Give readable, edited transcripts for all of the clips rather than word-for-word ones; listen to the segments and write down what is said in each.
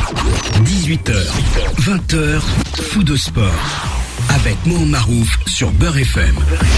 18h, 20h, Fou de sport. Avec Mohamed Marouf sur Beurre FM.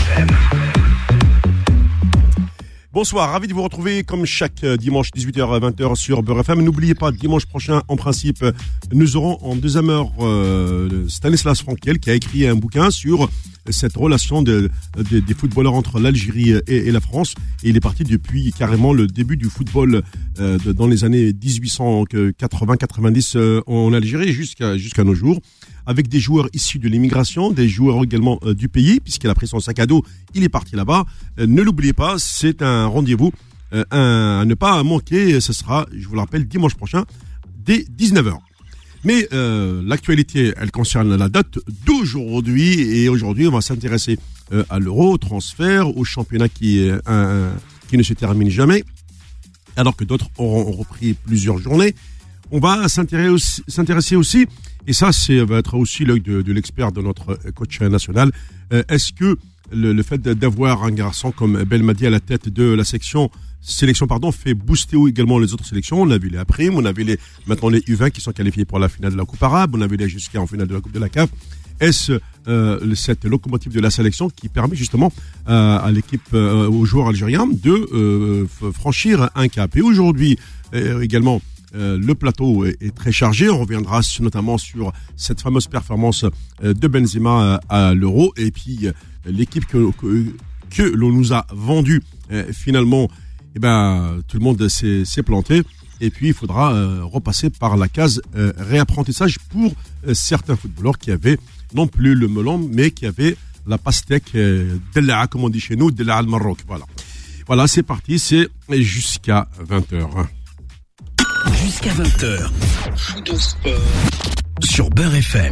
Bonsoir, ravi de vous retrouver comme chaque dimanche 18h à 20h sur Beurre FM. N'oubliez pas, dimanche prochain, en principe, nous aurons en deuxième heure Stanislas Frankel qui a écrit un bouquin sur cette relation des footballeurs entre l'Algérie et la France. Et il est parti depuis carrément le début du football dans les années 1880-90 en Algérie jusqu'à nos jours, avec des joueurs issus de l'immigration, des joueurs également du pays, puisqu'il a pris son sac à dos, il est parti là-bas. Ne l'oubliez pas, c'est un rendez-vous à ne pas manquer. Ce sera, je vous le rappelle, dimanche prochain, dès 19h. Mais l'actualité, elle concerne la date d'aujourd'hui. Et aujourd'hui, on va s'intéresser à l'euro, au transfert, au championnat qui ne se termine jamais, alors que d'autres auront repris plusieurs journées. On va s'intéresser aussi, et ça va être aussi l'œil de l'expert de notre coach national, est-ce que le fait d'avoir un garçon comme Belmadi à la tête de la sélection fait booster également les autres sélections. On a vu les A-Prime, on a vu maintenant les U20 qui sont qualifiés pour la finale de la Coupe arabe, on a vu les jusqu'à en finale de la Coupe de la CAF. Est-ce cette locomotive de la sélection qui permet justement à l'équipe, aux joueurs algériens de franchir un cap? Et aujourd'hui également, le plateau est très chargé. On reviendra notamment sur cette fameuse performance de Benzema à l'Euro, et puis l'équipe que l'on nous a vendue finalement, tout le monde s'est planté. Et puis il faudra repasser par la case réapprentissage pour certains footballeurs qui avaient non plus le melon, mais qui avaient la pastèque Della, comme on dit chez nous, Della al Maroc. Voilà, c'est parti, c'est jusqu'à 20h. Jusqu'à 20h, Fou de sport sur Beurre FM.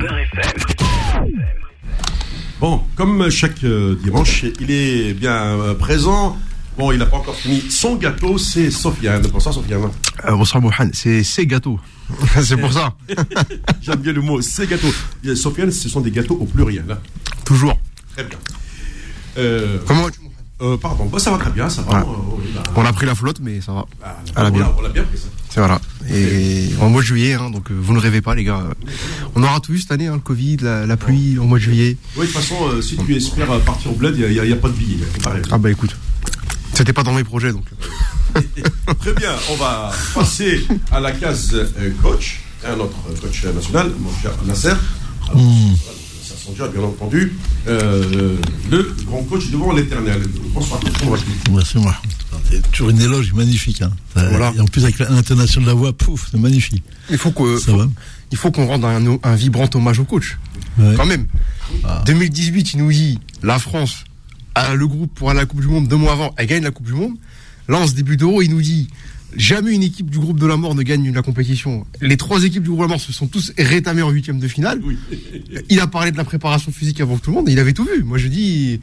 Bon, comme chaque dimanche, il est bien présent. Bon, il n'a pas encore fini son gâteau, c'est Sofiane. Bonsoir Sofiane. Bonsoir Mohamed, c'est gâteau. C'est pour ça. J'aime bien le mot, c'est gâteau. Sofiane, ce sont des gâteaux au pluriel. Hein. Toujours. Très bien. Comment vas-tu? Pardon, ça va très bien, ça va. On a pris la flotte, mais ça va. On l'a bien pris ça. C'est voilà. Et en mois de juillet, donc vous ne rêvez pas les gars. On aura tout eu cette année, le Covid, la pluie, en mois de juillet. Oui, de toute façon, si tu espères partir au bled, il n'y a pas de billet. Ah bah écoute, c'était pas dans mes projets donc. Très bien, on va passer à la case coach, notre coach national, mon cher Nasser. Alors, ça s'en bien entendu, le grand coach devant l'éternel. Bonsoir, comment vas-tu? C'est moi. C'est toujours une éloge magnifique. Hein. Voilà. Et en plus avec l'intonation de la voix, pouf, c'est magnifique. Il faut qu'on rende un vibrant hommage au coach. Ouais. Quand même. 2018, il nous dit la France a le groupe pour aller à la Coupe du Monde 2 mois avant, elle gagne la Coupe du Monde. Là, en ce début d'Euro, il nous dit jamais une équipe du groupe de la mort ne gagne la compétition. Les 3 équipes du groupe de la mort se sont tous rétamées en 8e de finale. Oui. Il a parlé de la préparation physique avant tout le monde et il avait tout vu. Moi, je dis,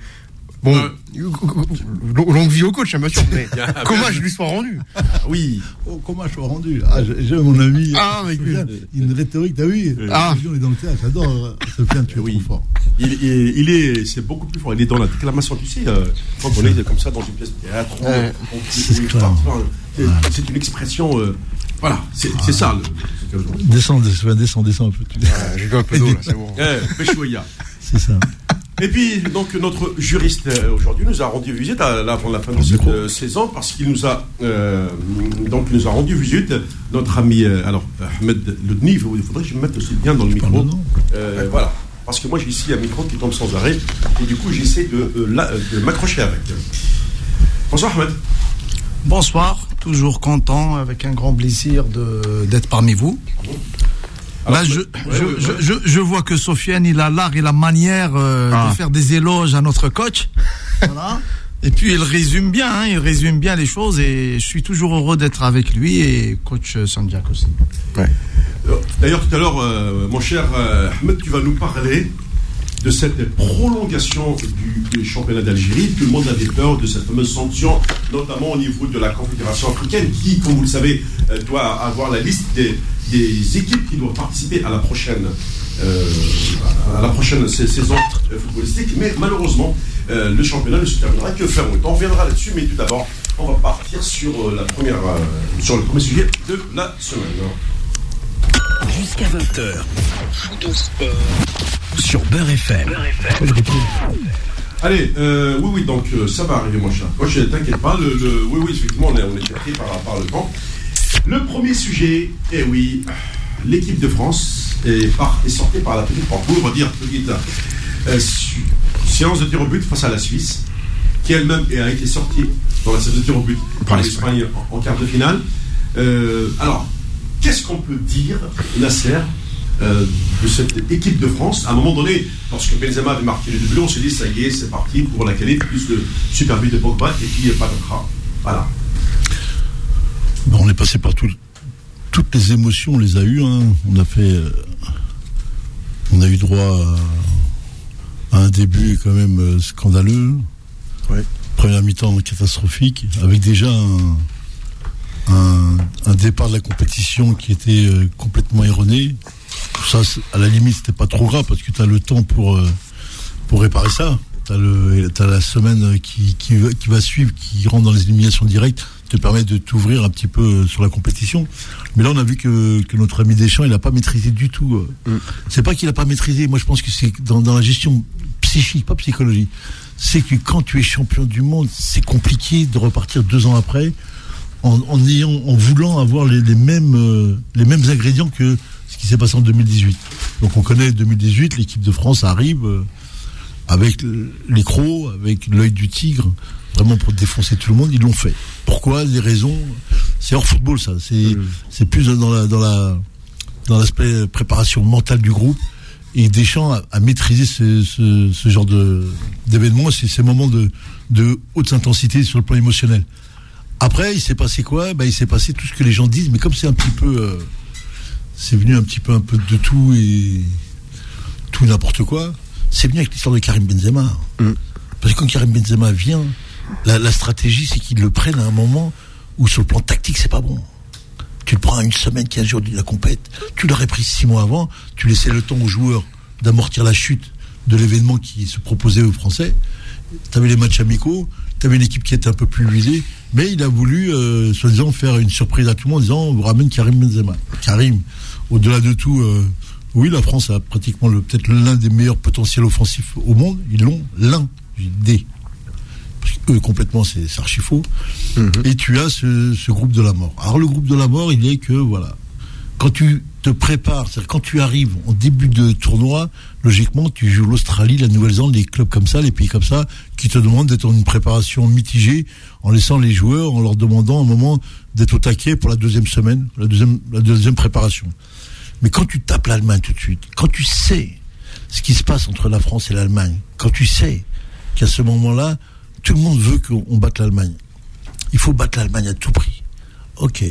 longue vie au coach, bien sûr, mais comment je lui sois rendu? Oui. Oh, comment je sois rendu? J'ai mon ami. Une rhétorique, t'as vu? On est dans le théâtre, j'adore. Sofiane, tu es trop fort. C'est beaucoup plus fort. Il est dans la déclamation, tu sais, quand on est comme ça dans une pièce de théâtre, c'est une expression, voilà, c'est ça. Descends un peu. J'ai eu un peu d'eau là, c'est bon. Péchouïa. C'est ça. Et puis, donc, notre juriste aujourd'hui nous a rendu visite avant la fin de cette saison, parce qu'il nous a rendu visite, notre ami Ahmed Ledni. Il faudrait que je me mette aussi bien dans le micro. Voilà. Parce que moi, j'ai ici un micro qui tombe sans arrêt, et du coup, j'essaie de m'accrocher avec. Bonsoir, Ahmed. Bonsoir, toujours content, avec un grand plaisir d'être parmi vous. Là, je vois que Sofiane, il a l'art et la manière de faire des éloges à notre coach. Voilà. Et puis, il résume bien les choses, et je suis toujours heureux d'être avec lui, et coach Sandiak aussi. Ouais. D'ailleurs, tout à l'heure, mon cher Ahmed, tu vas nous parler de cette prolongation du championnat d'Algérie. Tout le monde avait peur de cette fameuse sanction, notamment au niveau de la Confédération africaine, qui, comme vous le savez, doit avoir la liste des équipes qui doivent participer à la prochaine saison footballistique. Mais malheureusement, le championnat ne se terminera que fin août. On reviendra là-dessus, mais tout d'abord, on va partir sur le premier sujet de la semaine. jusqu'à 20h. Foot au sport sur Beurre FM. Allez, oui, donc ça va arriver, mon chat. Moi, je t'inquiète pas. Oui, effectivement, on est pris par le temps. Le premier sujet, l'équipe de France est sortie par la petite porte. On va dire petite séance de tir au but face à la Suisse, qui elle-même a été sortie dans la séance de tir au but par l'Espagne en quart de finale. Alors, qu'est-ce qu'on peut dire, Nasser, de cette équipe de France? À un moment donné, lorsque Benzema avait marqué le doublé, on s'est dit, ça y est, c'est parti pour la qualité, plus le super but de Pogba, et puis pas de cra. Voilà. Bon, on est passé par toutes les émotions, on les a eues. Hein. On a eu droit à un début quand même scandaleux. Ouais. Première mi-temps catastrophique, avec déjà un départ de la compétition qui était complètement erroné. Ça, à la limite, c'était pas trop grave parce que tu as le temps pour réparer ça. T'as la semaine qui va suivre, qui rentre dans les éliminations directes, te permet de t'ouvrir un petit peu sur la compétition. Mais là, on a vu que notre ami Deschamps, il n'a pas maîtrisé du tout. C'est pas qu'il n'a pas maîtrisé. Moi, je pense que c'est dans la gestion psychique, pas psychologie. C'est que quand tu es champion du monde, c'est compliqué de repartir 2 ans après en voulant avoir les mêmes ingrédients que ce qui s'est passé en 2018. Donc on connaît 2018, l'équipe de France arrive avec les crocs, avec l'œil du tigre, vraiment pour défoncer tout le monde. Ils l'ont fait. Pourquoi? Les raisons, c'est hors football, ça. C'est plus dans l'aspect préparation mentale du groupe. Et Deschamps a maîtrisé ce genre d'événement, ces moments de haute intensité sur le plan émotionnel. Après, il s'est passé quoi? Il s'est passé tout ce que les gens disent, mais comme c'est un petit peu, c'est venu un peu de tout et tout n'importe quoi. C'est venu avec l'histoire de Karim Benzema. Parce que quand Karim Benzema vient, la stratégie, c'est qu'ils le prennent à un moment où sur le plan tactique, c'est pas bon. Tu le prends à 1 semaine, 15 jours de la compète. Tu l'aurais pris 6 mois avant. Tu laissais le temps aux joueurs d'amortir la chute de l'événement qui se proposait aux Français. Tu avais les matchs amicaux. Tu avais une équipe qui était un peu plus huilée. Mais il a voulu, soi-disant, faire une surprise à tout le monde en disant, on vous ramène Karim Benzema. Karim, au-delà de tout, oui, la France a pratiquement peut-être l'un des meilleurs potentiels offensifs au monde. Ils l'ont, des. Parce que eux, complètement, c'est archi faux. Et tu as ce groupe de la mort. Alors, le groupe de la mort, il est que, voilà, quand tu te prépares, c'est-à-dire quand tu arrives en début de tournoi, logiquement, tu joues l'Australie, la Nouvelle-Zélande, les clubs comme ça, les pays comme ça, qui te demandent d'être en une préparation mitigée, en laissant les joueurs, en leur demandant un moment d'être au taquet pour la deuxième semaine, la deuxième préparation. Mais quand tu tapes l'Allemagne tout de suite, quand tu sais ce qui se passe entre la France et l'Allemagne, quand tu sais qu'à ce moment-là, tout le monde veut qu'on batte l'Allemagne. Il faut battre l'Allemagne à tout prix. Ok.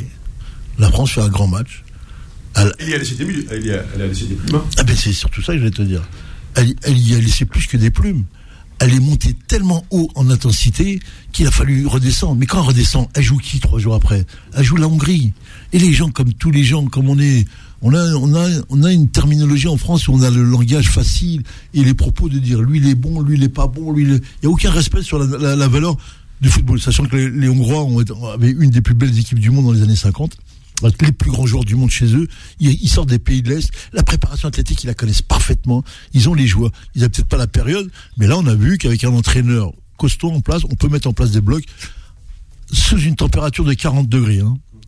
La France fait un grand match. Elle y a laissé des plumes. Ah ben c'est surtout ça que je vais te dire. Elle y a laissé plus que des plumes. Elle est montée tellement haut en intensité qu'il a fallu redescendre. Mais quand elle redescend, elle joue qui 3 jours après? Elle joue la Hongrie. Et les gens, comme tous les gens, comme on a une terminologie en France où on a le langage facile et les propos de dire lui il est bon, lui il est pas bon, il n'y a aucun respect sur la valeur du football, sachant que les Hongrois avaient une des plus belles équipes du monde dans les années 50, avec les plus grands joueurs du monde chez eux. Ils sortent des pays de l'Est, la préparation athlétique ils la connaissent parfaitement, ils ont les joueurs, ils n'ont peut-être pas la période, mais là on a vu qu'avec un entraîneur costaud en place, on peut mettre en place des blocs sous une température de 40 degrés.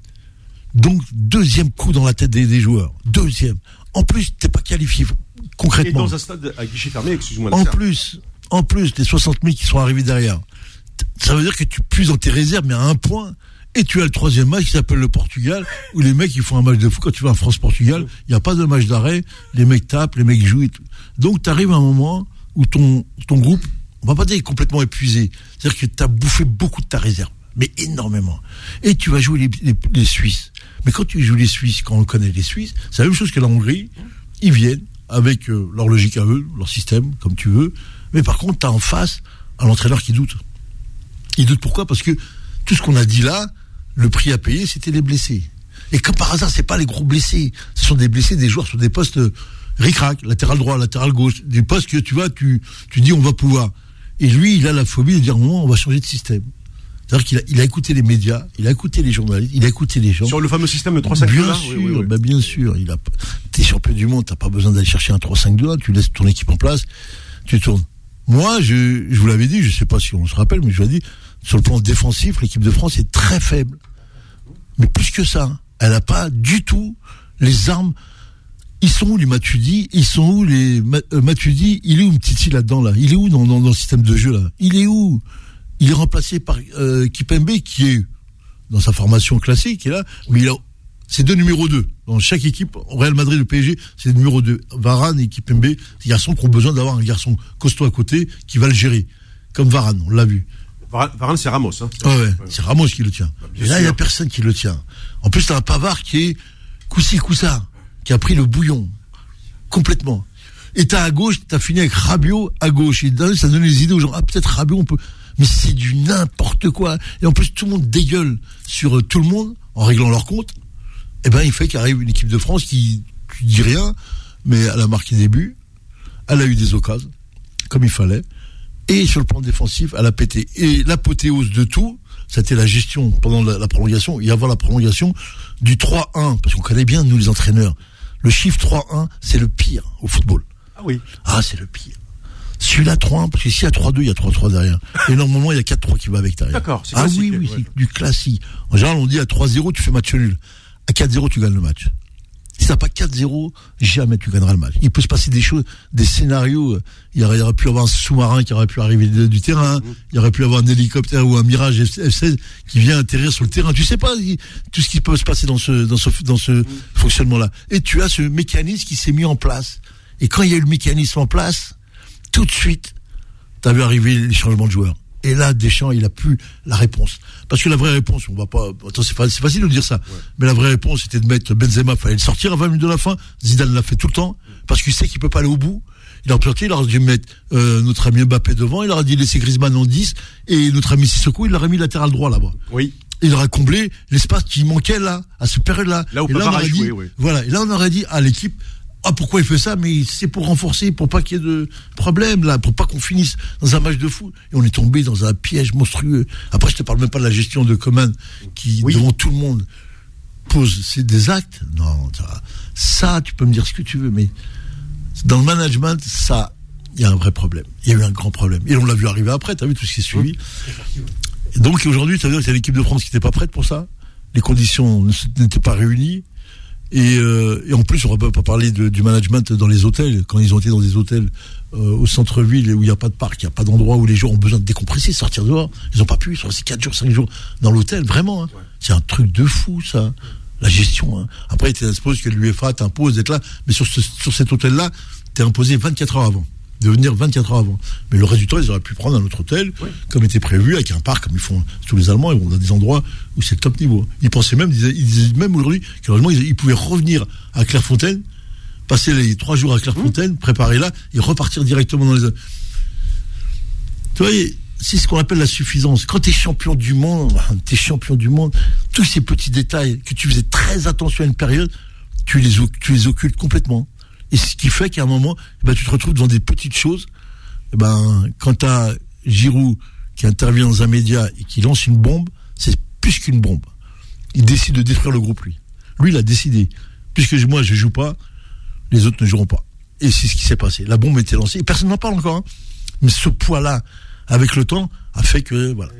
Donc, 2e coup dans la tête des joueurs. 2e. En plus, t'es pas qualifié concrètement. Et dans un stade à guichet fermé, excuse-moi. En plus, les 60 000 qui sont arrivés derrière. Ça veut dire que tu puises dans tes réserves, mais à un point. Et tu as le 3e match qui s'appelle le Portugal, où les mecs, ils font un match de foot. Quand tu vas en France-Portugal, il n'y a pas de match d'arrêt. Les mecs tapent, les mecs jouent et tout. Donc, t'arrives à un moment où ton groupe, on va pas dire, est complètement épuisé. C'est-à-dire que t'as bouffé beaucoup de ta réserve. Mais énormément. Et tu vas jouer les Suisses. Mais quand tu joues les Suisses, quand on connaît les Suisses, c'est la même chose que la Hongrie. Ils viennent avec leur logique à eux, leur système, comme tu veux. Mais par contre, tu as en face un entraîneur qui doute. Il doute pourquoi? Parce que tout ce qu'on a dit là, le prix à payer, c'était les blessés. Et comme par hasard, c'est pas les gros blessés. Ce sont des blessés, des joueurs sur des postes ric-rac, latéral droit, latéral gauche, des postes que tu vois, tu dis on va pouvoir. Et lui, il a la phobie de dire non, on va changer de système. C'est-à-dire qu'il a écouté les médias, il a écouté les journalistes, il a écouté les gens. Sur le fameux système de 3-5-2 Bien sûr, oui. Bien sûr. T'es champion du monde, t'as pas besoin d'aller chercher un 3-5-2 là, tu laisses ton équipe en place, tu tournes. Moi, je vous l'avais dit, je sais pas si on se rappelle, mais je vous l'ai dit, sur le plan défensif, l'équipe de France est très faible. Mais plus que ça, elle a pas du tout les armes. Ils sont où les Matuidi? Ils sont où les Matuidi? Il est où Mtiti là-dedans là? Il est où dans le système de jeu là? Il est où? Il est remplacé par Kipembe qui est dans sa formation classique, et là, mais c'est deux numéros 2. Dans chaque équipe, au Real Madrid, le PSG, c'est le numéro 2. Varane et Kipembe, des garçons qui ont besoin d'avoir un garçon costaud à côté qui va le gérer. Comme Varane, on l'a vu. Varane, c'est Ramos. Hein. Ouais, c'est Ramos qui le tient. Et là, il n'y a personne qui le tient. En plus, t'as un Pavard qui est coussi coussa, qui a pris le bouillon. Complètement. Et t'as à gauche, t'as fini avec Rabiot à gauche. Et ça donne les idées aux gens. Ah, peut-être Rabiot, on peut. Mais c'est du n'importe quoi. Et en plus, tout le monde dégueule sur tout le monde en réglant leur compte. Eh ben, il fait qu'arrive une équipe de France qui dit rien, mais elle a marqué des buts. Elle a eu des occasions, comme il fallait. Et sur le plan défensif, elle a pété. Et l'apothéose de tout, c'était la gestion pendant la prolongation et avant la prolongation du 3-1. Parce qu'on connaît bien, nous, les entraîneurs. Le chiffre 3-1, c'est le pire au football. Ah oui. Ah, c'est le pire. Celui-là, 3-1, parce que s'il y a 3-2, il y a 3-3 derrière. Et normalement, il y a 4-3 qui va avec derrière. D'accord, c'est classique. classique. Ah oui, c'est du classique. En général, on dit à 3-0, tu fais match nul. À 4-0, tu gagnes le match. Si t'as pas 4-0, jamais tu gagneras le match. Il peut se passer des choses, des scénarios. Il y aurait pu avoir un sous-marin qui aurait pu arriver du terrain. Il y aurait pu avoir un hélicoptère ou un Mirage F-16 qui vient atterrir sur le terrain. Tu sais pas tout ce qui peut se passer dans ce fonctionnement-là. Et tu as ce mécanisme qui s'est mis en place. Et quand il y a eu le mécanisme en place, tout de suite, t'as vu arriver les changements de joueurs. Et là, Deschamps, il a plus la réponse. Parce que la vraie réponse, on va pas, attends, c'est facile de dire ça. Ouais. Mais la vraie réponse, c'était de mettre Benzema, fallait le sortir à 20 minutes de la fin. Zidane l'a fait tout le temps. Parce qu'il sait qu'il peut pas aller au bout. Il a sorti, il aurait dû mettre, notre ami Mbappé devant, il aurait dû laisser Griezmann en 10, et notre ami Sissoko, il l'aurait mis latéral droit, là-bas. Oui. Il aurait comblé l'espace qui manquait, là, à cette période-là. Là où on aurait dit, oui. Voilà. Et là, on aurait dit à l'équipe, ah, pourquoi il fait ça? Mais c'est pour renforcer, pour pas qu'il y ait de problème, là, pour pas qu'on finisse dans un match de foot. Et on est tombé dans un piège monstrueux. Après, je te parle même pas de la gestion de Coman, qui, devant tout le monde, pose des actes. Non, ça, tu peux me dire ce que tu veux, mais dans le management, ça, il y a un vrai problème. Il y a eu un grand problème. Et on l'a vu arriver après, t'as vu tout ce qui est suivi. Et donc, aujourd'hui, ça veut dire qu'il y a l'équipe de France qui n'était pas prête pour ça. Les conditions n'étaient pas réunies. Et en plus, on ne peut pas parler du management dans les hôtels. Quand ils ont été dans des hôtels au centre-ville où il n'y a pas de parc, il n'y a pas d'endroit où les gens ont besoin de décompresser, sortir dehors. Ils n'ont pas pu, ils sont restés 4 jours, 5 jours dans l'hôtel, vraiment. Hein. Ouais. C'est un truc de fou, ça. La gestion. Hein. Après, tu supposes que l'UEFA t'impose d'être là, mais sur cet hôtel-là, t'es imposé 24 heures avant. De venir 24 heures avant. Mais le reste du temps, ils auraient pu prendre un autre hôtel, comme était prévu, avec un parc, comme ils font tous les Allemands, ils vont dans des endroits où c'est le top niveau. Ils pensaient même, ils disaient même aujourd'hui, qu'heureusement, ils pouvaient revenir à Clairefontaine, passer les 3 jours à Clairefontaine, préparer là, et repartir directement dans les... Tu vois, c'est ce qu'on appelle la suffisance. Quand t'es champion du monde, tous ces petits détails que tu faisais très attention à une période, tu les occultes complètement. Et ce qui fait qu'à un moment, tu te retrouves devant des petites choses. Quand tu as Giroud qui intervient dans un média et qui lance une bombe, c'est plus qu'une bombe. Il décide de détruire le groupe, lui. Lui, il a décidé. Puisque moi, je joue pas, les autres ne joueront pas. Et c'est ce qui s'est passé. La bombe était lancée. Et personne n'en parle encore. Hein. Mais ce poids-là, avec le temps, a fait que... Voilà.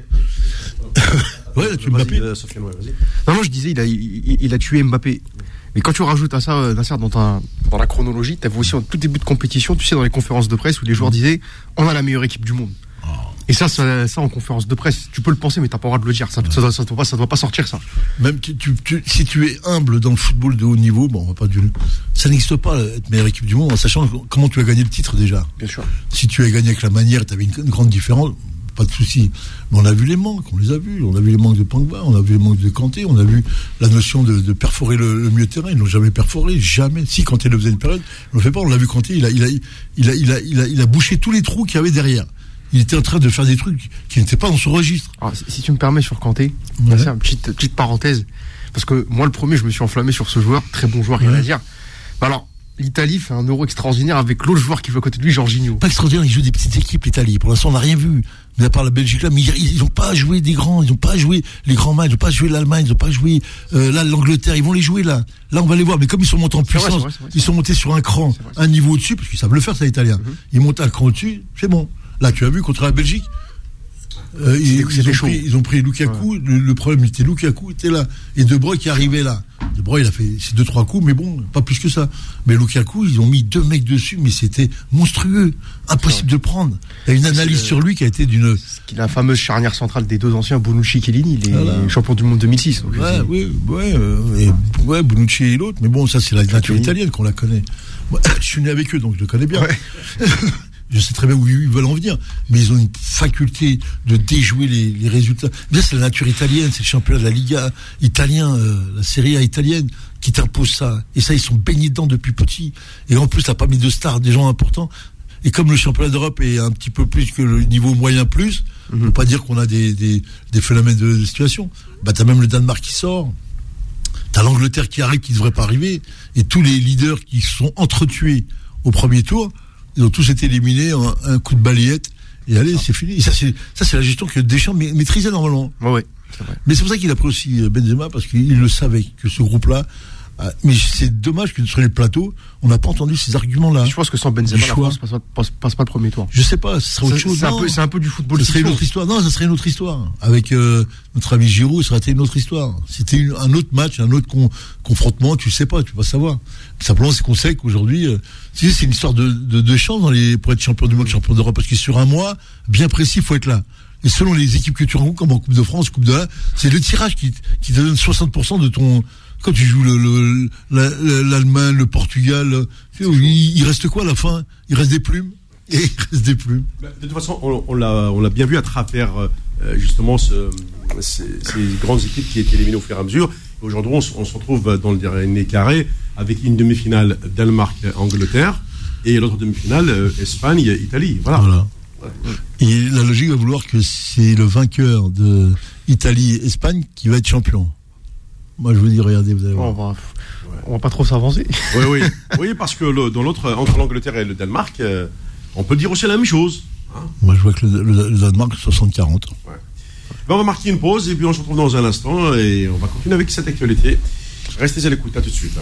Ouais, tu Mbappé. Non, je disais, il a tué Mbappé. Mais quand tu rajoutes à ça, Nasser, dans la chronologie, tu avais aussi en tout début de compétition, tu sais, dans les conférences de presse où les joueurs disaient on a la meilleure équipe du monde. Oh. Et ça en conférence de presse, tu peux le penser, mais tu n'as pas le droit de le dire. Ça doit pas sortir, ça. Même si tu es humble dans le football de haut niveau, on va pas dire. Ça n'existe pas, être meilleure équipe du monde, en sachant comment tu as gagné le titre déjà. Bien sûr. Si tu as gagné avec la manière, tu avais une grande différence. Pas de souci. Mais on a vu les manques, on les a vus. On a vu les manques de Pogba, on a vu les manques de Kanté, on a vu la notion de perforer le milieu de terrain. Ils l'ont jamais perforé, jamais. Si Kanté le faisait une période, on le fait pas. On l'a vu Kanté, il a bouché tous les trous qu'il y avait derrière. Il était en train de faire des trucs qui n'étaient pas dans son registre. Alors, si tu me permets sur Kanté, c'est une petite parenthèse, parce que moi le premier, je me suis enflammé sur ce joueur, très bon joueur, rien à dire. Alors, l'Italie fait un Euro extraordinaire avec l'autre joueur qui va à côté de lui, Jorginho. Pas extraordinaire, ils jouent des petites équipes, l'Italie. Pour l'instant, on n'a rien vu. Mais à part la Belgique là, mais ils n'ont pas joué des grands, ils n'ont pas joué les grands matchs, ils n'ont pas joué l'Allemagne, ils n'ont pas joué là l'Angleterre. Ils vont les jouer là. Là, on va les voir. Mais comme ils sont montés en puissance, c'est vrai. ils sont montés sur un cran, un niveau au-dessus, parce qu'ils savent le faire, ça, les Italiens. Ils montent un cran au-dessus, c'est bon. Là, tu as vu contre la Belgique. Ils ont pris Lukaku. Le problème, c'était Lukaku était là et De Bruyne qui arrivait là. De Bruyne, il a fait ses 2-3 coups, mais bon, pas plus que ça. Mais Lukaku, ils ont mis 2 mecs dessus, mais c'était monstrueux, impossible de prendre. Il y a une analyse sur lui qui a été d'une. La fameuse charnière centrale des deux anciens, Bonucci et Chiellini, les champions du monde 2006. Donc Bonucci et l'autre, mais bon, ça c'est la nature italienne qu'on la connaît. Moi, je suis né avec eux, donc je le connais bien. Ouais. Je sais très bien où ils veulent en venir, mais ils ont une faculté de déjouer les résultats. Bien, c'est la nature italienne, c'est le championnat de la Liga italien, la Serie A italienne qui t'impose ça. Et ça, ils sont baignés dedans depuis petit. Et en plus, t'as pas mis de stars, des gens importants. Et comme le championnat d'Europe est un petit peu plus que le niveau moyen plus, on peut pas dire qu'on a des phénomènes de situation. Bah, t'as même le Danemark qui sort. T'as l'Angleterre qui arrive, qui devrait pas arriver. Et tous les leaders qui sont entretués au premier tour, ils ont tous été éliminés en un coup de balayette. Et allez, c'est fini. Et ça, c'est la gestion que Deschamps maîtrisait normalement. Ouais, c'est vrai. Mais c'est pour ça qu'il a pris aussi Benzema, parce qu'il le savait, que ce groupe-là. Mais c'est dommage que sur les plateaux, on n'a pas entendu ces arguments-là. Je pense que sans Benzema, la France passe pas le premier tour. Je sais pas, ce serait autre chose. C'est un peu du football. Ce serait une autre histoire. Non, ça serait une autre histoire. Avec notre ami Giroud, ça aurait été une autre histoire. C'était un autre match, un autre confrontement, tu sais pas, tu peux pas savoir. Simplement, c'est qu'on sait qu'aujourd'hui, c'est une histoire de chance pour être champion du monde, champion d'Europe, parce que sur un mois bien précis, il faut être là. Et selon les équipes que tu rencontres, comme en Coupe de France, Coupe de 1, c'est le tirage qui te donne 60% de ton. Quand tu joues l'Allemagne, le Portugal, il reste quoi à la fin? Il reste des plumes. Et il reste des plumes. De toute façon, on l'a bien vu à travers justement ces grandes équipes qui étaient éliminées au fur et à mesure. Aujourd'hui, on se retrouve dans le dernier carré avec une demi-finale Danemark-Angleterre et l'autre demi-finale Espagne-Italie. Voilà. Et la logique va vouloir que c'est le vainqueur de Italie-Espagne qui va être champion. Moi, je vous dis, regardez, vous allez voir. On va pas trop s'avancer. Oui, parce que dans l'autre, entre l'Angleterre et le Danemark, on peut dire aussi la même chose. Hein. Moi, je vois que le Danemark, 60-40. Ouais. Ben, on va marquer une pause et puis on se retrouve dans un instant et on va continuer avec cette actualité. Restez à l'écoute, à tout de suite.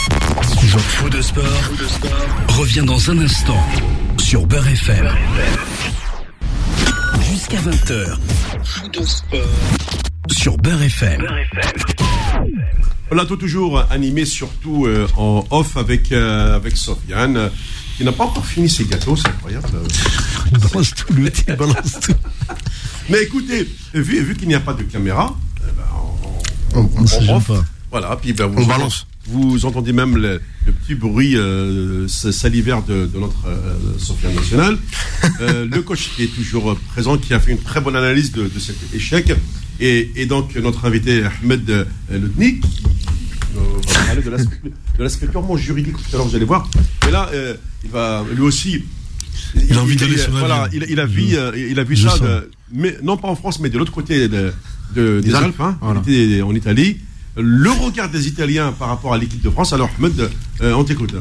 Fou de sport revient dans un instant sur Beurre FM. Jusqu'à 20h. Fou de sport sur Beurre FM. Plateau toujours animé surtout en off avec Sofiane qui n'a pas encore fini ses gâteaux, c'est incroyable. Il balance tout, il balance tout. Mais écoutez, vu qu'il n'y a pas de caméra, on se gêne pas. Voilà, puis on balance. Vous entendez même le petit bruit salivaire de notre Sofiane national. Le coach qui est toujours présent, qui a fait une très bonne analyse de cet échec. Et donc notre invité Ahmed Lednik, on va parler de l'aspect purement juridique tout à l'heure, vous allez voir. Mais là, il va lui aussi. Il a envie d'aller sur voilà, il a vu ça, mais non pas en France, mais de l'autre côté des Alpes, hein, voilà. Il était en Italie. Le regard des Italiens par rapport à l'équipe de France. Alors Ahmed, on t'écoute.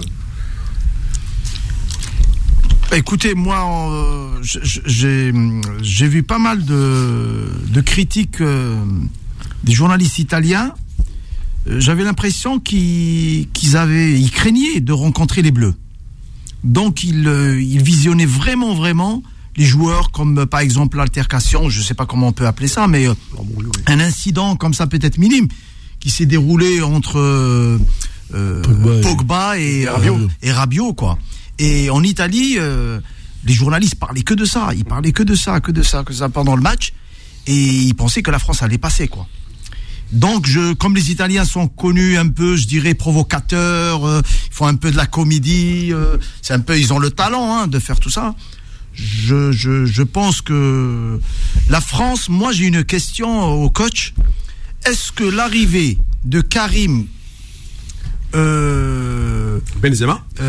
Écoutez, moi, j'ai vu pas mal de critiques des journalistes italiens. J'avais l'impression qu'ils craignaient de rencontrer les Bleus. Donc, ils visionnaient vraiment les joueurs, comme par exemple l'altercation, je ne sais pas comment on peut appeler ça, mais un incident comme ça peut-être minime, qui s'est déroulé entre Pogba et Rabiot, quoi. Et en Italie, les journalistes parlaient que de ça. Ils parlaient que de ça pendant le match. Et ils pensaient que la France allait passer, quoi. Donc, comme les Italiens sont connus un peu, je dirais, provocateurs, ils font un peu de la comédie, ils ont le talent, de faire tout ça. Je pense que la France, moi j'ai une question au coach. Est-ce que l'arrivée de Karim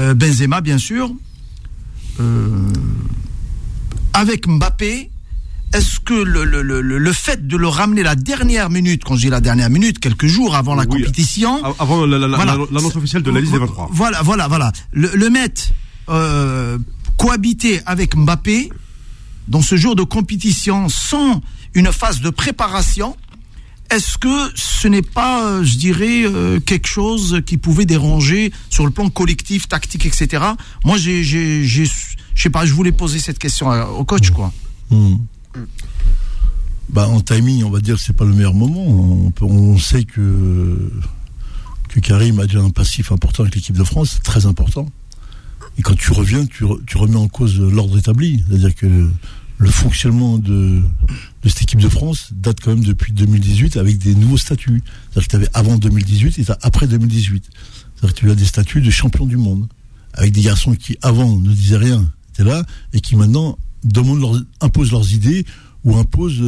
Benzema, bien sûr, avec Mbappé, est-ce que le fait de le ramener la dernière minute, quand je dis la dernière minute, quelques jours avant la compétition, avant l'annonce officielle de la liste des 23. Voilà. Le mettre cohabiter avec Mbappé dans ce jour de compétition sans une phase de préparation, est-ce que ce n'est pas, je dirais, quelque chose qui pouvait déranger sur le plan collectif, tactique, etc. Moi, je sais pas, je voulais poser cette question au coach, quoi. En timing, on va dire que c'est pas le meilleur moment. On sait que Karim a déjà un passif important avec l'équipe de France, c'est très important. Et quand tu reviens, tu remets en cause l'ordre établi. C'est-à-dire que le fonctionnement de cette équipe de France date quand même depuis 2018 avec des nouveaux statuts. C'est-à-dire que tu avais avant 2018 et tu as après 2018. C'est-à-dire que tu as des statuts de champion du monde avec des garçons qui avant ne disaient rien, étaient là, et qui maintenant imposent leurs idées ou imposent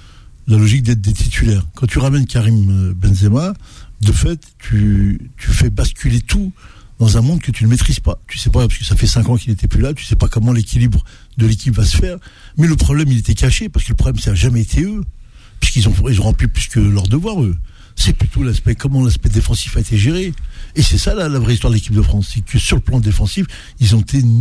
la logique d'être des titulaires. Quand tu ramènes Karim Benzema, de fait, tu fais basculer tout dans un monde que tu ne maîtrises pas. Tu sais pas, parce que ça fait 5 ans qu'il n'était plus là, tu sais pas comment l'équilibre de l'équipe va se faire, mais le problème, il était caché, parce que le problème, ça n'a jamais été eux, puisqu'ils ont rempli plus que leur devoir, eux. C'est plutôt comment l'aspect défensif a été géré. Et c'est ça, la vraie histoire de l'équipe de France. C'est que sur le plan défensif, ils ont été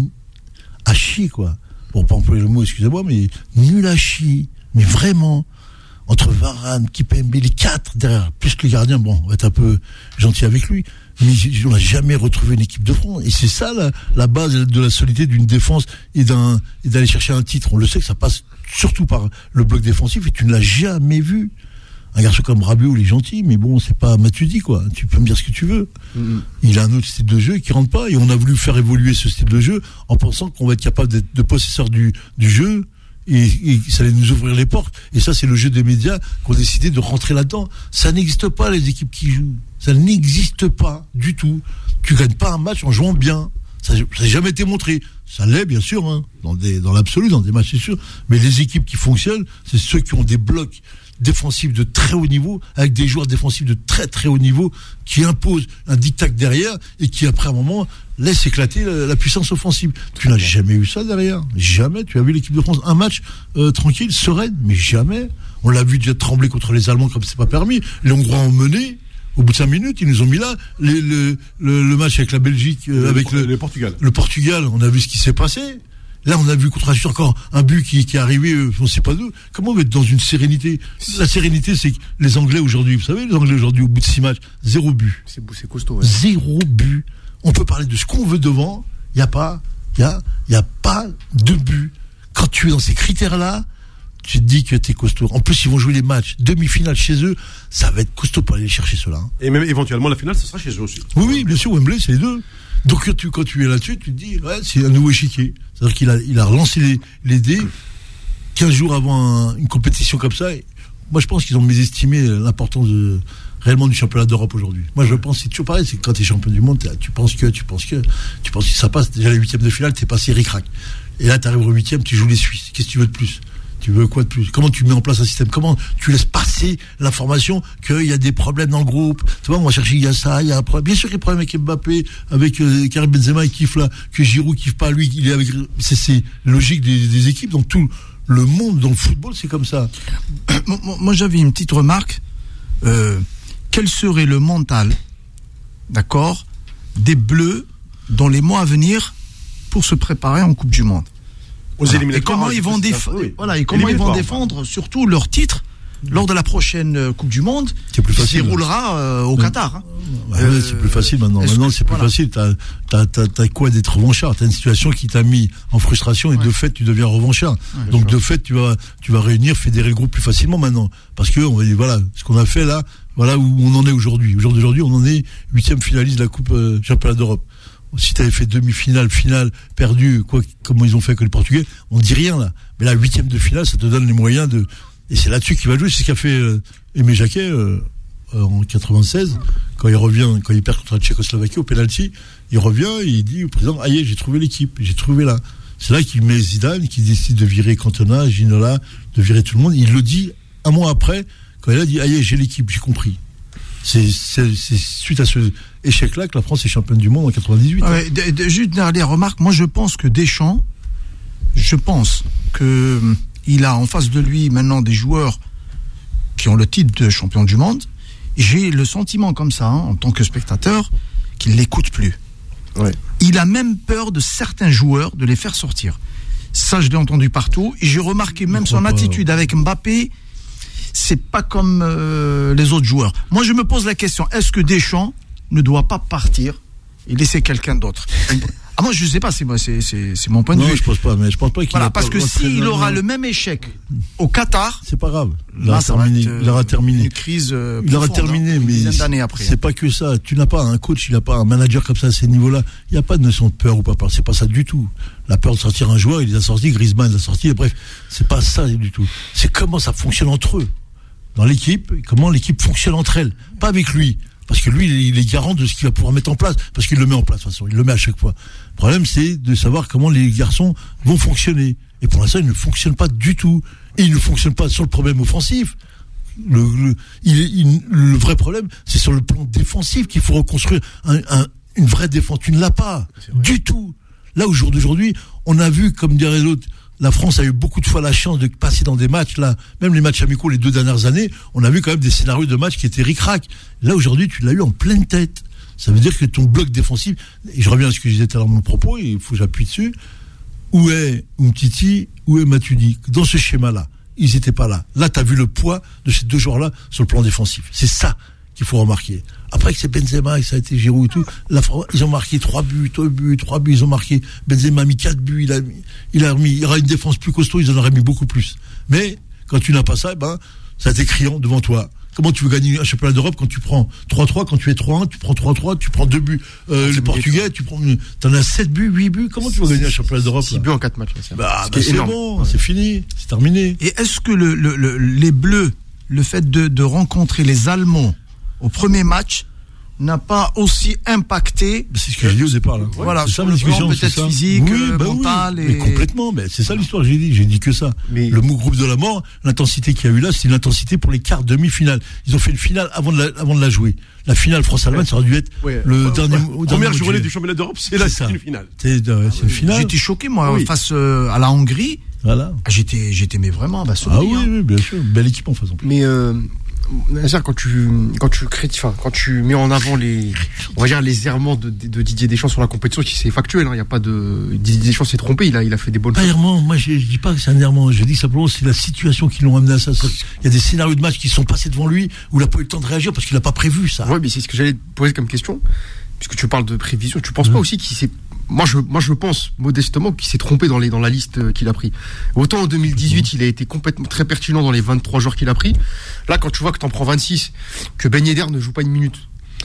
à chier, quoi. Bon, pas employer le mot, excusez-moi, mais nul à chier. Mais vraiment. Entre Varane, Kipembe, les 4 derrière, plus que le gardien, bon, on va être un peu gentil avec lui, mais on n'a jamais retrouvé une équipe de France. Et c'est ça la base de la solidité d'une défense et d'aller chercher un titre. On le sait que ça passe surtout par le bloc défensif, et tu ne l'as jamais vu. Un garçon comme Rabiot, il est gentil, mais bon, c'est pas Matuidi, quoi. Tu peux me dire ce que tu veux. Il a un autre style de jeu qui rentre pas, et on a voulu faire évoluer ce style de jeu en pensant qu'on va être capable d'être de possesseur du jeu. Et ça allait nous ouvrir les portes. Et ça, c'est le jeu des médias qui ont décidé de rentrer là-dedans. Ça n'existe pas, les équipes qui jouent. Ça n'existe pas du tout. Tu gagnes pas un match en jouant bien. Ça n'a jamais été montré. Ça l'est, bien sûr, hein, dans l'absolu, dans des matchs, c'est sûr. Mais les équipes qui fonctionnent, c'est ceux qui ont des blocs défensifs de très haut niveau, avec des joueurs défensifs de très très haut niveau, qui imposent un diktat derrière, et qui, après un moment, laisse éclater la puissance offensive. Tu n'as jamais eu ça derrière. Jamais. Tu as vu l'équipe de France un match tranquille, sereine, mais jamais. On l'a vu déjà trembler contre les Allemands comme c'est pas permis. Les Hongrois ont mené. Au bout de 5 minutes, ils nous ont mis là. Le match avec la Belgique, avec le Portugal. Le Portugal, on a vu ce qui s'est passé. Là, on a vu contre la Suisse encore un but qui est arrivé, on ne sait pas d'où. Comment on va être dans une sérénité? La sérénité, c'est que les Anglais aujourd'hui, vous savez, les Anglais aujourd'hui, au bout de 6 matchs, 0 but. C'est costaud, ouais. 0 but. On peut parler de ce qu'on veut devant. Il n'y a pas de but. Quand tu es dans ces critères-là, tu te dis que t'es costaud. En plus, ils vont jouer les matchs demi-finale chez eux. Ça va être costaud pour aller chercher cela. Hein. Et même éventuellement, la finale, ça sera chez eux aussi. Oui, bien sûr, Wembley, c'est les deux. Donc, quand tu es là-dessus, tu te dis, ouais, c'est un nouveau échiquier. C'est-à-dire qu'il a relancé les dés 15 jours avant une compétition comme ça. Et moi, je pense qu'ils ont mésestimé l'importance réellement du championnat d'Europe aujourd'hui. Moi, je pense, c'est toujours pareil, c'est que quand tu es champion du monde, tu penses que ça passe. Déjà, les 8e de finale, t'es passé ric-rac. Et là, tu arrives au 8e, tu joues les Suisses. Qu'est-ce que tu veux de plus? Tu veux quoi de plus? Comment tu mets en place un système? Comment tu laisses passer l'information qu'il y a des problèmes dans le groupe? Tu vois, on va chercher, il y a ça, il y a un problème. Bien sûr qu'il y a un problème avec Mbappé, avec Karim Benzema, il kiffe là, que Giroud kiffe pas, lui, il est avec. C'est logique des équipes. Dans tout le monde, dans le football, c'est comme ça. Moi, j'avais une petite remarque. Quel serait le mental, d'accord, des Bleus dans les mois à venir pour se préparer en Coupe du Monde? Et comment ils vont défendre surtout leur titre lors de la prochaine Coupe du Monde qui se déroulera au Qatar. Hein. Ouais, c'est plus facile maintenant. Maintenant, c'est plus facile. T'as quoi d'être revanchard? T'as une situation qui t'a mis en frustration et de fait, tu deviens revanchard. Donc de fait, tu vas réunir, fédérer le groupe plus facilement maintenant. Parce que, on va dire, voilà, ce qu'on a fait là, voilà où on en est aujourd'hui. Aujourd'hui, on en est 8e finaliste de la Coupe Championnat d'Europe. Si t'avais fait demi-finale, finale, perdu, comment ils ont fait que le Portugais, on dit rien là. Mais la 8e de finale, ça te donne les moyens de. Et c'est là-dessus qu'il va jouer. C'est ce qu'a fait Aimé Jacquet en 96, quand il perd contre la Tchécoslovaquie au penalty, il revient et il dit au président, aïe, j'ai trouvé l'équipe, j'ai trouvé là. C'est là qu'il met Zidane, qui décide de virer Cantona, Ginola, de virer tout le monde. Il le dit un mois après, quand il a dit, aïe, j'ai l'équipe, j'ai compris. C'est suite à ce échec-là que la France est championne du monde en 98. Hein. Juste dernière remarque, moi je pense que Deschamps, il a en face de lui maintenant des joueurs qui ont le titre de champion du monde. J'ai le sentiment comme ça, en tant que spectateur, qu'il l'écoute plus. Ouais. Il a même peur de certains joueurs de les faire sortir. Ça, je l'ai entendu partout. Et j'ai remarqué même son attitude avec Mbappé. C'est pas comme les autres joueurs. Moi, je me pose la question, est-ce que Deschamps ne doit pas partir et laisser quelqu'un d'autre? Moi, je sais pas, c'est mon point de vue. Non, je pense pas qu'il voilà, parce que s'il aura le même échec au Qatar, c'est pas grave. Il aura terminé. Une crise il aura terminé, mais une d'années après. C'est pas que ça. Tu n'as pas un coach, il n'a pas un manager comme ça à ces niveaux-là. Il n'y a pas de notion de peur ou pas peur. C'est pas ça du tout. La peur de sortir un joueur, il les a sortis, Griezmann les a sortis. Bref, c'est pas ça du tout. C'est comment ça fonctionne entre eux dans l'équipe, comment l'équipe fonctionne entre elles, pas avec lui. Parce que lui, il est garant de ce qu'il va pouvoir mettre en place. Parce qu'il le met en place, de toute façon. Il le met à chaque fois. Le problème, c'est de savoir comment les garçons vont fonctionner. Et pour l'instant, ils ne fonctionnent pas du tout. Et ils ne fonctionnent pas sur le problème offensif. Le vrai problème, c'est sur le plan défensif qu'il faut reconstruire une vraie défense. Tu ne l'as pas. Du tout. Là, au jour d'aujourd'hui, on a vu, comme dirait l'autre, la France a eu beaucoup de fois la chance de passer dans des matchs, là, même les matchs amicaux les 2 dernières années, on a vu quand même des scénarios de matchs qui étaient ric-rac. Là, aujourd'hui, tu l'as eu en pleine tête. Ça veut dire que ton bloc défensif, et je reviens à ce que je disais tout à l'heure dans mon propos, et il faut que j'appuie dessus, où est Umtiti, où est Matuidi? Dans ce schéma-là, ils n'étaient pas là. Là, tu as vu le poids de ces 2 joueurs-là sur le plan défensif. C'est ça qu'il faut remarquer. Après que c'est Benzema, et ça a été Giroud et tout, ils ont marqué 3 buts, ils ont marqué, Benzema a mis 4 buts, il y aura une défense plus costaud, ils en auraient mis beaucoup plus. Mais, quand tu n'as pas ça, ça a été criant devant toi. Comment tu veux gagner un championnat d'Europe quand tu prends 3-3, quand tu es 3-1, tu prends 3-3, tu prends 2 buts, les Portugais, t'en as 7 buts, 8 buts, comment tu veux gagner un championnat d'Europe? 6 buts en 4 matchs. C'est bon, c'est fini, c'est terminé. Et est-ce que les Bleus, le fait de rencontrer les Allemands au premier match, n'a pas aussi impacté. C'est ce que j'ai dit au départ, là. Voilà, c'est sur ça, le plan peut-être physique, mental. Mais complètement, mais c'est ça l'histoire, j'ai dit que ça. Mais le groupe de la mort, l'intensité qu'il y a eu là, c'est l'intensité pour les quarts demi-finales. Ils ont fait une finale avant de la jouer. La finale France-Allemagne, ça aurait dû être le dernier. Première journée du championnat d'Europe, c'est une finale. C'est une finale. J'étais choqué, moi, face à la Hongrie. Voilà. J'étais mais vraiment abasourdi. Ah oui, bien sûr. Belle équipe en face en plus. Mais quand tu mets en avant les errements de Didier Deschamps sur la compétition, qui c'est factuel, il y a pas de Didier Deschamps s'est trompé, il a fait des bonnes choses. Pas errement, moi je dis pas que c'est un errement, je dis simplement c'est la situation qui l'ont amené à ça. Il y a des scénarios de match qui sont passés devant lui où il n'a pas eu le temps de réagir parce qu'il n'a pas prévu ça. Ouais, mais c'est ce que j'allais te poser comme question, puisque tu parles de prévision, tu penses pas aussi qu'il s'est Moi, je pense modestement qu'il s'est trompé dans la liste qu'il a pris. Autant en 2018, il a été complètement très pertinent dans les 23 joueurs qu'il a pris. Là, quand tu vois que t'en prends 26, que Ben Yedder ne joue pas une minute,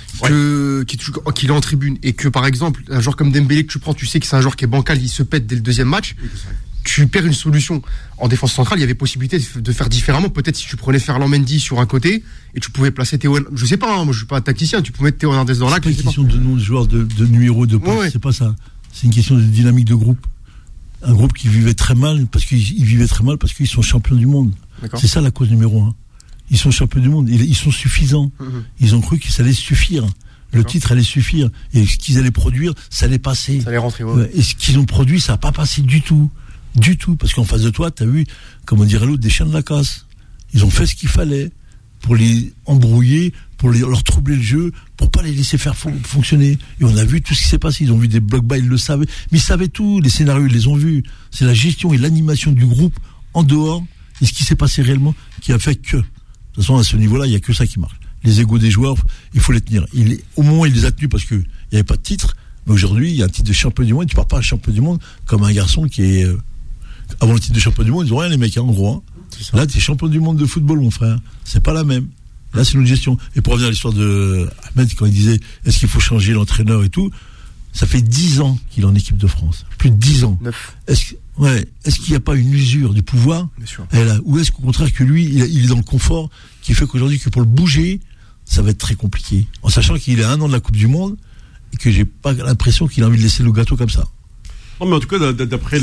qu'il est en tribune, et que par exemple, un joueur comme Dembélé que tu prends, tu sais que c'est un joueur qui est bancal, il se pète dès le deuxième match. Tu perds une solution. En défense centrale, il y avait possibilité de faire différemment. Peut-être si tu prenais Ferland Mendy sur un côté et tu pouvais placer Théo. Je sais pas, moi je suis pas un tacticien. Tu peux mettre Théo Hernandez dans l'axe. C'est pas une question de nom de joueur, de numéro, de poste. C'est pas ça. C'est une question de dynamique de groupe. Un groupe qui vivait très mal parce qu'ils sont champions du monde. D'accord. C'est ça la cause numéro 1. Ils sont champions du monde. Ils sont suffisants. Ils ont cru que ça allait suffire. Le titre allait suffire. Et ce qu'ils allaient produire, ça allait passer. Ça allait rentrer, ouais. Et ce qu'ils ont produit, ça n'a pas passé du tout. Du tout. Parce qu'en face de toi, tu as eu, comme on dirait l'autre, des chiens de la casse. Ils ont fait ce qu'il fallait pour les embrouiller, pour leur troubler le jeu, pour pas les laisser faire fonctionner. Et on a vu tout ce qui s'est passé. Ils ont vu des blocs bas, ils le savaient. Mais ils savaient tout. Les scénarios, ils les ont vus. C'est la gestion et l'animation du groupe en dehors et ce qui s'est passé réellement qui a fait que, de toute façon, à ce niveau-là, il n'y a que ça qui marche. Les égos des joueurs, il faut les tenir. Au moment où il les a tenus parce qu'il n'y avait pas de titre, mais aujourd'hui, il y a un titre de champion du monde. Tu ne pars pas à champion du monde comme un garçon qui est... avant le titre de champion du monde, ils ont rien les mecs, en gros. Hein. Là, tu es champion du monde de football, mon frère. C'est pas la même. Là, c'est une gestion. Et pour revenir à l'histoire de Ahmed, quand il disait est-ce qu'il faut changer l'entraîneur et tout, ça fait 10 ans qu'il est en équipe de France. Plus de 10 ans. 9. Est-ce qu'il n'y a pas une usure du pouvoir? Bien sûr. Ou est-ce qu'au contraire que lui, il est dans le confort qui fait qu'aujourd'hui, que pour le bouger, ça va être très compliqué. En sachant qu'il est à 1 an de la Coupe du Monde et que j'ai pas l'impression qu'il a envie de laisser le gâteau comme ça. Non, mais en tout cas, d'après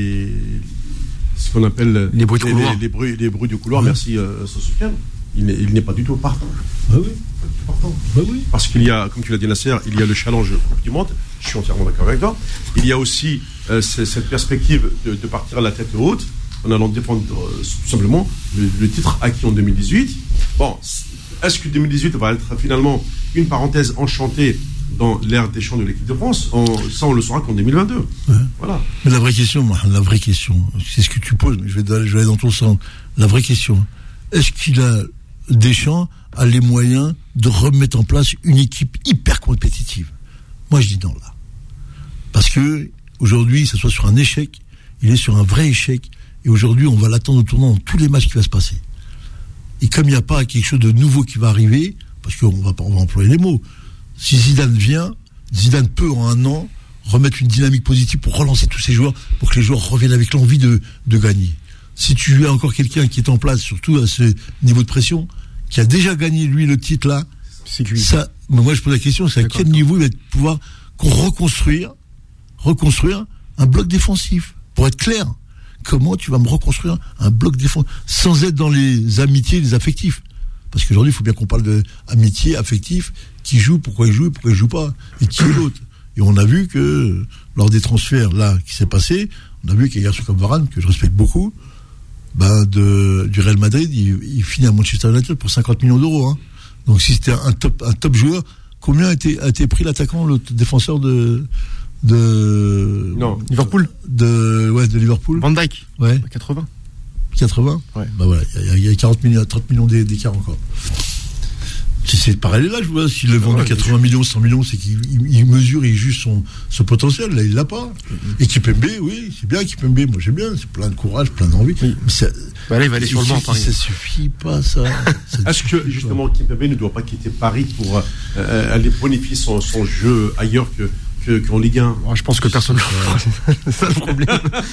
ce qu'on appelle les bruits de couloir. Les bruits du couloir, merci Sofiane, il n'est pas du tout partant. Ah oui. Partant. Ah oui. Parce qu'il y a, comme tu l'as dit Nasser, il y a le challenge du monde, je suis entièrement d'accord avec toi. Il y a aussi cette perspective de partir à la tête haute, en allant défendre tout simplement le titre acquis en 2018. Bon, est-ce que 2018 va être finalement une parenthèse enchantée dans l'ère des champs de l'équipe de France? Ça, on le saura qu'en 2022. Ouais. Voilà. Mais la vraie question, c'est ce que tu poses, mais je vais aller dans ton sens. La vraie question, est-ce qu'il a, Deschamps a les moyens de remettre en place une équipe hyper compétitive? Moi, je dis non, là. Parce que, aujourd'hui, ça soit sur un échec, il est sur un vrai échec, et aujourd'hui, on va l'attendre au tournant dans tous les matchs qui va se passer. Et comme il n'y a pas quelque chose de nouveau qui va arriver, parce qu'on va employer les mots, si Zidane vient, Zidane peut en un an remettre une dynamique positive pour relancer tous ces joueurs, pour que les joueurs reviennent avec l'envie de gagner. Si tu as encore quelqu'un qui est en place, surtout à ce niveau de pression, qui a déjà gagné lui le titre là, ça, mais moi je pose la question, c'est à quel niveau il va pouvoir reconstruire un bloc défensif. Pour être clair, comment tu vas me reconstruire un bloc défensif sans être dans les amitiés, les affectifs? Parce qu'aujourd'hui, il faut bien qu'on parle d'amitié, affectif, qui joue, pourquoi il joue pas, et qui est l'autre. Et on a vu que, lors des transferts, là, qui s'est passé, on a vu qu'il y a un garçon comme Varane, que je respecte beaucoup, du Real Madrid, il finit à Manchester United pour 50 millions d'euros, hein. Donc si c'était un top joueur, combien a été pris l'attaquant, le défenseur de Liverpool. De Liverpool. Van Dijk. Ouais. 80. Ouais. Voilà, il y a 30 millions d'écart encore. C'est pareil là, je vois, s'il a vendu 80 millions, 100 millions, c'est qu'il mesure, il juge son potentiel, là il l'a pas. Et Kimpembe, oui, c'est bien Kimpembe, moi j'aime bien, c'est plein de courage, plein d'envie. Oui. Mais là il va aller sur le banc, Paris. Ça suffit pas, ça. Est-ce que justement Kimpembe ne doit pas quitter Paris pour aller bonifier son jeu ailleurs qu'en Ligue 1? Je pense que personne ne fera. C'est ça le problème.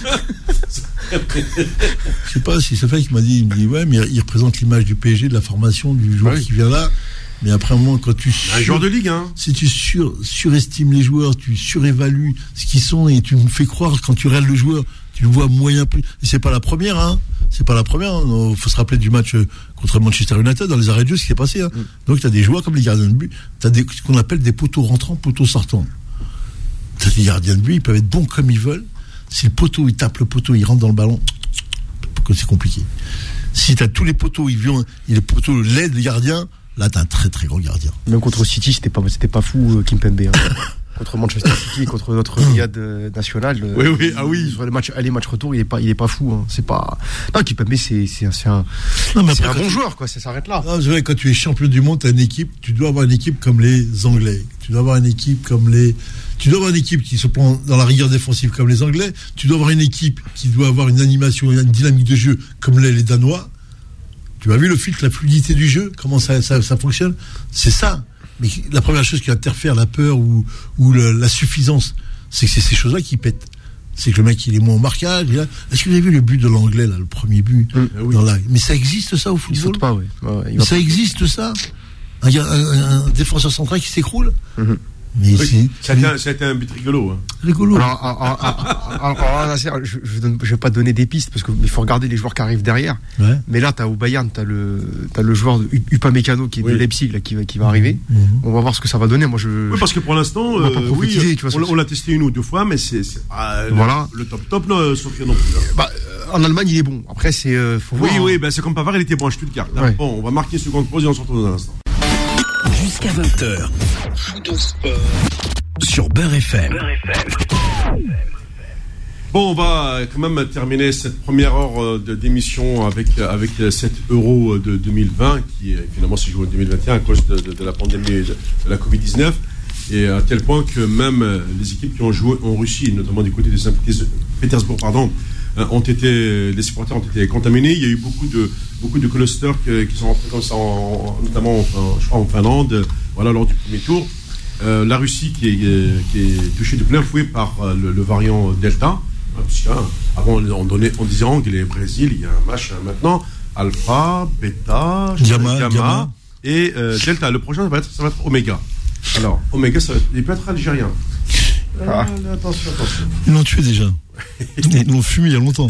Je sais pas si c'est fait qu'il m'a dit, ouais, mais il représente l'image du PSG, de la formation, du joueur qui vient là. Mais après un moment, quand tu un joueur de Ligue 1, si tu surestimes les joueurs, tu surévalues ce qu'ils sont et tu me fais croire quand tu regardes le joueur, tu le vois moyen plus. Et c'est pas la première, hein. C'est pas la première. Hein. Faut se rappeler du match contre Manchester United dans les arrêts de jeu, ce qui s'est passé. Hein. Donc tu as des joueurs comme les gardiens de but, tu as ce qu'on appelle des poteaux rentrants, poteaux sortants. Tu as des gardiens de but, ils peuvent être bons comme ils veulent. Si le poteau, il tape le poteau, il rentre dans le ballon, c'est compliqué. Si tu as tous les poteaux, les poteaux l'aident le gardien, là, tu as un très très grand gardien. Même contre City, c'était pas fou, Kimpembe. Hein. Contre Manchester City, contre notre Riyad national. Oui. Sur les matchs aller, match retour, il est pas fou. Hein. C'est pas. Non, Kimpembe, c'est un bon joueur, quoi. Ça s'arrête là. Non, vrai, quand tu es champion du monde, tu dois avoir une équipe comme les Anglais. Tu dois avoir une équipe qui se prend dans la rigueur défensive comme les Anglais. Tu dois avoir une équipe qui doit avoir une animation, une dynamique de jeu comme les Danois. Tu as vu le filtre, la fluidité du jeu, comment ça fonctionne? C'est ça. Mais la première chose qui interfère la peur ou la suffisance, c'est que c'est ces choses-là qui pètent. C'est que le mec, il est moins au marquage. Est-ce que vous avez vu le but de l'Anglais, là, le premier but Mais ça existe, ça, au football? Il saute pas, oui. Ça existe, ça? Un défenseur central qui s'écroule? Mais ça a été un but rigolo. Hein. Rigolo. Alors, je vais pas donner des pistes parce qu'il faut regarder les joueurs qui arrivent derrière. Ouais. Mais là, au Bayern, t'as le joueur Upamecano qui est de Leipzig là, qui va arriver. On va voir ce que ça va donner. Moi, Oui, parce que pour l'instant, on l'a testé une ou deux fois, mais c'est voilà. Le top Sofia non plus. En Allemagne, il est bon. Après, faut voir. Oui, c'est comme Pavard, il était bon à Stuttgart. Ouais. Bon, on va marquer une seconde pause et on se retrouve dans un instant. Jusqu'à 20h. Sur Beurre FM. Bon, on va quand même terminer cette première heure d'émission avec cet Euro de 2020 qui finalement s'est joué en 2021 à cause de la pandémie de la Covid-19. Et à tel point que même les équipes qui ont joué en Russie, notamment du côté de Saint-Pétersbourg, les supporters ont été contaminés. Il y a eu beaucoup de clusters qui sont rentrés comme ça, notamment je crois en Finlande, lors du premier tour. La Russie qui est touchée de plein fouet par le variant Delta. Avant on disait anglais, Brésil, il y a un machin maintenant, Alpha, Beta, Gamma et Delta. Le prochain ça va être Oméga. Alors Oméga il peut être algérien. Attention. Ils l'ont tué déjà. Ils l'ont fumé il y a longtemps.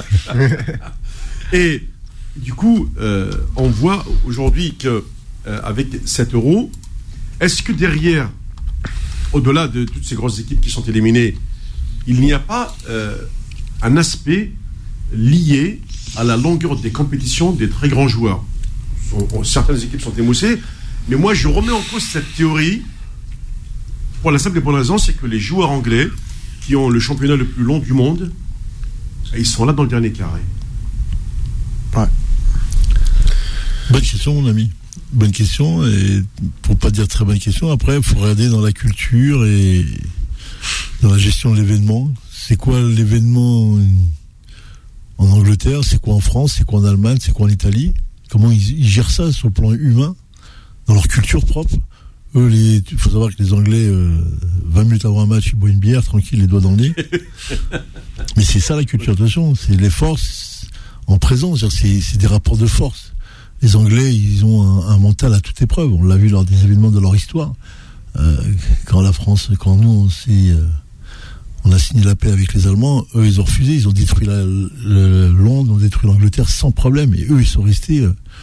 Et du coup, on voit aujourd'hui que avec 7 euros, est-ce que derrière, au-delà de toutes ces grosses équipes qui sont éliminées, il n'y a pas un aspect lié à la longueur des compétitions des très grands joueurs. Certaines équipes sont émoussées, mais moi je remets en cause cette théorie pour la simple et bonne raison, c'est que les joueurs anglais qui ont le championnat le plus long du monde, ils sont là dans le dernier carré. Ouais. Bonne question, mon ami. Bonne question, et pour pas dire très bonne question, après, il faut regarder dans la culture et dans la gestion de l'événement. C'est quoi l'événement en Angleterre, c'est quoi en France, c'est quoi en Allemagne, c'est quoi en Italie? Comment ils gèrent ça sur le plan humain, dans leur culture propre? Eux, il faut savoir que les Anglais, 20 minutes avant un match, ils boivent une bière, tranquille, les doigts dans le nez. Mais c'est ça la culture, attention, c'est les forces en présence, c'est des rapports de force. Les Anglais, ils ont un mental à toute épreuve. On l'a vu lors des événements de leur histoire. Quand la France, quand nous, on a signé la paix avec les Allemands, eux, ils ont refusé. Ils ont détruit Londres, ont détruit l'Angleterre sans problème. Et eux, ils sont restés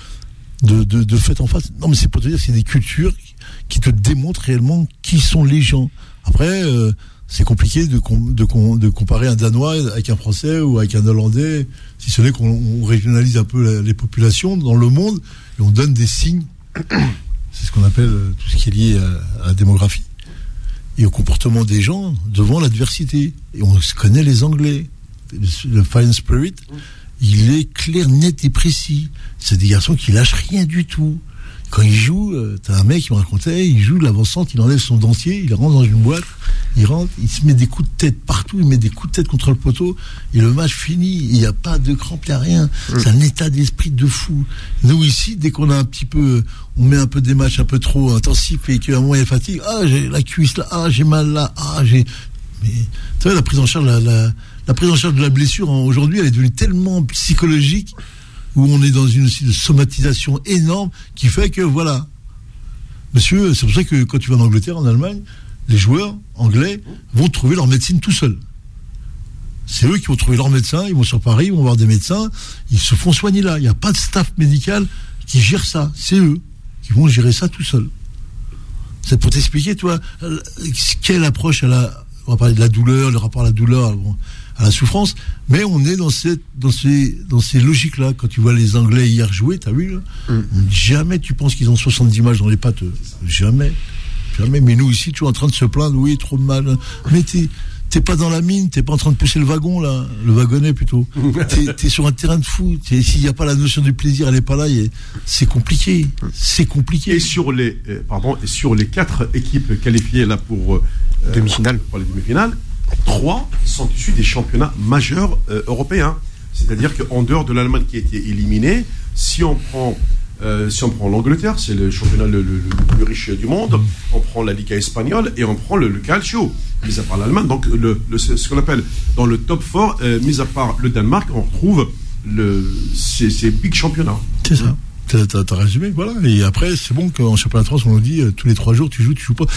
de fait en face. Non, mais c'est pour te dire, c'est des cultures qui te démontrent réellement qui sont les gens. Après, c'est compliqué de comparer un Danois avec un Français ou avec un Hollandais, si ce n'est qu'on régionalise un peu les populations dans le monde et on donne des signes. C'est ce qu'on appelle tout ce qui est lié à la démographie et au comportement des gens devant l'adversité. Et on se connaît les Anglais. Le Fighting Spirit, il est clair, net et précis. C'est des garçons qui lâchent rien du tout. Quand il joue, t'as un mec qui me racontait, il joue de l'avant-centre, il enlève son dentier, il rentre dans une boîte, il rentre, il se met des coups de tête partout, il met des coups de tête contre le poteau, et le match finit, il n'y a pas de crampes, il n'y a rien. C'est un état d'esprit de fou. Nous ici, dès qu'on a un petit peu, on met un peu des matchs un peu trop intensifs et qu'à un moment il y a fatigue, j'ai la cuisse là, j'ai mal là, mais tu vois, la prise en charge, la prise en charge de la blessure, aujourd'hui, elle est devenue tellement psychologique, où on est dans une somatisation énorme qui fait que, voilà. Monsieur, c'est pour ça que quand tu vas en Angleterre, en Allemagne, les joueurs anglais vont trouver leur médecine tout seuls. C'est eux qui vont trouver leur médecin, ils vont sur Paris, ils vont voir des médecins, ils se font soigner là. Il n'y a pas de staff médical qui gère ça. C'est eux qui vont gérer ça tout seuls. C'est pour t'expliquer, toi, quelle approche on va parler de la douleur, le rapport à la douleur, à la souffrance, mais on est dans ces logiques-là. Quand tu vois les Anglais hier jouer, t'as vu, là, jamais tu penses qu'ils ont 70 matchs dans les pattes. Jamais. Mais nous ici, tu es en train de se plaindre, oui, trop de mal. Mais t'es pas dans la mine, t'es pas en train de pousser le wagon, là, le wagonnet plutôt. T'es sur un terrain de foot. S'il n'y a pas la notion du plaisir, elle est pas là, c'est compliqué. C'est compliqué. Et sur les 4 équipes qualifiées là pour les demi-finales, 3 sont issus des championnats majeurs européens. C'est-à-dire qu'en dehors de l'Allemagne qui a été éliminée, si on prend l'Angleterre, c'est le championnat le plus riche du monde, on prend la Liga espagnole et on prend le Calcio, mis à part l'Allemagne. Donc ce qu'on appelle dans le top 4, mis à part le Danemark, on retrouve ces big championnats. C'est ça. T'as résumé, voilà. Et après, c'est bon qu'en championnat de France, on nous dit tous les 3 jours, tu joues pas.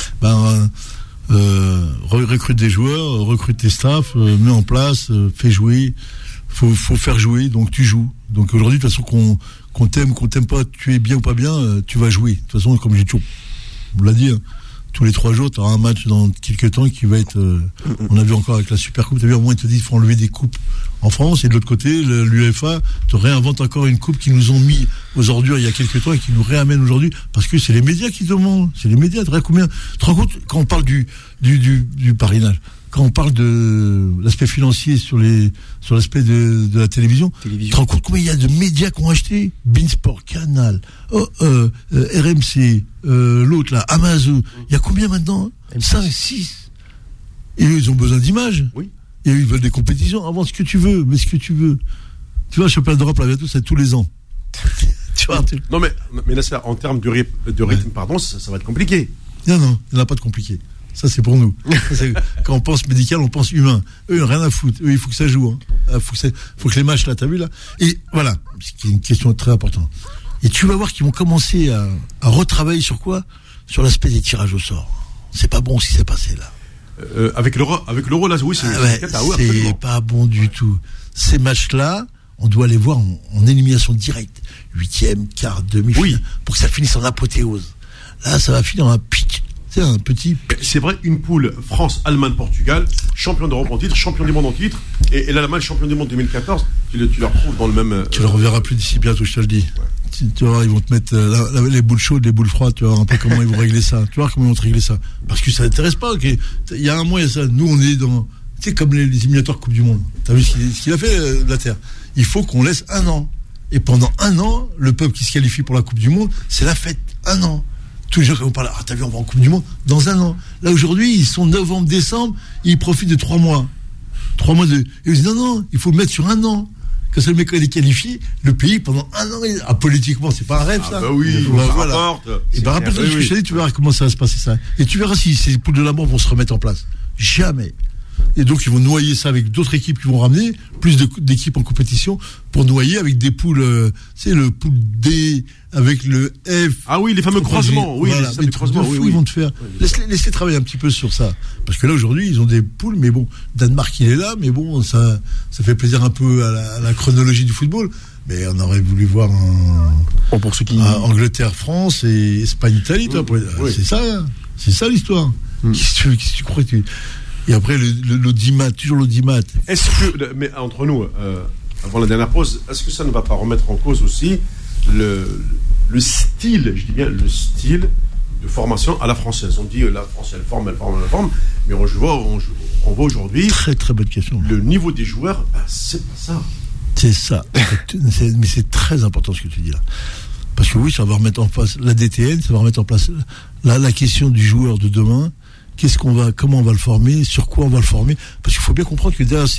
Recrute des joueurs, recrute tes staffs, mets en place, fais jouer. Faut faire jouer, donc tu joues. Donc aujourd'hui, de toute façon, qu'on t'aime pas, tu es bien ou pas bien, tu vas jouer. De toute façon, comme j'ai toujours, on l'a dit, tous les 3 jours, tu auras un match dans quelques temps qui va être. On a vu encore avec la Super Coupe, tu as vu, au moins ils te disent qu'il faut enlever des coupes en France, et de l'autre côté, l'UEFA te réinvente encore une coupe qu'ils nous ont mis aux ordures il y a quelques temps et qui nous réamène aujourd'hui, parce que c'est les médias qui demandent. C'est les médias. Tu te rends compte, quand on parle du parrainage, quand on parle de l'aspect financier sur l'aspect de la télévision, tu te rends compte combien il y a de médias qui ont acheté Beansport, Canal, RMC, l'autre là, Amazon. Il y a combien maintenant? 5, 6. Et eux, ils ont besoin d'images. Oui. Et eux, ils veulent des compétitions. Avant, ce que tu veux, mais ce que tu veux. Tu vois, le championnat d'Europe, là, bientôt, c'est tous les ans. Tu vois, non, mais là, en termes de rythme, pardon, ça va être compliqué. Non, il n'y en a pas de compliqué. Ça, c'est pour nous. Quand on pense médical, on pense humain. Eux, ils n'ont rien à foutre. Eux, il faut que ça joue. Faut que les matchs, là, t'as vu, là. Et voilà, c'est une question très importante. Et tu vas voir qu'ils vont commencer à retravailler sur quoi? Sur l'aspect des tirages au sort. C'est pas bon ce qui s'est passé, là. Avec l'euro, là, oui, c'est pas bon du tout. Ces matchs-là, on doit les voir en élimination directe. 8e, quart, demi-finale. Pour que ça finisse en apothéose. Là, ça va finir en un pic. C'est un petit. C'est vrai, une poule France, Allemagne, Portugal, champion d'Europe en titre, champion du monde en titre, et l'Allemagne champion du monde 2014. tu les retrouves dans le même. Tu le reverras plus d'ici bientôt, je te le dis. Ouais. Tu vas voir, ils vont te mettre les boules chaudes, les boules froides, tu vas voir un peu comment ils vont régler ça. Tu vas voir comment ils vont te régler ça. Parce que ça n'intéresse pas. Okay. Il y a un mois, il y a ça. Nous, on est dans. Tu sais, comme les éliminatoires Coupe du Monde. Tu as vu ce qu'il a fait, la Terre. Il faut qu'on laisse 1 an. Et pendant 1 an, le peuple qui se qualifie pour la Coupe du Monde, c'est la fête. 1 an. Tous les gens qui vont parler, t'as vu, on va en Coupe du Monde dans 1 an. Là, aujourd'hui, ils sont novembre, décembre, et ils profitent de 3 mois. 3 mois de. Et ils disent non, il faut le mettre sur 1 an. Quand c'est le mec qui est qualifié, le pays, pendant 1 an, politiquement, c'est pas un rêve, ça. Bah oui, ça rapporte. Et bah, rappelle-toi ce que je t'ai dit, tu verras comment ça va se passer, ça. Et tu verras si ces poules de la mort vont se remettre en place. Jamais. Et donc, ils vont noyer ça avec d'autres équipes qui vont ramener, plus d'équipes en compétition, pour noyer avec des poules, tu sais, le poule D, avec le F. Ah oui, les fameux croisements. Oui, voilà, les croisements, oui. Ils vont te faire. Laisse-les travailler un petit peu sur ça. Parce que là, aujourd'hui, ils ont des poules, mais bon, Danemark, il est là, mais bon, ça fait plaisir un peu à la chronologie du football. Mais on aurait voulu voir pour ceux qui... Angleterre, France et Espagne, Italie, toi. Oui. C'est ça l'histoire. Qu'est-ce que tu crois que Et après, l'audimat, toujours l'audimat. Est-ce que, mais entre nous, avant la dernière pause, est-ce que ça ne va pas remettre en cause aussi le style, je dis bien le style de formation à la française? On dit la France, elle forme, mais on voit aujourd'hui. Très, très bonne question. Le niveau des joueurs, c'est pas ça. C'est ça. Mais c'est très important ce que tu dis là. Parce que oui, ça va remettre en place la DTN, ça va remettre en place la question du joueur de demain. Comment on va le former, sur quoi on va le former, parce qu'il faut bien comprendre que derrière,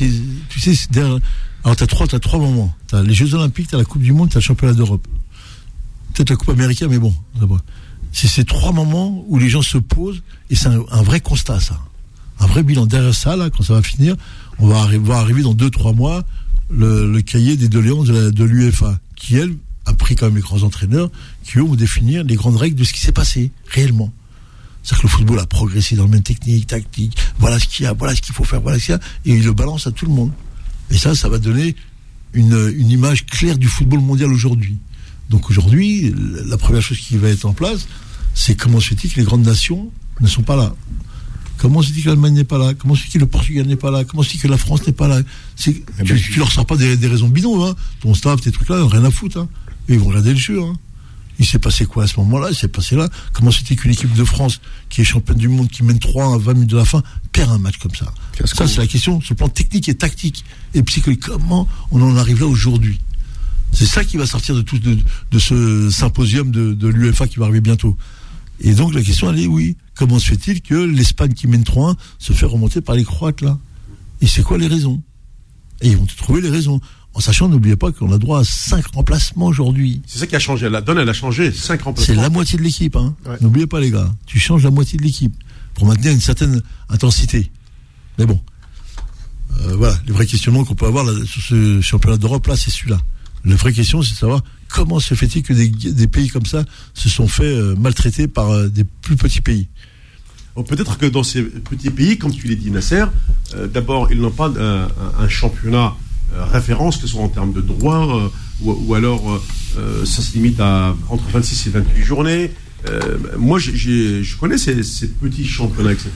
alors t'as trois moments. T'as les Jeux Olympiques, t'as la Coupe du Monde, t'as le Championnat d'Europe. Peut-être la Coupe américaine, mais bon, d'abord. C'est ces 3 moments où les gens se posent, et c'est un vrai constat, ça. Un vrai bilan. Derrière ça, là, quand ça va finir, on va arriver dans 2-3 mois, le cahier des doléances de l'UEFA, qui, elle, a pris quand même les grands entraîneurs, qui, eux, vont définir les grandes règles de ce qui s'est passé, réellement. C'est-à-dire que le football a progressé dans le domaine technique, tactique, voilà ce qu'il y a, voilà ce qu'il faut faire, voilà ce qu'il y a, et il le balance à tout le monde. Et ça va donner une image claire du football mondial aujourd'hui. Donc aujourd'hui, la première chose qui va être en place, c'est comment se fait-il que les grandes nations ne sont pas là? Comment se dit que l'Allemagne n'est pas là? Comment se dit que le Portugal n'est pas là? Comment se dit que la France n'est pas là? Tu leur sors pas des raisons bidons, hein. Ton staff, tes trucs là, rien à foutre, hein. Et ils vont regarder le jeu, hein. Il s'est passé quoi à ce moment-là? Il s'est passé là. Comment c'était qu'une équipe de France qui est championne du monde, qui mène 3 à 20 minutes de la fin, perd un match comme ça? Ça, c'est la question, sur le plan technique et tactique. Et psychologique, comment on en arrive là aujourd'hui? C'est ça qui va sortir de ce symposium de l'UEFA qui va arriver bientôt. Et donc, la question, elle est, oui, comment se fait-il que l'Espagne qui mène 3-1 se fait remonter par les Croates, là? Et c'est quoi les raisons? Et ils vont te trouver les raisons. En sachant, n'oubliez pas qu'on a droit à 5 remplacements aujourd'hui. C'est ça qui a changé. La donne, elle a changé. 5 remplacements. C'est la moitié de l'équipe, hein. Ouais. N'oubliez pas, les gars. Tu changes la moitié de l'équipe pour maintenir une certaine intensité. Mais bon. Voilà. Les vrais questionnements qu'on peut avoir là, sur ce championnat d'Europe, là, c'est celui-là. La vraie question, c'est de savoir comment se fait-il que des pays comme ça se sont fait maltraiter par des plus petits pays. Bon, peut-être que dans ces petits pays, comme tu l'as dit, Nasser, d'abord, ils n'ont pas un championnat référence, que ce soit en termes de droit, ou alors ça se limite à entre 26 et 28 journées. Moi, je connais ces petits championnats, etc.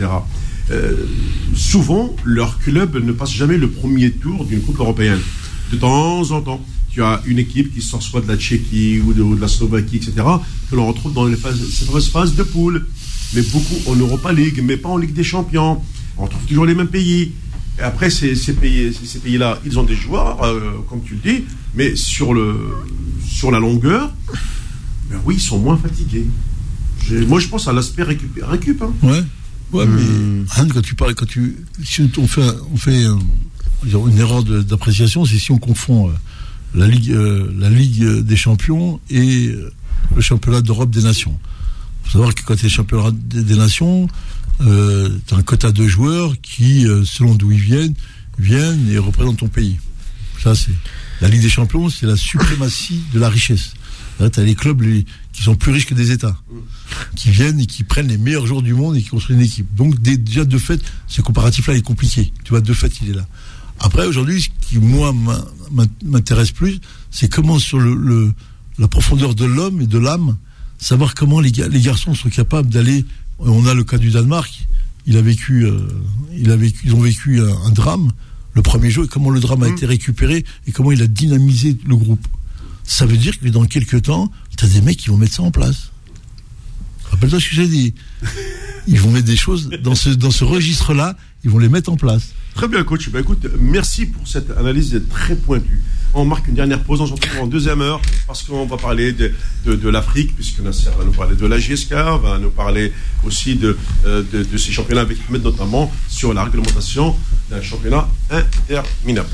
Souvent, leur club ne passe jamais le premier tour d'une coupe européenne. De temps en temps, tu as une équipe qui sort soit de la Tchéquie ou de la Slovaquie, etc., que l'on retrouve dans ces fameuses phases de poule. Mais beaucoup en Europa League, mais pas en Ligue des Champions. On retrouve toujours les mêmes pays. Et après, ces pays-là, ils ont des joueurs, comme tu le dis, mais sur la longueur, ben oui, ils sont moins fatigués. Moi, je pense à l'aspect récup. Hein. Ouais, mais Anne, si on fait une erreur d'appréciation, c'est si on confond la Ligue des Champions et le championnat d'Europe des Nations. Il faut savoir que quand tu es championnat des Nations, tu as un quota de joueurs qui, selon d'où ils viennent et représentent ton pays. Ça, c'est la Ligue des Champions, c'est la suprématie de la richesse. Là, tu as les clubs qui sont plus riches que des États, qui viennent et qui prennent les meilleurs joueurs du monde et qui construisent une équipe. Donc déjà de fait, ce comparatif-là est compliqué. Tu vois, de fait, il est là. Après, aujourd'hui, ce qui, moi, m'intéresse plus, c'est comment sur la profondeur de l'homme et de l'âme, savoir comment les garçons sont capables d'aller. On a le cas du Danemark. Ils ont vécu un drame le premier jour, et comment le drame a été récupéré et comment il a dynamisé le groupe. Ça veut dire que dans quelques temps, t'as des mecs qui vont mettre ça en place. Rappelle-toi ce que j'ai dit. Ils vont mettre des choses dans ce registre-là, ils vont les mettre en place. Très bien, coach. Ben, écoute, merci pour cette analyse très pointue. On marque une dernière pause, on se retrouve en deuxième heure parce qu'on va parler de l'Afrique, puisque Nasser va nous parler de la GSK, va nous parler aussi de ces championnats avec Ahmed notamment sur la réglementation d'un championnat interminable.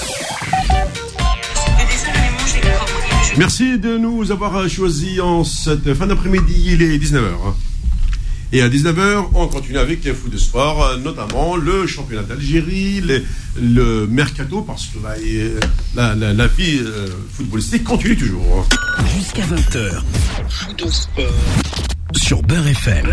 Merci de nous avoir choisis en cette fin d'après-midi, il est 19h. Et à 19h, on continue avec les foot de sport, notamment le championnat d'Algérie, le mercato, parce que la vie footballistique continue toujours. Jusqu'à 20h, foot de sport sur Beurre FM.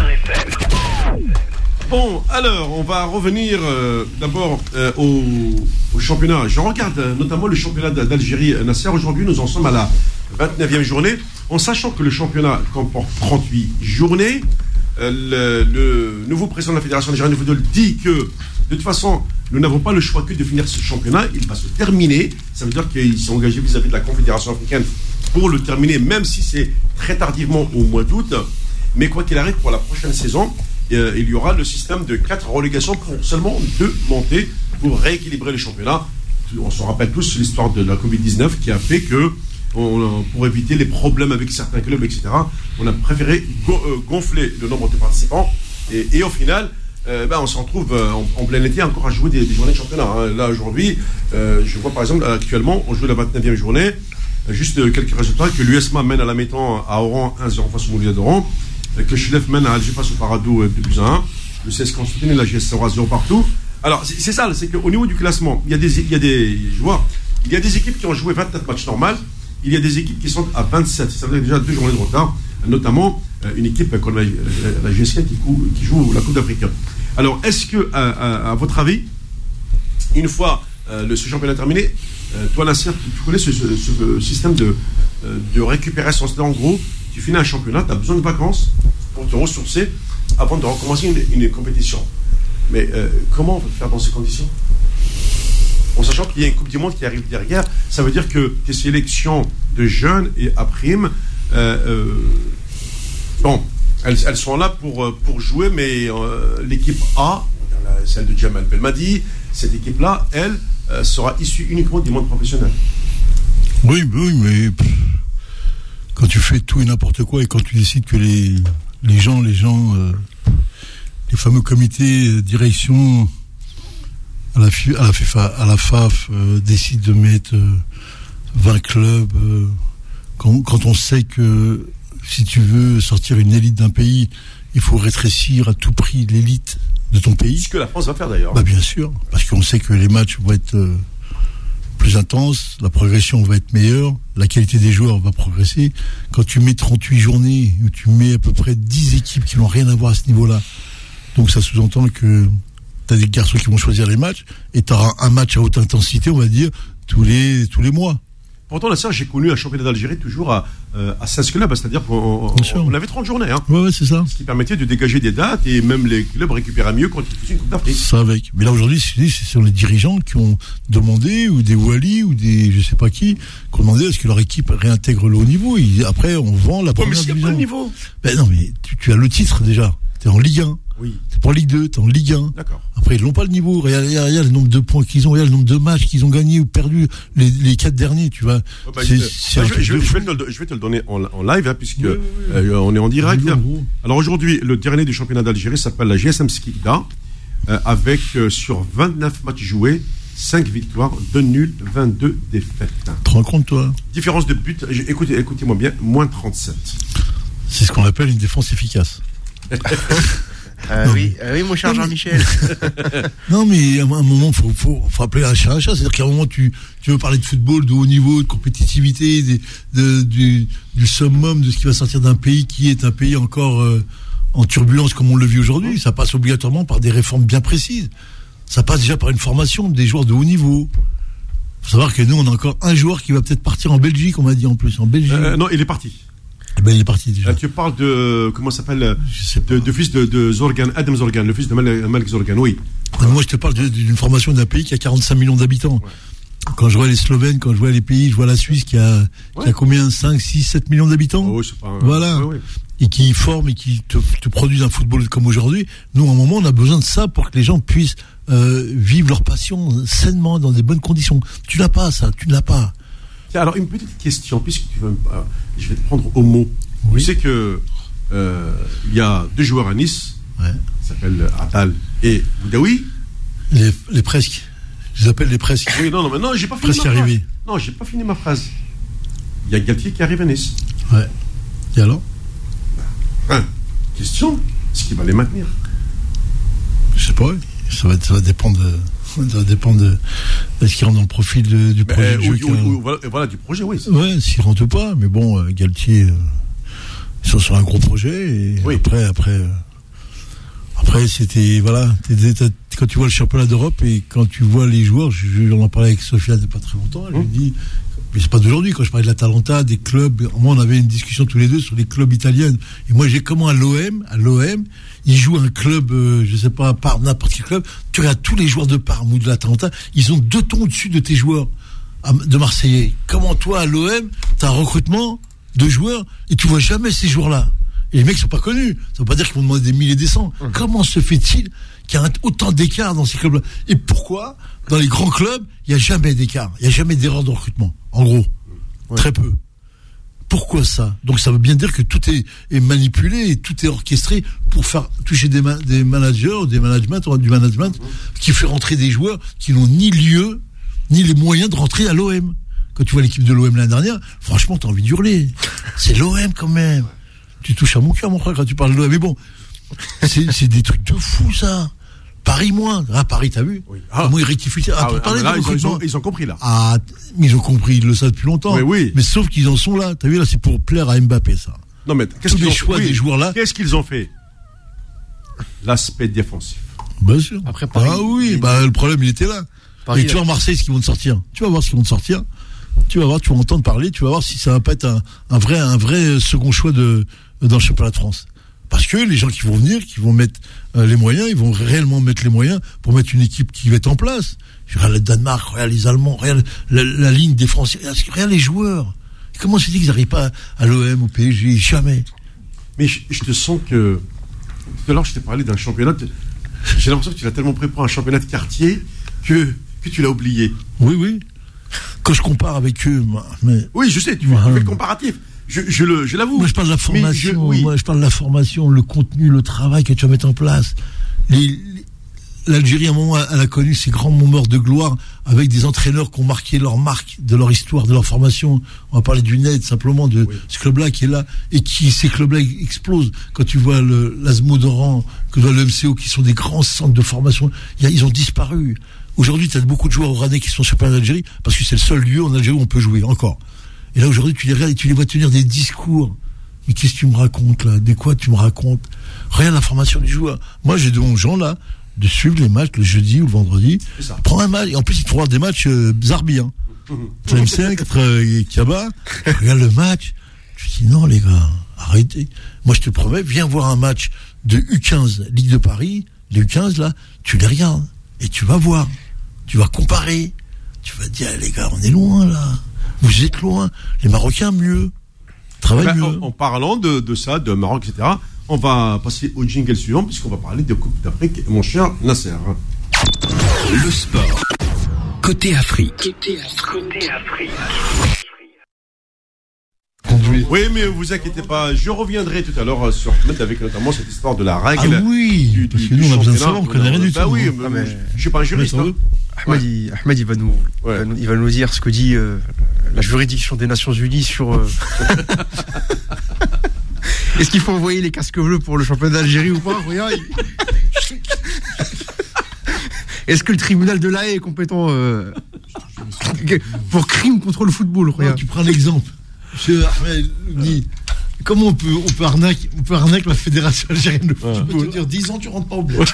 Bon, alors, on va revenir d'abord au championnat. Je regarde notamment le championnat d'Algérie. Nasser, aujourd'hui, nous en sommes à la 29e journée, en sachant que le championnat comporte 38 journées. Le nouveau président de la Fédération algérienne de football dit que, de toute façon, nous n'avons pas le choix que de finir ce championnat. Il va se terminer. Ça veut dire qu'il s'est engagé vis-à-vis de la Confédération africaine pour le terminer, même si c'est très tardivement au mois d'août. Mais quoi qu'il arrive, pour la prochaine saison, il y aura le système de 4 relégations pour seulement 2 montées pour rééquilibrer le championnat. On se rappelle tous l'histoire de la Covid-19 qui a fait que, pour éviter les problèmes avec certains clubs, etc., on a préféré gonfler le nombre de participants et au final, on se retrouve en plein été encore à jouer des journées de championnat. Là, aujourd'hui, je vois par exemple, actuellement, on joue la 29e journée, juste quelques résultats, que l'USMA mène à la mi-temps à Oran 1-0 face au Mouloudia d'Oran, que Chlef mène à Alger face au Paradou 2-1, le CS Constantine et la GS sera 0 partout. Alors, c'est ça, c'est qu'au niveau du classement, il y a des joueurs, il y a des équipes qui ont joué 29 matchs normaux. Il y a des équipes qui sont à 27, ça veut dire déjà 2 journées de retard, notamment une équipe comme la GSK qui joue la Coupe d'Afrique. Alors, est-ce que, à votre avis, une fois ce championnat terminé, toi Nasser, tu connais ce système de récupération, c'est-à-dire en gros, tu finis un championnat, tu as besoin de vacances pour te ressourcer avant de recommencer une compétition. Mais comment on va faire dans ces conditions ? En sachant qu'il y a une Coupe du Monde qui arrive derrière, ça veut dire que tes sélections de jeunes et à prime, elles sont là pour jouer, mais l'équipe A, celle de Jamal Belmadi, cette équipe-là, elle, sera issue uniquement du monde professionnel. Oui, mais quand tu fais tout et n'importe quoi et quand tu décides que les gens, les fameux comités direction à la FAF décide de mettre 20 clubs quand on sait que si tu veux sortir une élite d'un pays, il faut rétrécir à tout prix l'élite de ton pays. Ce que la France va faire d'ailleurs. Bien sûr, parce qu'on sait que les matchs vont être plus intenses, la progression va être meilleure, la qualité des joueurs va progresser. Quand tu mets 38 journées, où tu mets à peu près 10 équipes qui n'ont rien à voir à ce niveau-là, donc ça sous-entend que tu as des garçons qui vont choisir les matchs et tu auras un match à haute intensité, on va dire, tous les mois. Pourtant, là, j'ai connu un championnat d'Algérie toujours à 16 clubs, c'est-à-dire qu'on avait 30 journées. Ouais, c'est ça. Ce qui permettait de dégager des dates et même les clubs récupéraient mieux quand ils faisaient une Coupe d'Afrique. Ça avec. Mais là, aujourd'hui, ce sont les dirigeants qui ont demandé, ou des Wally, ou des je sais pas qui ont demandé à ce que leur équipe réintègre le haut niveau. Et après, on vend la première division. Mais s'il n'y a pas le niveau. Non, mais tu as le titre déjà. T'es en Ligue 1. Oui. T'es pas en Ligue 2, t'es en Ligue 1. D'accord. Après, ils n'ont pas le niveau. Regarde le nombre de points qu'ils ont, regarde le nombre de matchs qu'ils ont gagnés ou perdus les 4 derniers, tu vois. Je vais te le donner en live, puisque on est en direct. Alors aujourd'hui, le dernier du championnat d'Algérie s'appelle la GSM Skikda, avec sur 29 matchs joués, 5 victoires, 2 nuls, 22 défaites. Tu te rends compte, toi? Différence de but, écoutez-moi bien, moins 37. C'est ce qu'on appelle une défense efficace. Oui, mon cher Jean-Michel. Non, mais à un moment, faut appeler un chat un chat. C'est-à-dire qu'à un moment, tu veux parler de football, de haut niveau, de compétitivité, du summum de ce qui va sortir d'un pays qui est un pays encore en turbulence comme on le vit aujourd'hui. Ça passe obligatoirement par des réformes bien précises. Ça passe déjà par une formation des joueurs de haut niveau. Faut savoir que nous, on a encore un joueur qui va peut-être partir en Belgique, on m'a dit en plus. En Belgique. Non, il est parti. Il est parti déjà. Tu parles de, comment ça s'appelle, de fils de Zorgan, Adam Zorgan, le fils de Malik Zorgan, oui. Moi, je te parle d'une formation d'un pays qui a 45 millions d'habitants. Ouais. Quand je vois les Slovènes, quand je vois les pays, je vois la Suisse qui a combien, 5, 6, 7 millions d'habitants. Oh, c'est pas voilà. Et qui forment et qui te produisent un football comme aujourd'hui. Nous, à un moment, on a besoin de ça pour que les gens puissent vivre leur passion sainement, dans des bonnes conditions. Tu n'as pas ça, tu ne l'as pas. Tiens, alors, une petite question, puisque je vais te prendre au mot. Oui. Tu sais que il y a 2 joueurs à Nice, qui s'appellent Attal et Boudaoui. Les presque. Je les appelle les presque. Oui, non, j'ai pas fini presque arrivé. Non, j'ai pas fini ma phrase. Il y a Galtier qui arrive à Nice. Ouais. Et alors? Question, est-ce qu'il va les maintenir? Je sais pas, ça va dépendre de ce qu'il rentre dans le profil du projet de jeu. Voilà, du projet, oui. Ouais, s'il rentre pas, mais bon, Galtier, ils sont sur un gros projet, et oui. Après, c'était, voilà, quand tu vois le championnat d'Europe et quand tu vois les joueurs, j'en ai parlé avec Sofiane il n'y a pas très longtemps, je lui dis, mais c'est pas d'aujourd'hui, quand je parlais de l'Atalanta, des clubs, moi on avait une discussion tous les deux sur les clubs italiens, et moi j'ai comment à l'OM, ils jouent un club, je sais pas, par n'importe quel club, tu regardes tous les joueurs de Parme ou de l'Atalanta, ils ont 2 tons au-dessus de tes joueurs de Marseillais. Comment toi à l'OM, t'as un recrutement de joueurs et tu vois jamais ces joueurs-là? Et les mecs sont pas connus. Ça veut pas dire qu'ils vont demander des milliers et des cents. Comment se fait-il qu'il y a autant d'écart dans ces clubs-là? Et pourquoi, dans les grands clubs, il n'y a jamais d'écart? Il n'y a jamais d'erreur de recrutement. En gros. Très peu. Pourquoi ça? Donc ça veut bien dire que tout est manipulé et tout est orchestré pour faire toucher des managers, du management, qui fait rentrer des joueurs qui n'ont ni lieu, ni les moyens de rentrer à l'OM. Quand tu vois l'équipe de l'OM l'année dernière, franchement, t'as envie d'hurler. C'est l'OM quand même. Tu touches à mon cœur, mon frère, quand tu parles de l'OM. Mais bon, c'est des trucs de fou, ça. Paris, moins. Ah, Paris, t'as vu? Oui. Comment ils rectifient? Ils ont compris, là. Ah, mais ils ont compris, ils le savent depuis longtemps. Oui. Mais sauf qu'ils en sont là. T'as vu, là, c'est pour plaire à Mbappé, ça. Non, mais tous les choix des joueurs là. Qu'est-ce qu'ils ont fait? L'aspect défensif. Bien sûr. Après, Paris, le problème, il était là. Paris, et tu vas Marseille, ce qu'ils vont te sortir. Tu vas voir ce qu'ils vont te sortir. Tu vas voir, tu vas entendre parler, tu vas voir si ça va pas être un vrai second choix dans le championnat de France. Parce que les gens qui vont venir, qui vont mettre les moyens, ils vont réellement mettre les moyens pour mettre une équipe qui va être en place. Regarde le Danemark, regarde les Allemands, regarde la ligne des Français, regarde les joueurs. Comment se dit qu'ils n'arrivent pas à l'OM, au PSG? Jamais. Mais je te sens que... Tout à l'heure, je t'ai parlé d'un championnat... J'ai l'impression que tu l'as tellement pris pour un championnat de quartier que tu l'as oublié. Oui. Quand je compare avec eux... Mais... Oui, je sais, tu fais le comparatif. Je l'avoue. Moi, je parle de la formation. Moi, je parle de la formation, le contenu, le travail que tu vas mettre en place. L'Algérie, à un moment, elle a connu ces grands moments de gloire avec des entraîneurs qui ont marqué leur marque de leur histoire, de leur formation. On va parler du NED, simplement, de ce club-là qui est là et ces clubs-là explosent. Quand tu vois l'Asmo d'Oran, que tu vois le MCO, qui sont des grands centres de formation, ils ont disparu. Aujourd'hui, tu as beaucoup de joueurs oranais qui sont sur en Algérie parce que c'est le seul lieu en Algérie où on peut jouer, encore. Et là, aujourd'hui, tu les regardes et tu les vois tenir des discours. Mais qu'est-ce que tu me racontes, là? De quoi tu me racontes? Regarde la formation du joueur. Moi, j'ai demandé aux gens, là, de suivre les matchs le jeudi ou le vendredi. Prends un match. Et en plus, ils te font voir des matchs Zarbi, hein. MC, Kaba. Regarde le match. Tu dis, non, les gars, arrêtez. Moi, je te promets, viens voir un match de U15, Ligue de Paris. Les U15, là, tu les regardes. Et tu vas voir. Tu vas comparer. Tu vas te dire, les gars, on est loin, là. Vous êtes loin. Les Marocains, mieux. Travaillent mieux. En parlant de ça, de Maroc, etc., on va passer au jingle suivant, puisqu'on va parler de Coupe d'Afrique, mon cher Nasser. Le sport. Côté Afrique. Oui, mais vous inquiétez pas, je reviendrai tout à l'heure sur Ahmed avec notamment cette histoire de la règle. Ah oui, parce que nous on a besoin de savoir, on connaît rien du tout. Bah oui, mais je suis pas un juriste. Ahmed, il va nous dire ce que dit la juridiction des Nations Unies sur. Est-ce qu'il faut envoyer les casques bleus pour le championnat d'Algérie ou pas? Regarde. Est-ce que le tribunal de l'Haye est compétent pour crime contre le football? Regarde. Tu prends l'exemple. Monsieur Ahmed dit comment on peut arnaquer la fédération algérienne de football. Tu dire 10 ans tu rentres pas au bled.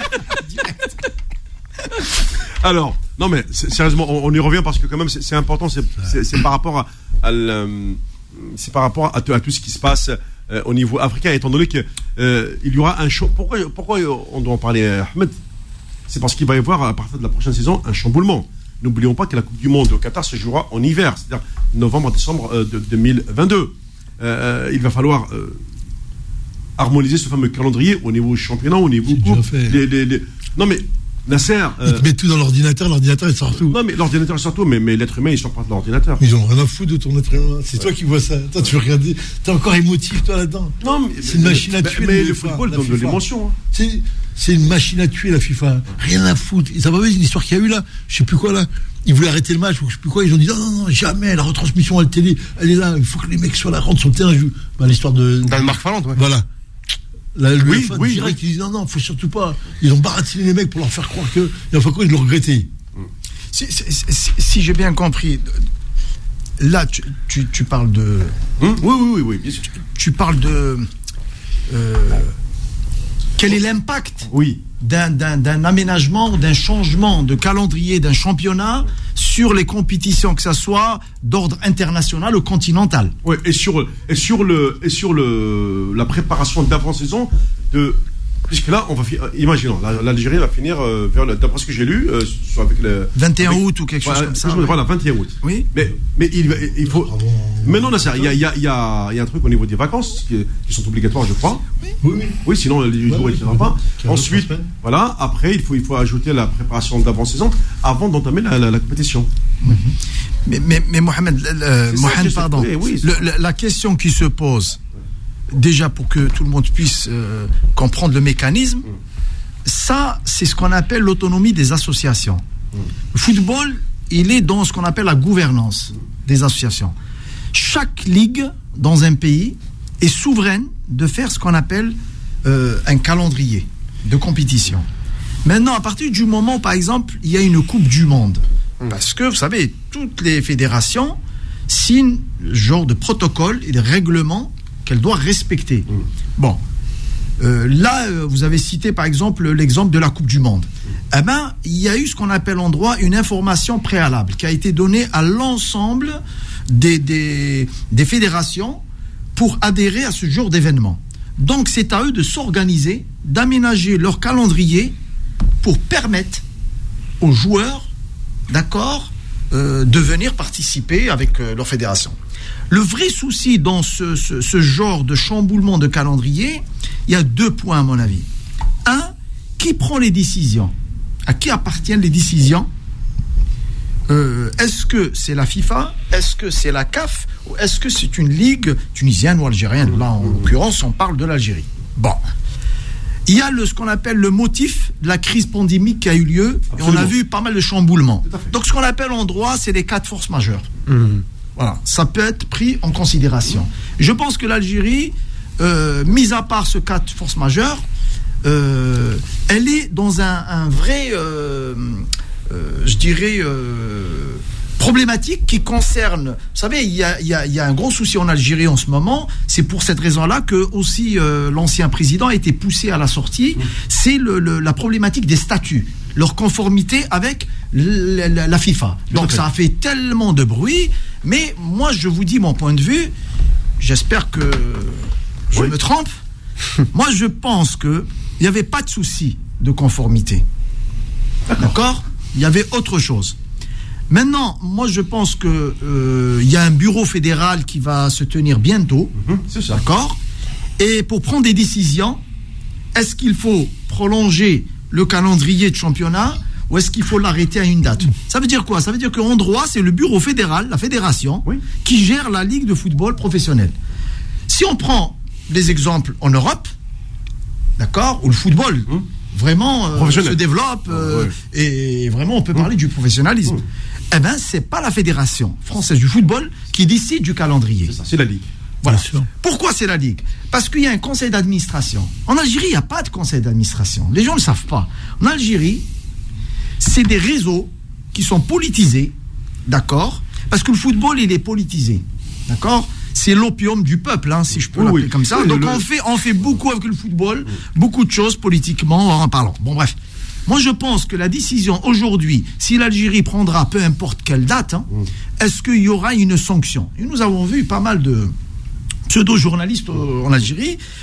Alors, non mais sérieusement, on y revient parce que quand même c'est important, c'est par rapport c'est par rapport à tout ce qui se passe au niveau africain, étant donné que il y aura un show. Pourquoi on doit en parler, Ahmed? c'est parce qu'il va y avoir, à partir de la prochaine saison, un chamboulement. N'oublions pas que la Coupe du Monde au Qatar se jouera en hiver, c'est-à-dire novembre-décembre de 2022. Il va falloir harmoniser ce fameux calendrier au niveau championnat, au niveau coupe. Non mais Nasser, ils te mettent tout dans l'ordinateur il sort tout. Non mais l'ordinateur sort tout, mais l'être humain il sort pas de l'ordinateur. Ils ont rien à foutre de ton être humain. C'est toi qui vois ça. Toi tu veux regarder, t'es encore émotif toi là-dedans. Non mais c'est une machine à tuer. Mais le football donne de l'émotion. Hein. C'est une machine à tuer la FIFA. Rien à foutre. Ça va pas une histoire qu'il y a eu là. Je sais plus quoi là. Ils voulaient arrêter le match ou je sais plus quoi. Ils ont dit non, jamais. La retransmission à la télé, elle est là. Il faut que les mecs soient là, rentrent sur le terrain. L'histoire de Danemark-Finlande, ouais. Voilà. Oui. Direct, ils disent non, faut surtout pas. Ils ont baratiné les mecs pour leur faire croire que. Et enfin quoi, ils l'ont regretté. Si j'ai bien compris, là, tu parles de. Oui, bien sûr. Tu parles de. Quel est l'impact d'un aménagement ou d'un changement de calendrier d'un championnat sur les compétitions, que ça soit d'ordre international ou continental? Oui, et sur la préparation d'avant-saison puisque là, imaginons, l'Algérie va finir d'après ce que j'ai lu, avec le 21 août ou quelque chose comme ça. Voilà, 21 août. Oui. Mais il faut. Mais non, il y a un truc au niveau des vacances qui sont obligatoires, je crois. Oui, sinon les joueurs ne tireront pas. Ensuite, voilà, après il faut ajouter la préparation d'avant-saison avant d'entamer la compétition. Mais Mohamed, pardon. La question qui se pose, déjà pour que tout le monde puisse comprendre le mécanisme, ça, c'est ce qu'on appelle l'autonomie des associations. Le football, il est dans ce qu'on appelle la gouvernance des associations. Chaque ligue dans un pays est souveraine de faire ce qu'on appelle un calendrier de compétition. Maintenant, à partir du moment, par exemple, il y a une Coupe du Monde, parce que, vous savez, toutes les fédérations signent le genre de protocole et de règlements qu'elle doit respecter. Bon, là, vous avez cité par exemple l'exemple de la Coupe du Monde. Eh ben, il y a eu ce qu'on appelle en droit une information préalable qui a été donnée à l'ensemble des fédérations pour adhérer à ce genre d'événement. Donc, c'est à eux de s'organiser, d'aménager leur calendrier pour permettre aux joueurs, d'accord, de venir participer avec leur fédération. Le vrai souci dans ce genre de chamboulement de calendrier, il y a 2 points à mon avis. Un, qui prend les décisions? À qui appartiennent les décisions? Est-ce que c'est la FIFA? Est-ce que c'est la CAF? Ou est-ce que c'est une ligue tunisienne ou algérienne? Là, en l'occurrence, on parle de l'Algérie. Bon. Il y a ce qu'on appelle le motif de la crise pandémique qui a eu lieu. Et on a vu pas mal de chamboulements. Donc, ce qu'on appelle en droit, c'est les cas de force majeure. Voilà, ça peut être pris en considération. Je pense que l'Algérie, mis à part ce cas de force majeure, elle est dans un vrai, je dirais, problématique qui concerne. Vous savez, il y a un gros souci en Algérie en ce moment. C'est pour cette raison-là que aussi l'ancien président a été poussé à la sortie. C'est la problématique des statuts, leur conformité avec la FIFA. Donc ça a fait tellement de bruit. Mais moi, je vous dis mon point de vue. J'espère que je me trompe. Moi, je pense qu'il n'y avait pas de souci de conformité. D'accord ? Il y avait autre chose. Maintenant, moi, je pense que il y a un bureau fédéral qui va se tenir bientôt. C'est ça. D'accord ? Et pour prendre des décisions, est-ce qu'il faut prolonger le calendrier de championnat ou est-ce qu'il faut l'arrêter à une date? Ça veut dire quoi? Ça veut dire qu'en droit, c'est le bureau fédéral, la fédération, qui gère la ligue de football professionnelle. Si on prend des exemples en Europe, d'accord, où le football vraiment se développe et vraiment on peut parler du professionnalisme, eh bien, c'est pas la fédération française du football qui décide du calendrier. C'est ça, c'est la ligue. Voilà. Pourquoi c'est la ligue? Parce qu'il y a un conseil d'administration. En Algérie, il n'y a pas de conseil d'administration. Les gens ne le savent pas. En Algérie, c'est des réseaux qui sont politisés, d'accord? Parce que le football, il est politisé, d'accord? C'est l'opium du peuple, hein, si je peux l'appeler comme ça. Donc on fait beaucoup avec le football, beaucoup de choses politiquement en parlant. Bon, bref. Moi, je pense que la décision aujourd'hui, si l'Algérie prendra peu importe quelle date, est-ce qu'il y aura une sanction? Et nous avons vu pas mal de pseudo-journalistes en Algérie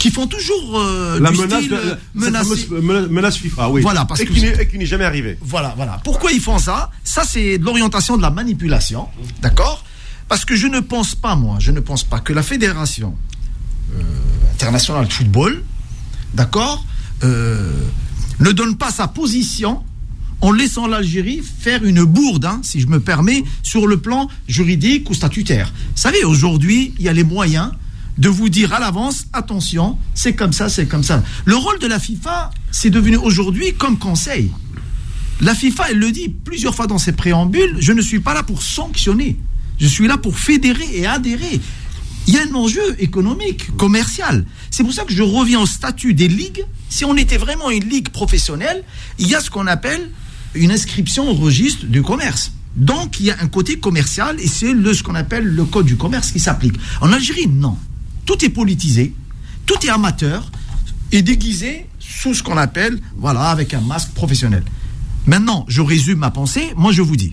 qui font toujours la du menace, style cette fameuse menace FIFA, oui. Voilà, parce et qui n'est jamais arrivée. Voilà. Pourquoi ils font ça? Ça, c'est de l'orientation de la manipulation, d'accord? Parce que je ne pense pas que la Fédération internationale de football, d'accord, ne donne pas sa position en laissant l'Algérie faire une bourde, si je me permets, sur le plan juridique ou statutaire. Vous savez, aujourd'hui, il y a les moyens de vous dire à l'avance, attention, c'est comme ça. Le rôle de la FIFA, c'est devenu aujourd'hui comme conseil. La FIFA, elle le dit plusieurs fois dans ses préambules, je ne suis pas là pour sanctionner, je suis là pour fédérer et adhérer. Il y a un enjeu économique, commercial. C'est pour ça que je reviens au statut des ligues. Si on était vraiment une ligue professionnelle, il y a ce qu'on appelle une inscription au registre du commerce. Donc, il y a un côté commercial et c'est ce qu'on appelle le code du commerce qui s'applique. En Algérie, non. Tout est politisé, tout est amateur et déguisé sous ce qu'on appelle, avec un masque professionnel. Maintenant, je résume ma pensée. Moi, je vous dis,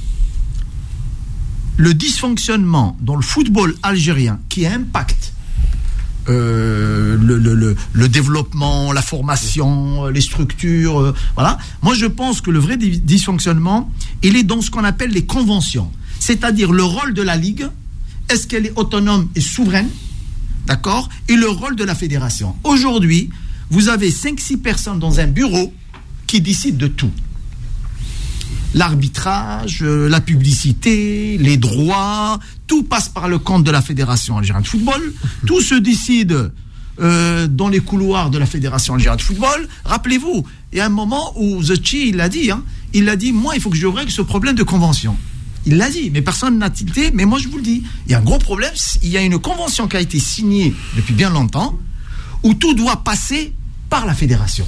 le dysfonctionnement dans le football algérien qui impacte le développement, la formation, les structures, Moi, je pense que le vrai dysfonctionnement, il est dans ce qu'on appelle les conventions. C'est-à-dire le rôle de la Ligue, est-ce qu'elle est autonome et souveraine, d'accord, et le rôle de la fédération. Aujourd'hui, vous avez 5-6 personnes dans un bureau qui décident de tout. L'arbitrage, la publicité, les droits, tout passe par le compte de la Fédération algérienne de football. Tout se décide dans les couloirs de la Fédération algérienne de football. Rappelez-vous, il y a un moment où Zetchi, il l'a dit, moi, il faut que je règle ce problème de convention. Il l'a dit, mais personne n'a tilté, mais moi, je vous le dis. Il y a un gros problème, il y a une convention qui a été signée depuis bien longtemps, où tout doit passer par la Fédération.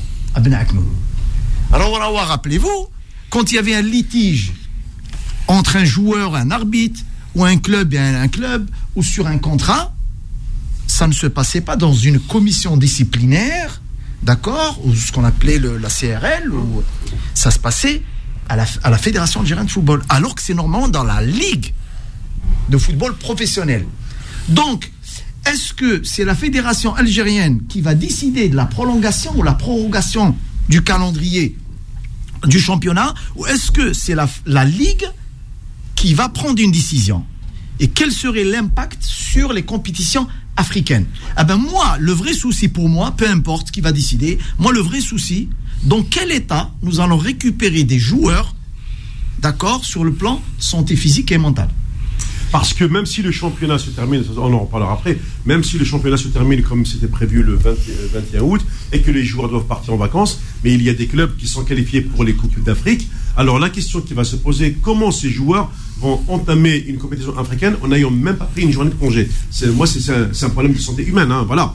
Alors, rappelez-vous, quand il y avait un litige entre un joueur et un arbitre, ou un club et un club, ou sur un contrat, ça ne se passait pas dans une commission disciplinaire, d'accord, ou ce qu'on appelait la CRL, ou ça se passait à la Fédération algérienne de football, alors que c'est normalement dans la ligue de football professionnel. Donc, est-ce que c'est la Fédération algérienne qui va décider de la prolongation ou la prorogation du calendrier du championnat, ou est-ce que c'est la Ligue qui va prendre une décision? Et quel serait l'impact sur les compétitions africaines? Moi, le vrai souci pour moi, peu importe qui va décider, moi le vrai souci, dans quel état nous allons récupérer des joueurs, d'accord, sur le plan santé physique et mentale? Parce que même si le championnat se termine, on en reparlera après, même si le championnat se termine comme c'était prévu le 21 août et que les joueurs doivent partir en vacances, mais il y a des clubs qui sont qualifiés pour les Coupes d'Afrique. Alors la question qui va se poser, comment ces joueurs vont entamer une compétition africaine en n'ayant même pas pris une journée de congé? C'est un problème de santé humaine.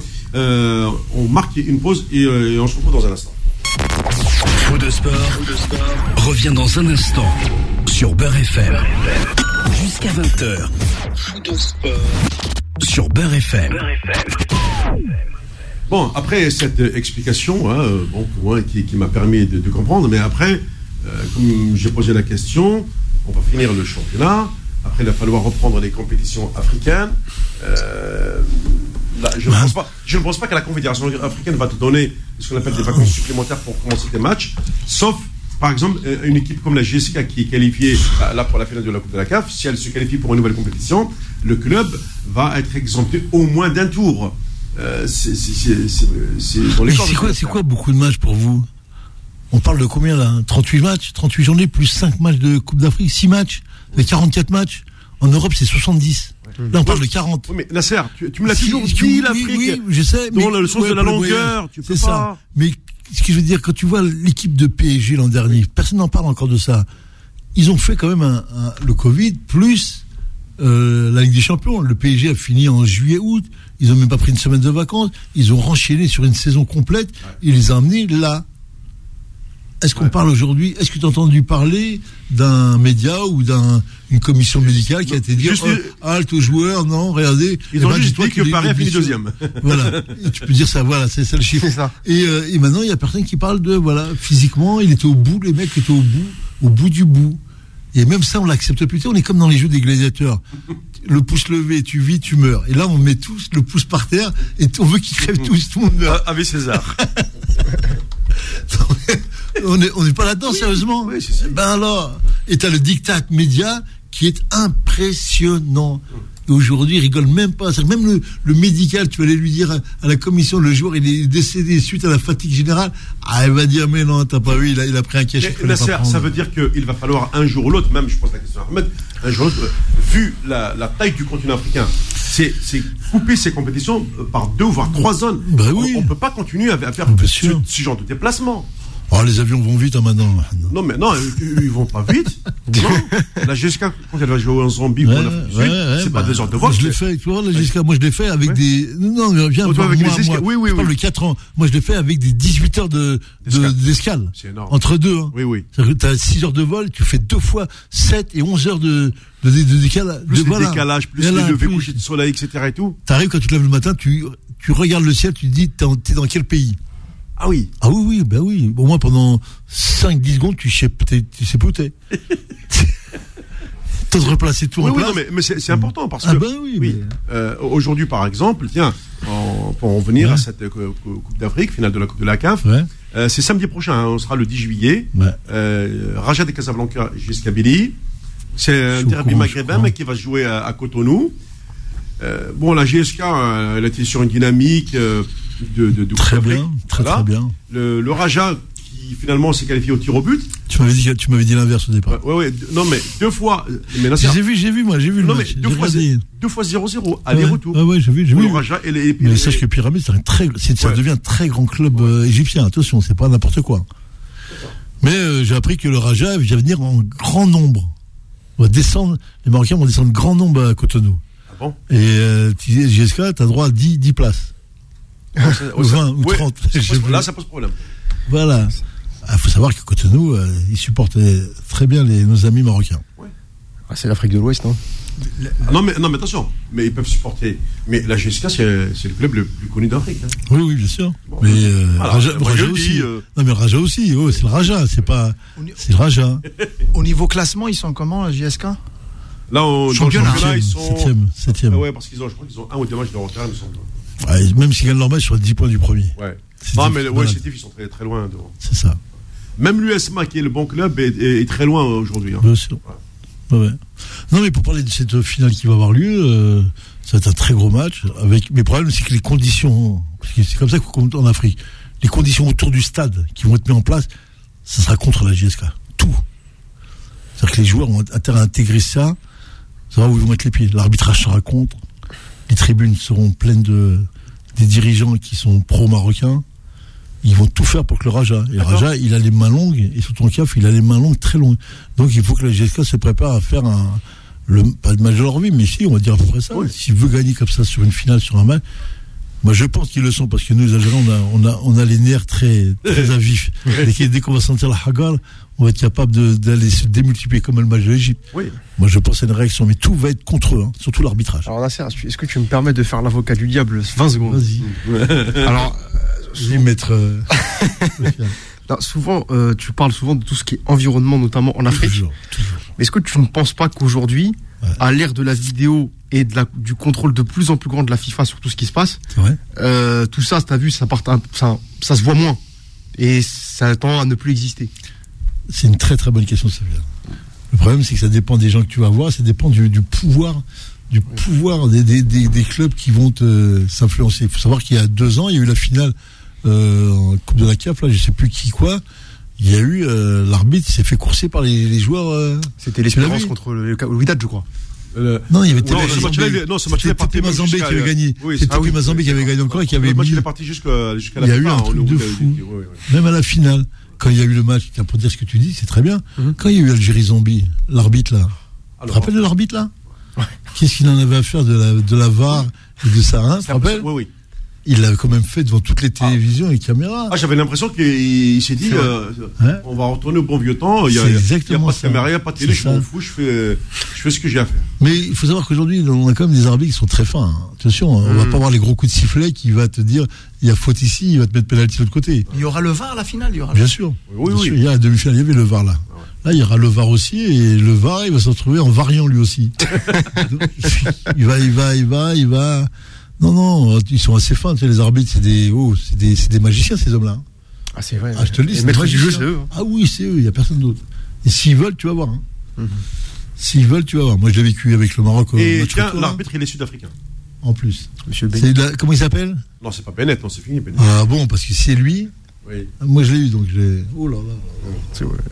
On marque une pause et on se retrouve dans un instant. Fou de sport revient dans un instant sur Beurre FM. Jusqu'à 20h. Fou de sport sur Beurre FM. Bon, après cette explication, pour moi, qui m'a permis de comprendre, mais après, comme j'ai posé la question, on va finir le championnat. Après, il va falloir reprendre les compétitions africaines. Je ne pense pas que la Confédération africaine va te donner ce qu'on appelle des vacances supplémentaires pour commencer tes matchs, sauf, par exemple, une équipe comme la GSK qui est qualifiée là pour la finale de la Coupe de la CAF. Si elle se qualifie pour une nouvelle compétition, le club va être exempté au moins d'un tour. C'est dans les c'est quoi beaucoup de matchs pour vous? On parle de combien là? 38 matchs, 38 journées, plus 5 matchs de Coupe d'Afrique, 6 matchs, 44 matchs. En Europe, c'est 70. Là, on parle de 40. Oui, mais Nasser, tu me l'as toujours dit, l'Afrique. Oui, je sais. Dans le sens de la longueur, tu peux pas. C'est ça. Mais ce que je veux dire, quand tu vois l'équipe de PSG l'an dernier, personne n'en parle encore de ça. Ils ont fait quand même le Covid plus la Ligue des Champions. Le PSG a fini en juillet-août. Ils n'ont même pas pris une semaine de vacances. Ils ont renchaîné sur une saison complète. Ils les ont amenés là. Est-ce qu'on parle aujourd'hui? Est-ce que tu as entendu parler d'un média ou d'une commission médicale qui a été dire halte aux joueurs? Non, regardez. Ils ont juste dit que Paris a fini deuxième. Voilà. Et tu peux dire ça, voilà, c'est ça le chiffre. C'est ça. Et maintenant, il y a personne qui parle de, physiquement, il était au bout, les mecs étaient au bout du bout. Et même ça, on l'accepte plus tard. On est comme dans les jeux des gladiateurs. le pouce levé, tu vis, tu meurs. Et là, on met tous le pouce par terre et on veut qu'ils crèvent tous, tout le monde meurt. Avec César. On n'est pas là-dedans, sérieusement. Oui, si. Ben alors, et t'as le diktat média qui est impressionnant. Et aujourd'hui, il rigole même pas. C'est même le médical, tu vas aller lui dire à la commission, le jour il est décédé suite à la fatigue générale. Ah, elle va dire, mais non, t'as pas vu, il a pris un cachet. Ça veut dire qu'il va falloir un jour ou l'autre, même je pose la question à Ahmed, un jour ou l'autre, vu la taille du continent africain, c'est couper ces compétitions par 2 voire 3 zones. Ben oui. On peut pas continuer à faire ce genre de déplacement. Oh, les avions vont vite maintenant. Non, mais non, ils vont pas vite. Non. La GSK, quand elle va jouer en Zambie ou en Afrique du Sud, c'est pas 2 heures de vol. Je l'ai fait, tu vois, la GSK, moi je l'ai fait avec des. Non, mais viens, toi, avec moi, les escales. Oui, je parle de 4 ans. Moi je l'ai fait avec des 18 heures d'escale. C'est énorme. Entre deux. Hein. Oui. C'est-à-dire que tu as 6 heures de vol, tu fais 2 fois 7 et 11 heures de décalage. Plus les décalages, plus les levées couchers de soleil, etc. et tout. T'arrives quand tu te lèves le matin, tu regardes le ciel, tu te dis, t'es dans quel pays? Ah oui. Ah oui, ben oui. Au moins pendant 5-10 secondes, tu sais pas où t'es. T'as de replacer tout en place. Oui, mais c'est important parce que. Ah ben oui. Aujourd'hui, par exemple, tiens, pour en venir à cette Coupe d'Afrique, finale de la Coupe de la CAF, c'est samedi prochain, hein, on sera le 10 juillet. Raja de Casablanca jusqu'à Billy. C'est un derby maghrébin, mais qui va se jouer à Cotonou. La GSK, elle était sur une dynamique de très bien, très bien. Le Raja qui finalement s'est qualifié au tir au but. Tu m'avais dit l'inverse au départ. Ouais. Non mais 2 fois. Mais là, j'ai vu le match. 2 fois 0-0 aller-retour. Ah ouais, j'ai vu. Le Raja mais sache que Pyramide, ça devient un très grand club égyptien. Attention, c'est pas n'importe quoi. Mais j'ai appris que le Raja vient venir en grand nombre. On va descendre. Les Marocains vont descendre grand nombre à Cotonou. Ah bon? Et GSK, t'as droit à 10 places. Ou 20 ou 30. Là, ça pose problème. Voilà. Il faut savoir que Cotonou, ils supportent très bien nos amis marocains. Ouais. Ah, c'est l'Afrique de l'Ouest, non? Non, mais attention. Mais ils peuvent supporter. Mais la GSK, c'est le club le plus connu d'Afrique. Hein. Oui, bien sûr. Bon, mais Raja aussi. Non, mais Raja aussi. Oh, c'est le Raja. C'est le Raja. Au niveau classement, ils sont comment, la GSK? Là, championnat, ils sont 7e. Ouais, parce je crois qu'ils ont 1 ou 2 matchs de retard, il me semble. Ouais, même s'ils gagnent leur match, ils sont à 10 points du premier. Ouais. Non, mais c'est difficile, ils sont très, très loin devant. C'est ça. Même l'USMA, qui est le bon club, est très loin aujourd'hui. Hein. Bien sûr. Ouais. Non, mais pour parler de cette finale qui va avoir lieu, ça va être un très gros match. Mais le problème, c'est que les conditions, parce que c'est comme ça qu'on compte en Afrique, les conditions autour du stade qui vont être mises en place, ça sera contre la GSK. Tout. C'est-à-dire que les joueurs ont intérêt à intégrer ça. Ça va où ils vont mettre les pieds. L'arbitrage sera contre. Les tribunes seront pleines des dirigeants qui sont pro-marocains. Ils vont tout faire pour que le Raja. Et le Raja, il a les mains longues. Et sous ton CAF, il a les mains longues très longues. Donc il faut que la GSK se prépare à faire pas de match de leur vie, mais si, on va dire à peu près ça. Oui. S'il veut gagner comme ça sur une finale, sur un match, moi je pense qu'ils le sont, parce que nous, les Algériens, on a les nerfs très, très à vif. Et dès qu'on va sentir la hagar, on va être capable d'aller se démultiplier comme le match de l'Égypte. Oui. Moi je pense à une réaction, mais tout va être contre eux, hein, surtout l'arbitrage. Alors Nasser, est-ce que tu me permets de faire l'avocat du diable 20 secondes? Vas-y. Alors, je vais mettre. Souvent, tu parles souvent de tout ce qui est environnement, notamment en Afrique. Toujours. Mais est-ce que tu ne penses pas qu'aujourd'hui, à l'ère de la vidéo et du contrôle de plus en plus grand de la FIFA sur tout ce qui se passe, tout ça, t'as vu, ça se voit moins. Et ça tend à ne plus exister. C'est une très très bonne question, Sylvia. Le problème, c'est que ça dépend des gens que tu vas voir, ça dépend du pouvoir des clubs qui vont s'influencer. Il faut savoir qu'il y a 2 ans, il y a eu la finale en Coupe de la CAF, là, je sais plus quoi. Il y a eu l'arbitre s'est fait courser par les joueurs. C'était l'Espérance contre le Wydad, je crois. Non, il y avait ce match-là parti Mazambé qui avait gagné. C'était Mazambé qui avait gagné encore et qui avait mis. Il est parti jusqu'à la fin. Il y a eu un truc de fou. Même à la finale, quand il y a eu le match, pour dire ce que tu dis, c'est très bien. Quand il y a eu Algérie-Zambie, l'arbitre là. Tu te rappelles de l'arbitre là? Qu'est-ce qu'il en avait à faire de la VAR et de Sarin, tu te rappelles? Oui. Il l'avait quand même fait devant toutes les télévisions et les caméras. J'avais l'impression qu'il s'est dit on va retourner au bon vieux temps. Il n'y a pas de caméra, il n'y a pas de télé, je m'en fous, je fais ce que j'ai à faire. Mais il faut savoir qu'aujourd'hui, on a quand même des arbitres qui sont très fins. Hein. Attention, on va pas avoir les gros coups de sifflet qui va te dire il y a faute ici, il va te mettre pénalty de l'autre côté. Il y aura le VAR à la finale, Bien sûr. Oui. Il y a la demi-finale, il y avait le VAR là. Là, il y aura le VAR aussi, et le VAR, il va se retrouver en variant lui aussi. il va. Non, ils sont assez fins, tu sais, les arbitres, c'est des magiciens, ces hommes-là. Ah, c'est vrai. Ah, je te le dis, les c'est maîtres des du jeu, magiciens. c'est eux. Ah oui, c'est eux, il n'y a personne d'autre. Et s'ils veulent, tu vas voir. Hein. S'ils veulent, tu vas voir. Moi, je l'ai vécu avec le Maroc. Et match tiens, retour, l'arbitre, il est sud-africain. en plus. Monsieur Bennett. Comment il s'appelle? Non, c'est pas Bennett, non, c'est fini, Bennett. Ah bon, parce que c'est lui. Oui. Moi, je l'ai eu, donc j'ai. Oh là là. C'est vrai.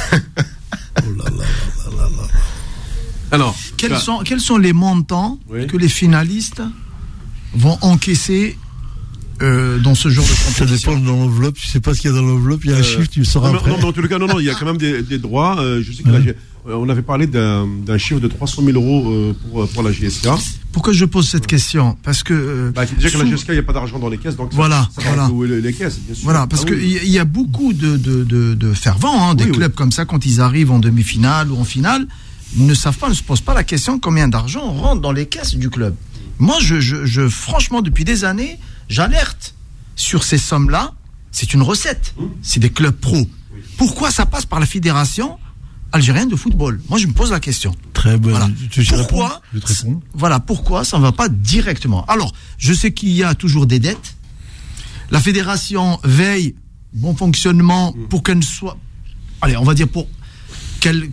Oh là là. Alors, Quels sont les montants Oui. que les finalistes vont encaisser dans ce genre de Ça compétition? dépend de l'enveloppe. Tu sais pas ce qu'il y a dans l'enveloppe. Il y a un chiffre, tu le sauras après. non, mais en tout cas, non, il y a quand même des droits. Je sais que on avait parlé d'un chiffre de 300 000 euros pour la GSK. Pourquoi je pose cette question? Parce que Déjà que la GSK, il n'y a pas d'argent dans les caisses, donc Voilà, ça va voilà. louer les caisses, bien sûr. voilà, parce Ah oui. qu'il y a beaucoup de fervents, des Oui, oui. clubs comme ça, quand ils arrivent en demi-finale ou en finale, ne se posent pas la question combien d'argent rentre dans les caisses du club. Moi, franchement, depuis des années, j'alerte sur ces sommes-là. C'est une recette. C'est des clubs pro. Pourquoi ça passe par la fédération algérienne de football? Moi, je me pose la question. Très bonne. Voilà. Tu sais Pourquoi répondre Je vais te répondre. Voilà, pourquoi ça ne va pas directement? Alors, je sais qu'il y a toujours des dettes. La fédération veille bon fonctionnement pour qu'elle soit... Allez, on va dire pour qu'elle...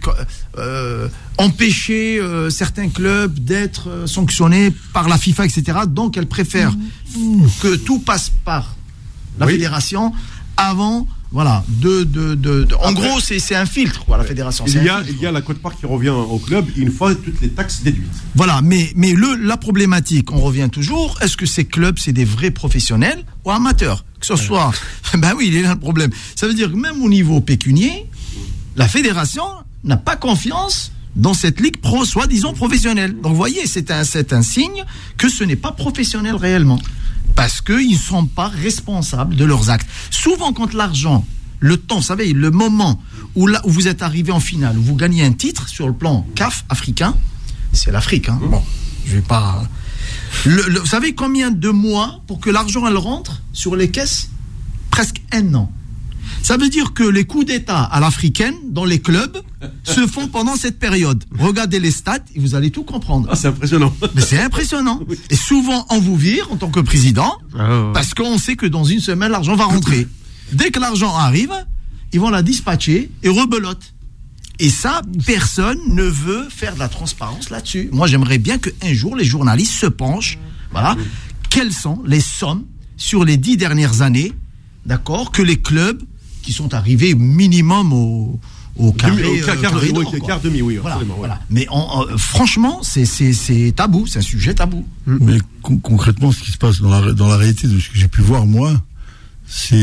empêcher certains clubs d'être sanctionnés par la FIFA, etc. Donc, elle préfère que tout passe par la fédération avant... Voilà, en gros, c'est un filtre, quoi, la fédération. Il y a la quote-part qui revient au club une fois toutes les taxes déduites. Voilà, mais la problématique, on revient toujours, est-ce que ces clubs, c'est des vrais professionnels ou amateurs? Que ce soit... Ben oui, il est là le problème. Ça veut dire que même au niveau pécunier, la fédération n'a pas confiance dans cette ligue soi-disant professionnelle. Donc vous voyez, c'est un signe que ce n'est pas professionnel réellement. Parce qu'ils ne sont pas responsables de leurs actes. Souvent, quand l'argent, le temps, vous savez, le moment où vous êtes arrivé en finale, où vous gagnez un titre sur le plan CAF africain, c'est l'Afrique. Hein. Bon, je vais pas... vous savez combien de mois pour que l'argent elle rentre sur les caisses? Presque 1 an. Ça veut dire que les coups d'État à l'africaine, dans les clubs, se font pendant cette période. Regardez les stats et vous allez tout comprendre. Ah, c'est impressionnant. Mais c'est impressionnant. Et souvent, on vous vire en tant que président, parce qu'on sait que dans une semaine, l'argent va rentrer. Dès que l'argent arrive, ils vont la dispatcher et rebelote. Et ça, personne ne veut faire de la transparence là-dessus. Moi, j'aimerais bien qu'un jour, les journalistes se penchent. Voilà. Quelles sont les sommes sur les 10 dernières années, d'accord, que les clubs qui sont arrivés minimum au carré, quart demi, oui. Voilà, Absolument, voilà. Mais franchement, c'est tabou, c'est un sujet tabou. Mais concrètement, ce qui se passe dans la réalité de ce que j'ai pu voir, moi, c'est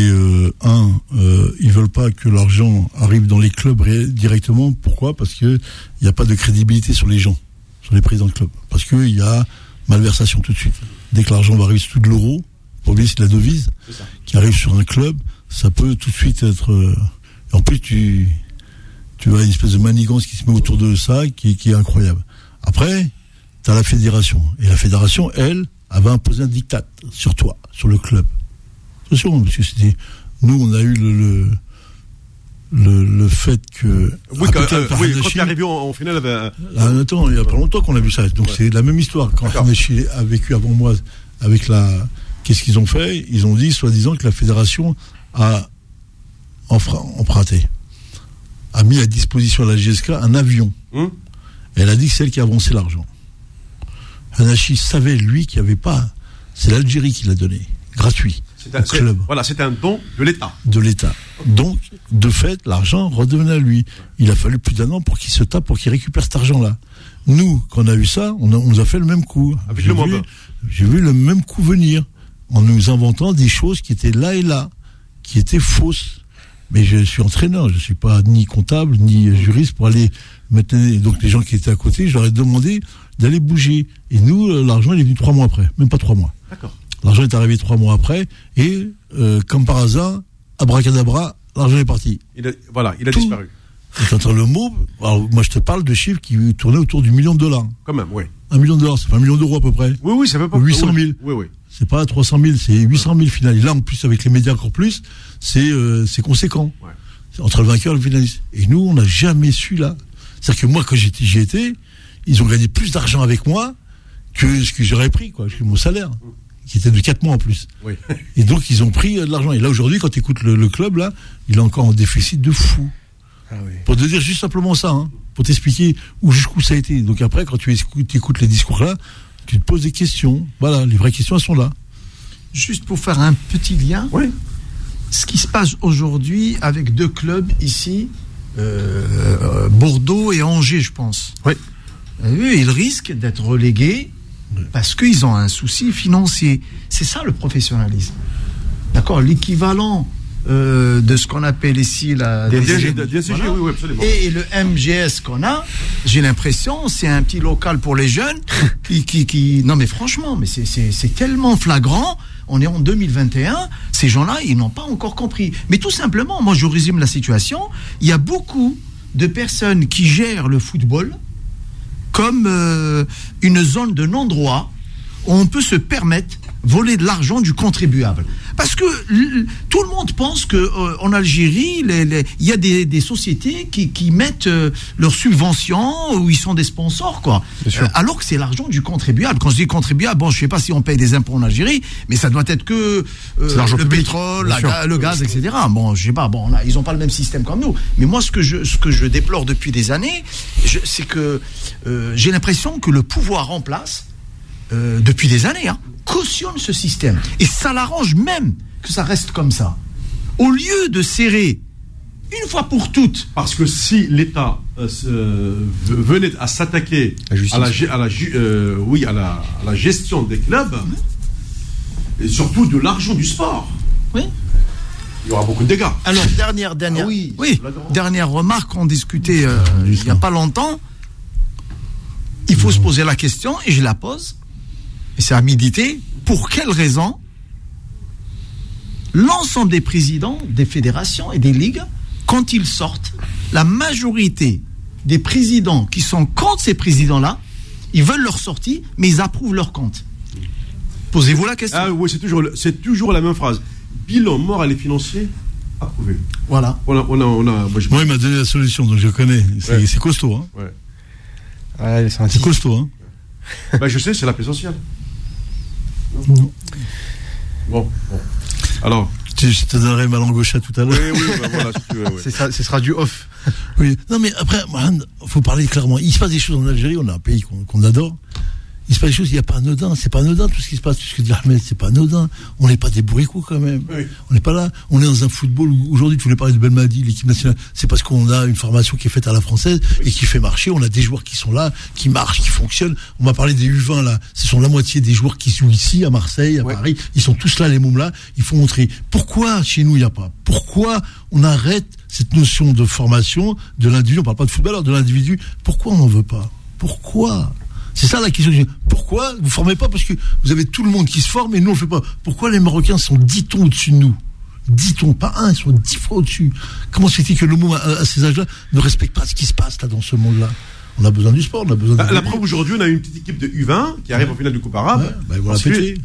ils veulent pas que l'argent arrive dans les clubs directement. Pourquoi? Parce que il n'y a pas de crédibilité sur les gens, sur les présidents de clubs. Parce qu'il y a malversation tout de suite. Dès que l'argent va arriver sous de l'euro, pour oublier c'est de la devise qui arrive sur un club, ça peut tout de suite être... En plus, tu as une espèce de manigance qui se met autour de ça, qui est incroyable. Après, tu as la fédération. Et la fédération, elle va imposer un diktat sur toi, sur le club. Attention, parce que c'était... Nous, on a eu le fait que... Oui, quand tu es arrivé en finale... Attends, il n'y a pas longtemps qu'on a vu ça. Donc c'est la même histoire. Quand Hanashi a vécu avant moi avec la... Qu'est-ce qu'ils ont fait? Ils ont dit, soi-disant, que la fédération a emprunté, a mis à disposition de la GSK un avion. Et elle a dit que c'est elle qui a avancé l'argent. Hanashi savait, lui, qu'il n'y avait pas... C'est l'Algérie qui l'a donné, gratuit, au club. Voilà, c'est un don de l'État. De l'État. Donc, de fait, l'argent redevenait à lui. Il a fallu plus d'1 an pour qu'il se tape, pour qu'il récupère cet argent-là. Nous, quand on a eu ça, on nous a fait le même coup. Avec le Mamba. J'ai vu le même coup venir, en nous inventant des choses qui étaient là et là, qui étaient fausses. Mais je suis entraîneur, je ne suis pas ni comptable, ni juriste pour aller mettre... Donc les gens qui étaient à côté, je leur ai demandé d'aller bouger. Et nous, l'argent, il est venu 3 mois après, même pas 3 mois. D'accord. L'argent est arrivé 3 mois après, et comme par hasard, abracadabra, l'argent est parti. Il a disparu. Tu entends le mot, alors moi je te parle de chiffres qui tournaient autour du $1 million. Quand même, oui. $1 million, c'est pas $1 million à peu près. Oui, ça fait pas... 800 000. Oui. C'est pas 300 000, c'est 800 000 final. Et là, en plus, avec les médias encore plus, c'est conséquent. Ouais. Entre le vainqueur et le finaliste. Et nous, on n'a jamais su là. C'est-à-dire que moi, quand j'y étais, ils ont gagné plus d'argent avec moi que ce que j'aurais pris, quoi, que mon salaire, qui était de 4 mois en plus. Oui. Et donc, ils ont pris de l'argent. Et là, aujourd'hui, quand tu écoutes le club, là, il est encore en déficit de fou. Ah oui. Pour te dire juste simplement ça, hein, pour t'expliquer jusqu'où ça a été. Donc après, quand tu écoutes les discours là, tu te poses des questions. Voilà, les vraies questions, elles sont là. Juste pour faire un petit lien, oui. Ce qui se passe aujourd'hui avec 2 clubs ici, Bordeaux et Angers, je pense. Oui. Eux, ils risquent d'être relégués parce qu'ils ont un souci financier. C'est ça le professionnalisme. D'accord, l'équivalent de ce qu'on appelle ici la DSG, voilà. Oui, absolument. Et le MGS qu'on a, j'ai l'impression, c'est un petit local pour les jeunes qui non mais franchement, mais c'est tellement flagrant. On est en 2021, ces gens-là, ils n'ont pas encore compris. Mais tout simplement, moi je résume la situation, il y a beaucoup de personnes qui gèrent le football comme une zone de non-droit où on peut se permettre voler de l'argent du contribuable. Parce que tout le monde pense qu'en Algérie, il y a des sociétés qui mettent leurs subventions où ils sont des sponsors, quoi. Alors que c'est l'argent du contribuable. Quand je dis contribuable, bon, je sais pas si on paye des impôts en Algérie, mais ça doit être que le pétrole, le gaz, etc. Bon, je sais pas. Bon, là, ils ont pas le même système comme nous. Mais moi, ce que je déplore depuis des années, c'est que j'ai l'impression que le pouvoir en place, depuis des années, cautionne ce système. Et ça l'arrange même que ça reste comme ça. Au lieu de serrer une fois pour toutes. Parce que si l'État venait à s'attaquer à la gestion des clubs, et surtout de l'argent du sport, oui, il y aura beaucoup de dégâts. Alors, dernière remarque, on discutait il n'y a pas longtemps. Il faut se poser la question, et je la pose. Et c'est à méditer, pour quelle raison l'ensemble des présidents des fédérations et des ligues, quand ils sortent, la majorité des présidents qui sont contre ces présidents-là, ils veulent leur sortie, mais ils approuvent leur compte. Posez-vous la question. Ah oui, c'est toujours la même phrase. Bilan moral et financier approuvé. Voilà. Moi, il m'a donné la solution, donc je connais. C'est costaud, hein. Ouais. C'est costaud, hein. Je sais, c'est la paix sociale. Bon. Alors. Je te donnerai ma langue au chat tout à l'heure. Oui, voilà, si tu veux, oui. Ce sera du off. Oui. Non, mais après, il faut parler clairement. Il se passe des choses en Algérie, on a un pays qu'on adore. Il se passe des choses, il n'y a pas anodin. C'est pas anodin tout ce qui se passe, tout ce que dit Ahmed, c'est pas anodin. On n'est pas des bourricots quand même. Oui. On n'est pas là. On est dans un football où aujourd'hui, tu voulais parler de Belmadi, l'équipe nationale. C'est parce qu'on a une formation qui est faite à la française et qui fait marcher. On a des joueurs qui sont là, qui marchent, qui fonctionnent. On m'a parlé des U20 là. Ce sont la moitié des joueurs qui jouent ici, à Marseille, à Paris. Ils sont tous là, les mômes là. Il faut montrer. Pourquoi chez nous, il n'y a pas? Pourquoi on arrête cette notion de formation de l'individu? On parle pas de football, alors de l'individu. Pourquoi on n'en veut pas? Pourquoi? C'est ça la question. Pourquoi vous ne formez pas? Parce que vous avez tout le monde qui se forme et nous on ne fait pas. Pourquoi les Marocains sont 10 tons au-dessus de nous? 10 tons, pas un, ils sont 10 fois au-dessus. Comment se fait-il que le monde à ces âges-là ne respecte pas ce qui se passe là dans ce monde-là? On a besoin du sport, on a besoin de... La preuve, aujourd'hui, on a une petite équipe de U20 qui arrive en finale du Coupe arabe. Parce qu'il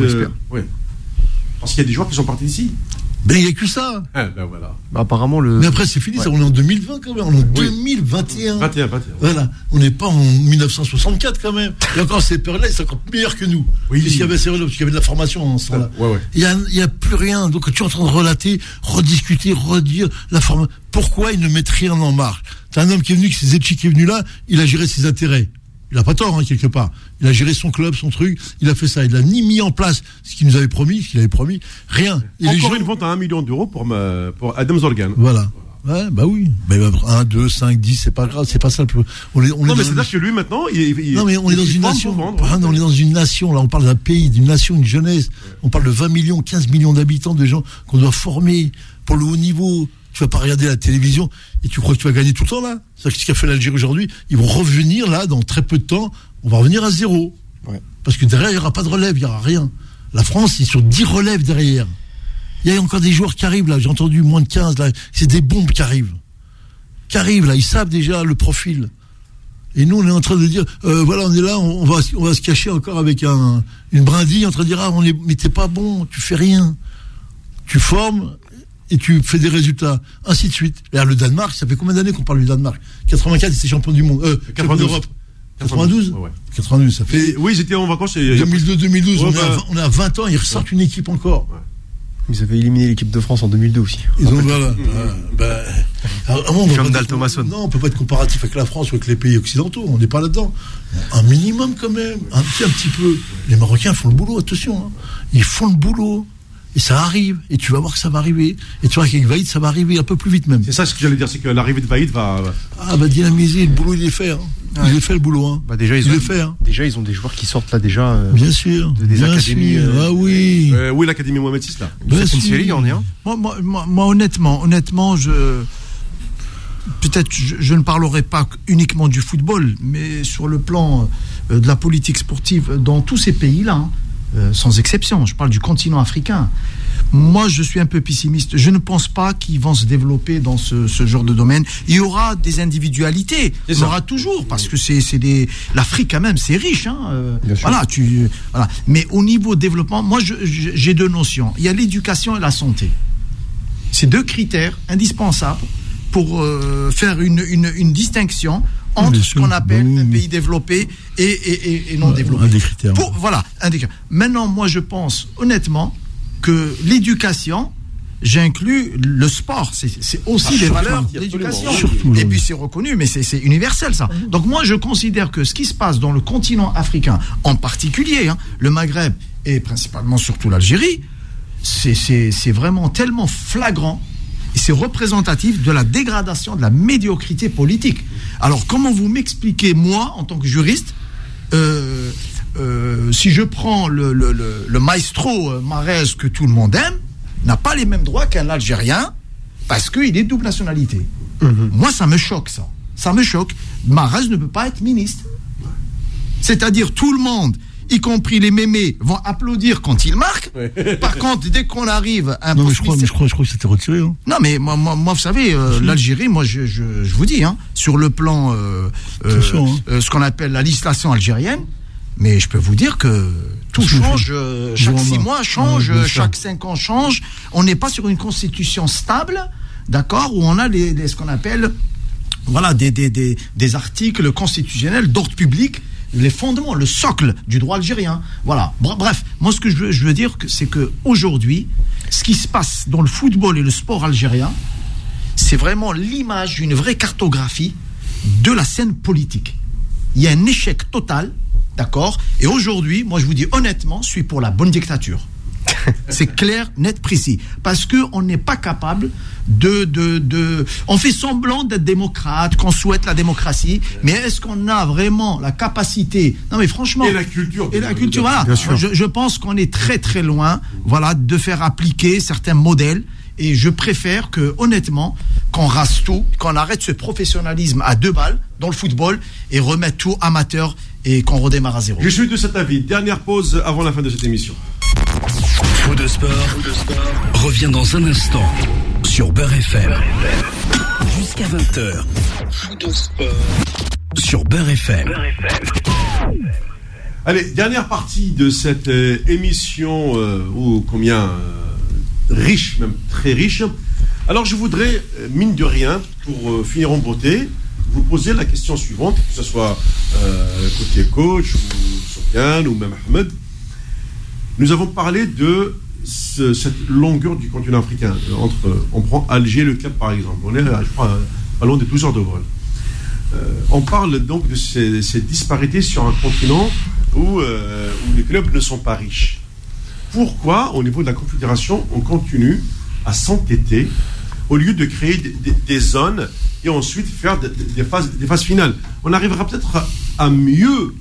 y a des joueurs qui sont partis d'ici. Ben, il n'y a que ça. Voilà. Apparemment, Mais après, c'est fini, ça, on est en 2020 quand même, on est en 2021. 21. Voilà. On n'est pas en 1964 quand même. Et encore, ces périodes-là, ils sont encore meilleurs que nous. Oui. Puisqu'il y avait ces parce qu'il y avait de la formation en ce temps-là. Il n'y a plus rien. Donc, tu es en train de relater, rediscuter, redire la formation. Pourquoi ils ne mettent rien en marche? T'as un homme qui est venu, c'est Zetchi qui est venu là, il a géré ses intérêts. Il n'a pas tort, hein, quelque part. Il a géré son club, son truc. Il a fait ça. Il n'a ni mis en place ce qu'il nous avait promis, rien. Et encore une vente à 1 million d'euros pour Adam Zorgan. Voilà. Ouais, bah oui. Mais 1, 2, 5, 10, c'est pas grave, c'est pas ça. Non, mais c'est-à-dire que lui, maintenant, non, mais on est dans une nation. On est dans une nation. Là, on parle d'un pays, d'une nation, une jeunesse. On parle de 20 millions, 15 millions d'habitants, de gens qu'on doit former pour le haut niveau. Tu vas pas regarder la télévision et tu crois que tu vas gagner tout le temps là? C'est ce qu'a fait l'Algérie aujourd'hui. Ils vont revenir là dans très peu de temps. On va revenir à zéro. Ouais. Parce que derrière, il n'y aura pas de relève, il n'y aura rien. La France, c'est sur 10 relèves derrière. Il y a encore des joueurs qui arrivent là. J'ai entendu moins de 15 là. C'est des bombes qui arrivent. Là. Ils savent déjà le profil. Et nous, on est en train de dire, voilà, on est là, on va se cacher encore avec une brindille en train de dire, mais t'es pas bon, tu fais rien. Tu formes. et tu fais des résultats, ainsi de suite. Et là, le Danemark, ça fait combien d'années qu'on parle du Danemark? 84, ils étaient champions du monde. 92. D'Europe. 92 ouais. 92, ça fait. Oui, ils étaient en vacances. 2002-2012, Ouais, on est à 20 ans, ils ressortent une équipe encore. Ouais. Ils avaient éliminé l'équipe de France en 2002 aussi. Ils ont, voilà. Jean-Dal Thomasson. Non, on peut pas être comparatif avec la France ou avec les pays occidentaux. On n'est pas là-dedans. Un minimum quand même, un petit peu. Les Marocains font le boulot, attention. Hein. Ils font le boulot. Et ça arrive. Et tu vas voir que ça va arriver. Et tu vois qu'avec Vaïd, ça va arriver un peu plus vite même. C'est ça ce que j'allais dire, c'est que l'arrivée de Vaïd va. Ah bah dynamiser, le boulot il est fait. Hein. Ouais. Il est fait le boulot. Hein. Bah déjà, ils ont des joueurs qui sortent là déjà. Bien sûr. Des académies. Ah oui. Oui, l'académie Mohamed VI là. Bien sûr. Série, il y en a un. Moi, honnêtement, peut-être je ne parlerai pas uniquement du football, mais sur le plan de la politique sportive dans tous ces pays-là, sans exception, je parle du continent africain. Moi, je suis un peu pessimiste. Je ne pense pas qu'ils vont se développer dans ce genre de domaine. Il y aura des individualités. Il y aura toujours, parce que l'Afrique quand même, c'est riche. Hein. Voilà. Mais au niveau développement, moi, j'ai deux notions. Il y a l'éducation et la santé. C'est deux critères indispensables pour faire une distinction entre ce qu'on appelle un pays développé et non développé. Un des critères. Voilà, un des critères. Maintenant, moi, je pense honnêtement que l'éducation, j'inclus le sport. C'est aussi des valeurs d'éducation. Et puis c'est reconnu, mais c'est universel ça. Donc moi, je considère que ce qui se passe dans le continent africain, en particulier, le Maghreb et principalement surtout l'Algérie, c'est vraiment tellement flagrant et c'est représentatif de la dégradation, de la médiocrité politique. Alors comment vous m'expliquez, moi, en tant que juriste, si je prends le maestro Mahrez que tout le monde aime, n'a pas les mêmes droits qu'un Algérien parce qu'il est de double nationalité. Moi, ça me choque, ça. Ça me choque. Mahrez ne peut pas être ministre. C'est-à-dire tout le monde, y compris les mémés, vont applaudir quand il marque. Par contre, dès qu'on arrive à un poste... je crois que c'était retiré. Hein. Non, mais moi, vous savez, l'Algérie, moi, je vous dis, sur le plan, ce qu'on appelle la législation algérienne, mais je peux vous dire que tout change, chaque 6 mois change, chaque 5 ans change. On n'est pas sur une constitution stable, d'accord, où on a ce qu'on appelle, voilà, des articles constitutionnels d'ordre public, les fondements, le socle du droit algérien. Voilà. Bref, moi ce que je veux dire, c'est que aujourd'hui, ce qui se passe dans le football et le sport algérien, c'est vraiment l'image d'une vraie cartographie de la scène politique. Il y a un échec total. D'accord. Et aujourd'hui, moi je vous dis honnêtement, je suis pour la bonne dictature. C'est clair, net, précis. Parce qu'on n'est pas capable on fait semblant d'être démocrate, qu'on souhaite la démocratie, mais est-ce qu'on a vraiment la capacité? Non mais franchement. Et la culture. Voilà. Je pense qu'on est très très loin, voilà, de faire appliquer certains modèles. Et je préfère que, honnêtement, qu'on rase tout, qu'on arrête ce professionnalisme à 2 balles dans le football et remette tout amateur et qu'on redémarre à 0. Je suis de cet avis. Dernière pause avant la fin de cette émission. Faux de sport revient dans un instant sur Beurre FM. Jusqu'à 20h. Faux de sport sur Beurre FM. Allez, dernière partie de cette émission ô combien riche, même très riche. Alors je voudrais, mine de rien, pour finir en beauté, vous poser la question suivante, que ce soit côté coach, ou Sofiane, ou même Ahmed. Nous avons parlé de cette longueur du continent africain. On prend Alger, le Cap par exemple. On est, je crois, pas loin de 12 heures de vol. On parle donc de ces disparités sur un continent où les clubs ne sont pas riches. Pourquoi, au niveau de la Confédération, on continue à s'entêter au lieu de créer des zones et ensuite faire des phases finales? On arrivera peut-être à mieux,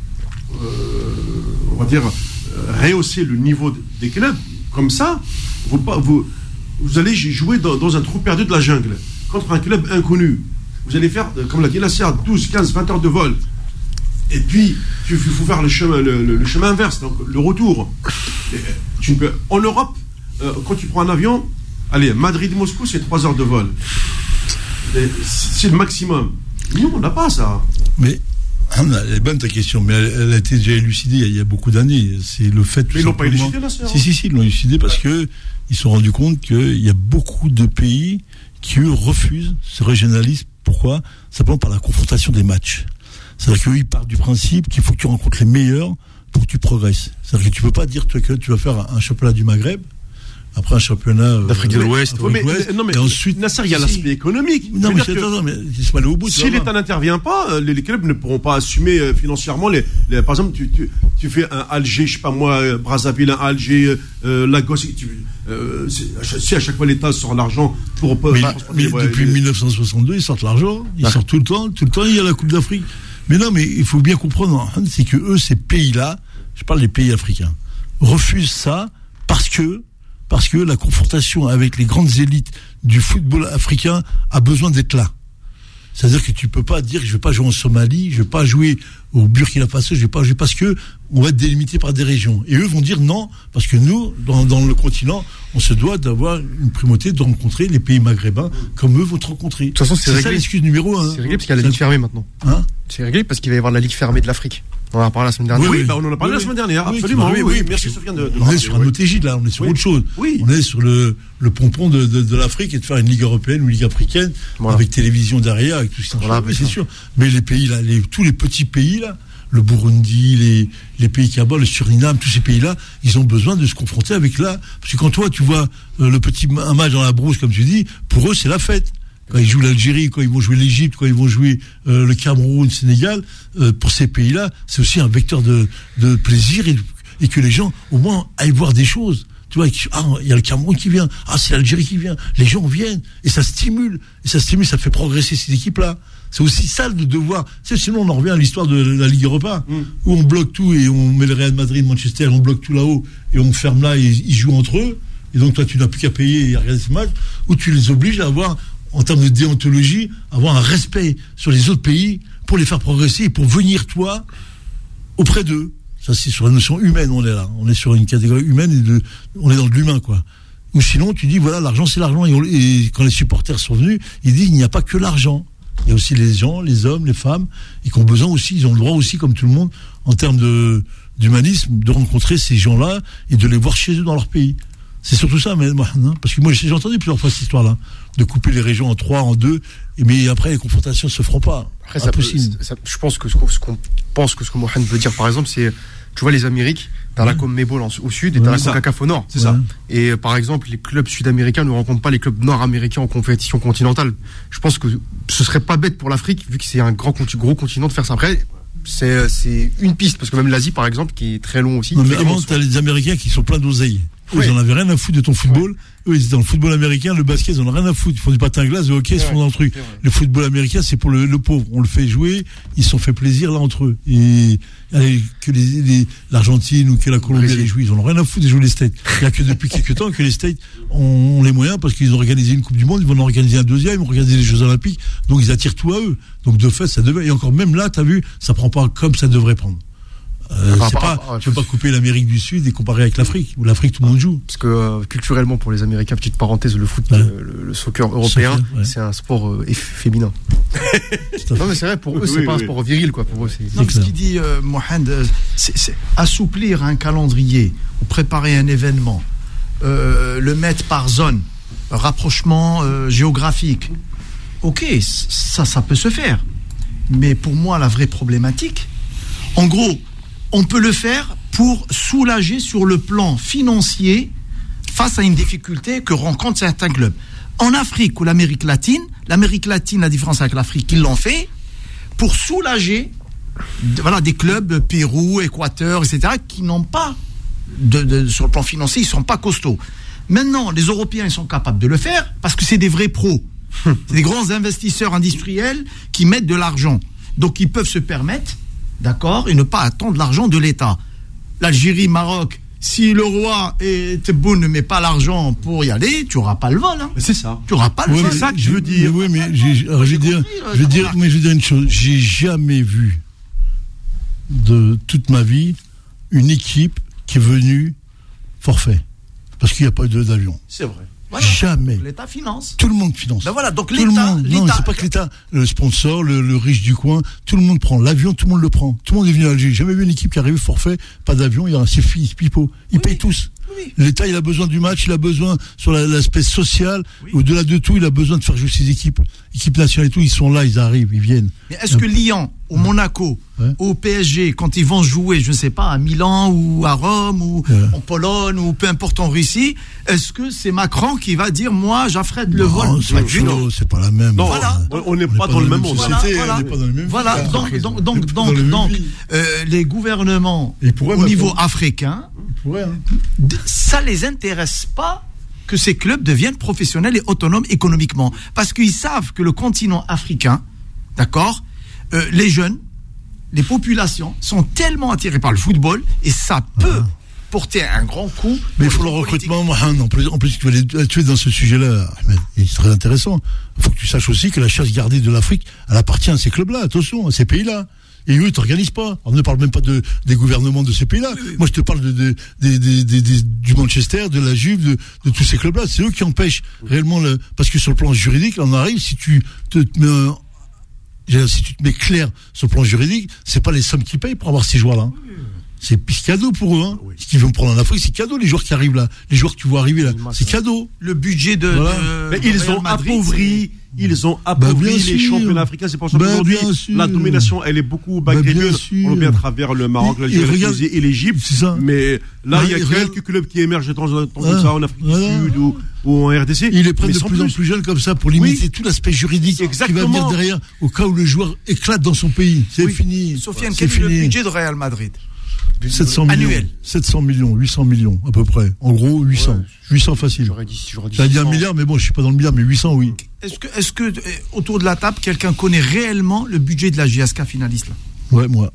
on va dire, rehausser le niveau des clubs. Comme ça, vous allez jouer dans un trou perdu de la jungle contre un club inconnu. Vous allez faire, comme l'a dit Nasser, 12, 15, 20 heures de vol. Et puis, il faut faire le chemin inverse, donc le retour. En Europe, quand tu prends un avion, allez, Madrid-Moscou, c'est 3 heures de vol. C'est le maximum. Nous, on n'a pas ça. Mais Elle est bonne ta question, mais elle a été déjà élucidée il y a beaucoup d'années. C'est le fait. Mais ils l'ont pas élucidé, là, c'est Si, ils l'ont élucidé parce que ils se sont rendus compte qu'il y a beaucoup de pays qui, eux, refusent ce régionalisme. Pourquoi ? Simplement par la confrontation des matchs. C'est-à-dire qu'eux, ils partent du principe qu'il faut que tu rencontres les meilleurs pour que tu progresses. C'est-à-dire que tu peux pas dire toi, que tu vas faire un championnat du Maghreb, après un championnat d'Afrique de l'Ouest. Non, mais et ensuite, Nasser, il y a l'aspect économique. Non, mais c'est pas aller au bout. Si l'État n'intervient pas, les clubs ne pourront pas assumer financièrement par exemple, tu fais un Alger, je sais pas moi, Brazzaville, un Alger, Lagos, si à chaque fois l'État sort l'argent pour mais depuis 1962, ils sortent l'argent, ils sortent tout le temps, il y a la Coupe d'Afrique. Mais non, mais il faut bien comprendre, c'est que eux, ces pays-là, je parle des pays africains, refusent ça parce que la confrontation avec les grandes élites du football africain a besoin d'être là. C'est-à-dire que tu peux pas dire que je vais pas jouer en Somalie, je vais pas jouer au Burkina Faso, je vais pas jouer parce que on va être délimité par des régions. Et eux vont dire non, parce que nous, dans le continent, on se doit d'avoir une primauté de rencontrer les pays maghrébins comme eux vont te rencontrer. De toute façon, c'est réglé. Ça l'excuse numéro 1. C'est réglé parce qu'il y a la Ligue fermée maintenant. C'est réglé parce qu'il va y avoir la Ligue fermée de l'Afrique. On en a parlé la semaine dernière. Oui, on en a parlé la semaine dernière, absolument. Oui, merci Sofiane. On est sur un autre égide là, on est sur autre chose. Oui. On est sur le pompon de l'Afrique et de faire une Ligue européenne ou une Ligue africaine avec télévision derrière, avec tout ça. C'est sûr. Mais les pays là, tous les petits pays là, le Burundi, les pays qui abattent, le Suriname, tous ces pays-là, ils ont besoin de se confronter avec là. Parce que quand toi, tu vois un match dans la brousse, comme tu dis, pour eux, c'est la fête. Quand ils jouent l'Algérie, quand ils vont jouer l'Égypte, quand ils vont jouer le Cameroun, le Sénégal, pour ces pays-là, c'est aussi un vecteur de plaisir et que les gens, au moins, aillent voir des choses. Tu vois, il y a le Cameroun qui vient, c'est l'Algérie qui vient. Les gens viennent et ça stimule, ça fait progresser ces équipes-là. C'est aussi ça de devoir. Sinon, on en revient à l'histoire de la Ligue Europa, où on bloque tout et on met le Real Madrid, Manchester, on bloque tout là-haut et on ferme là et ils jouent entre eux. Et donc, toi, tu n'as plus qu'à payer et à regarder ce match, où tu les obliges à avoir, en termes de déontologie, avoir un respect sur les autres pays pour les faire progresser et pour venir, toi, auprès d'eux. Ça, c'est sur la notion humaine, on est là. On est sur une catégorie humaine et on est dans de l'humain, quoi. Ou sinon, tu dis, voilà, l'argent, c'est l'argent. Et quand les supporters sont venus, ils disent, il n'y a pas que l'argent. Il y a aussi les gens, les hommes, les femmes, et qui ont besoin aussi, ils ont le droit aussi, comme tout le monde, en termes d'humanisme, de rencontrer ces gens-là et de les voir chez eux dans leur pays. C'est surtout ça, parce que moi, j'ai entendu plusieurs fois cette histoire-là, de couper les régions en 3, en 2, mais après, les confrontations ne se feront pas. Après, je pense que ce que Mohamed veut dire, par exemple, c'est, tu vois, les Amériques, t'as la CONMEBOL au sud et t'as la CONCACAF au nord. C'est ça. Et par exemple, les clubs sud-américains ne rencontrent pas les clubs nord-américains en compétition continentale. Je pense que ce serait pas bête pour l'Afrique, vu que c'est un gros continent, de faire ça. Après, c'est une piste, parce que même l'Asie, par exemple, qui est très long aussi. Non, mais avant, t'as les Américains qui sont pleins d'oseille. Ils en avaient rien à foutre de ton football. Ouais. Eux, ils étaient dans le football américain, le basket, ils en ont rien à foutre. Ils font du patin à glace, le hockey, ils se font dans le truc. Le football américain, c'est pour le pauvre. On le fait jouer, ils se sont fait plaisir là entre eux. Et que l'Argentine ou que la Colombie les jouent, ils en ont rien à foutre de jouer les States. Il n'y a que depuis quelques temps que les States ont les moyens parce qu'ils ont organisé une Coupe du Monde, ils vont en organiser un deuxième, ils vont organiser les Jeux Olympiques. Donc ils attirent tout à eux. Donc de fait, ça devait. Et encore même là, t'as vu, ça prend pas comme ça devrait prendre. Tu peux pas couper l'Amérique du Sud et comparer avec l'Afrique, où l'Afrique tout le monde joue. Parce que culturellement, pour les Américains, petite parenthèse, le foot, le soccer européen, c'est un sport féminin. Non mais c'est vrai, pour eux, c'est pas un sport viril, quoi. Pour eux, non, ce qu'il dit Mohamed, c'est assouplir un calendrier ou préparer un événement, le mettre par zone, rapprochement géographique. Ok, ça peut se faire. Mais pour moi, la vraie problématique, en gros, on peut le faire pour soulager sur le plan financier face à une difficulté que rencontrent certains clubs. En Afrique ou l'Amérique latine, la différence avec l'Afrique, ils l'ont fait pour soulager des clubs, Pérou, Équateur, etc., qui n'ont pas, sur le plan financier, ils ne sont pas costauds. Maintenant, les Européens, ils sont capables de le faire parce que c'est des vrais pros. C'est des grands investisseurs industriels qui mettent de l'argent. Donc, ils peuvent se permettre, d'accord, et ne pas attendre l'argent de l'État. L'Algérie, Maroc, si le roi et Tebboune ne met pas l'argent pour y aller, tu n'auras pas le vol. Hein. C'est ça. Tu n'auras pas le vol. C'est ça que je veux dire. Oui, mais je veux dire une chose. J'ai jamais vu de toute ma vie une équipe qui est venue forfait. Parce qu'il n'y a pas d'avion. C'est vrai. Voilà. Jamais. L'État finance. Tout le monde finance. Ben voilà, donc tout le monde. Non, c'est pas que l'État, le sponsor, le riche du coin, tout le monde prend l'avion, tout le monde le prend. Tout le monde est venu à Alger. J'ai jamais vu une équipe qui arrive forfait, pas d'avion, il y a un pipeau. Ils payent tous. Oui. L'État, il a besoin du match, il a besoin sur l'aspect social. Oui. Au-delà de tout, il a besoin de faire jouer ses équipes nationales et tout. Ils sont là, ils arrivent, ils viennent. Mais est-ce que Lyon, au Monaco, au PSG, quand ils vont jouer, je ne sais pas, à Milan ou à Rome ou en Pologne ou peu importe en Russie, est-ce que c'est Macron qui va dire moi j'affrète le vol? C'est pas la même. Non, voilà. On n'est pas dans le même monde. Voilà. On n'est pas dans le même Voilà, vie. donc les gouvernements au niveau africain, ça les intéresse pas que ces clubs deviennent professionnels et autonomes économiquement. Parce qu'ils savent que le continent africain, d'accord, les jeunes, les populations sont tellement attirées par le football et ça peut porter un grand coup. Mais il faut le recrutement, Mohamed. En plus, tu es dans ce sujet-là, Ahmed. Et c'est très intéressant. Il faut que tu saches aussi que la chasse gardée de l'Afrique, elle appartient à ces clubs-là, attention, à ces pays-là. Et eux, ils t'organisent pas. On ne parle même pas des gouvernements de ces pays-là. Oui. Moi, je te parle du Manchester, de la Juve, de tous ces clubs-là. C'est eux qui empêchent réellement parce que sur le plan juridique, là, on arrive, si tu te mets clair sur le plan juridique, c'est pas les sommes qu'ils payent pour avoir ces joueurs-là. C'est cadeau pour eux, hein. Oui. Ce qu'ils vont prendre en Afrique, c'est cadeau, les joueurs qui arrivent là. Les joueurs que tu vois arriver là, c'est cadeau. Le budget mais ils ont appauvri. Ils ont appauvri les championnats africains. C'est pour ça qu'aujourd'hui, la domination, elle est beaucoup maghrébine. On le voit à travers le Maroc, l'Algérie et l'Égypte. Mais là, il y a quelques clubs qui émergent de temps en temps comme ça en Afrique du Sud ou en RDC. Ils les prennent de plus en plus jeunes comme ça pour limiter tout l'aspect juridique qui va venir derrière au cas où le joueur éclate dans son pays. C'est fini. Sofiane, quel est le budget de Real Madrid? 700 millions. Annuel. 700 millions, 800 millions, à peu près. En gros, 800. Ouais, 800 facile. J'aurais dit t'as dit 1 milliard, mais bon, je suis pas dans le milliard, mais 800, oui. Est-ce que autour de la table, quelqu'un connaît réellement le budget de la GSK finaliste, là? Ouais, moi.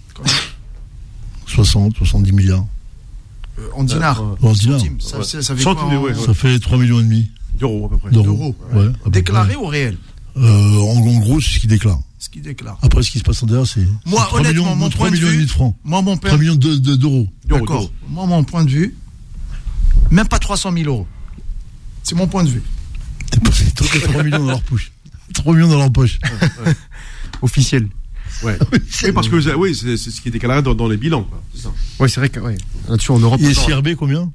60, 70 milliards. En dinars. En dinars. Ça fait quoi, ça fait 3 millions et demi. D'euros, à peu près. D'euros. Ouais, déclaré ou réel? En gros, c'est ce qu'il déclare. Ce qu'il déclare. Après, ce qui se passe en derrière, c'est. Moi, honnêtement, mon point de vue. 3 millions et demi de francs. Moi, mon père. 3 millions d'euros. D'accord. Moi, mon point de vue, même pas 300 000 euros. C'est mon point de vue. T'es passé 3 millions dans leur poche. 3 millions dans leur poche. Officiel. Ouais. Oui, parce que c'est ce qui est déclaré dans les bilans, quoi. C'est ça. Ouais, c'est vrai que là-dessus en Europe. Et CRB combien?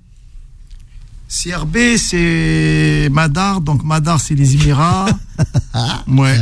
CRB, c'est Madar, donc Madar, c'est les Émirats. Ouais.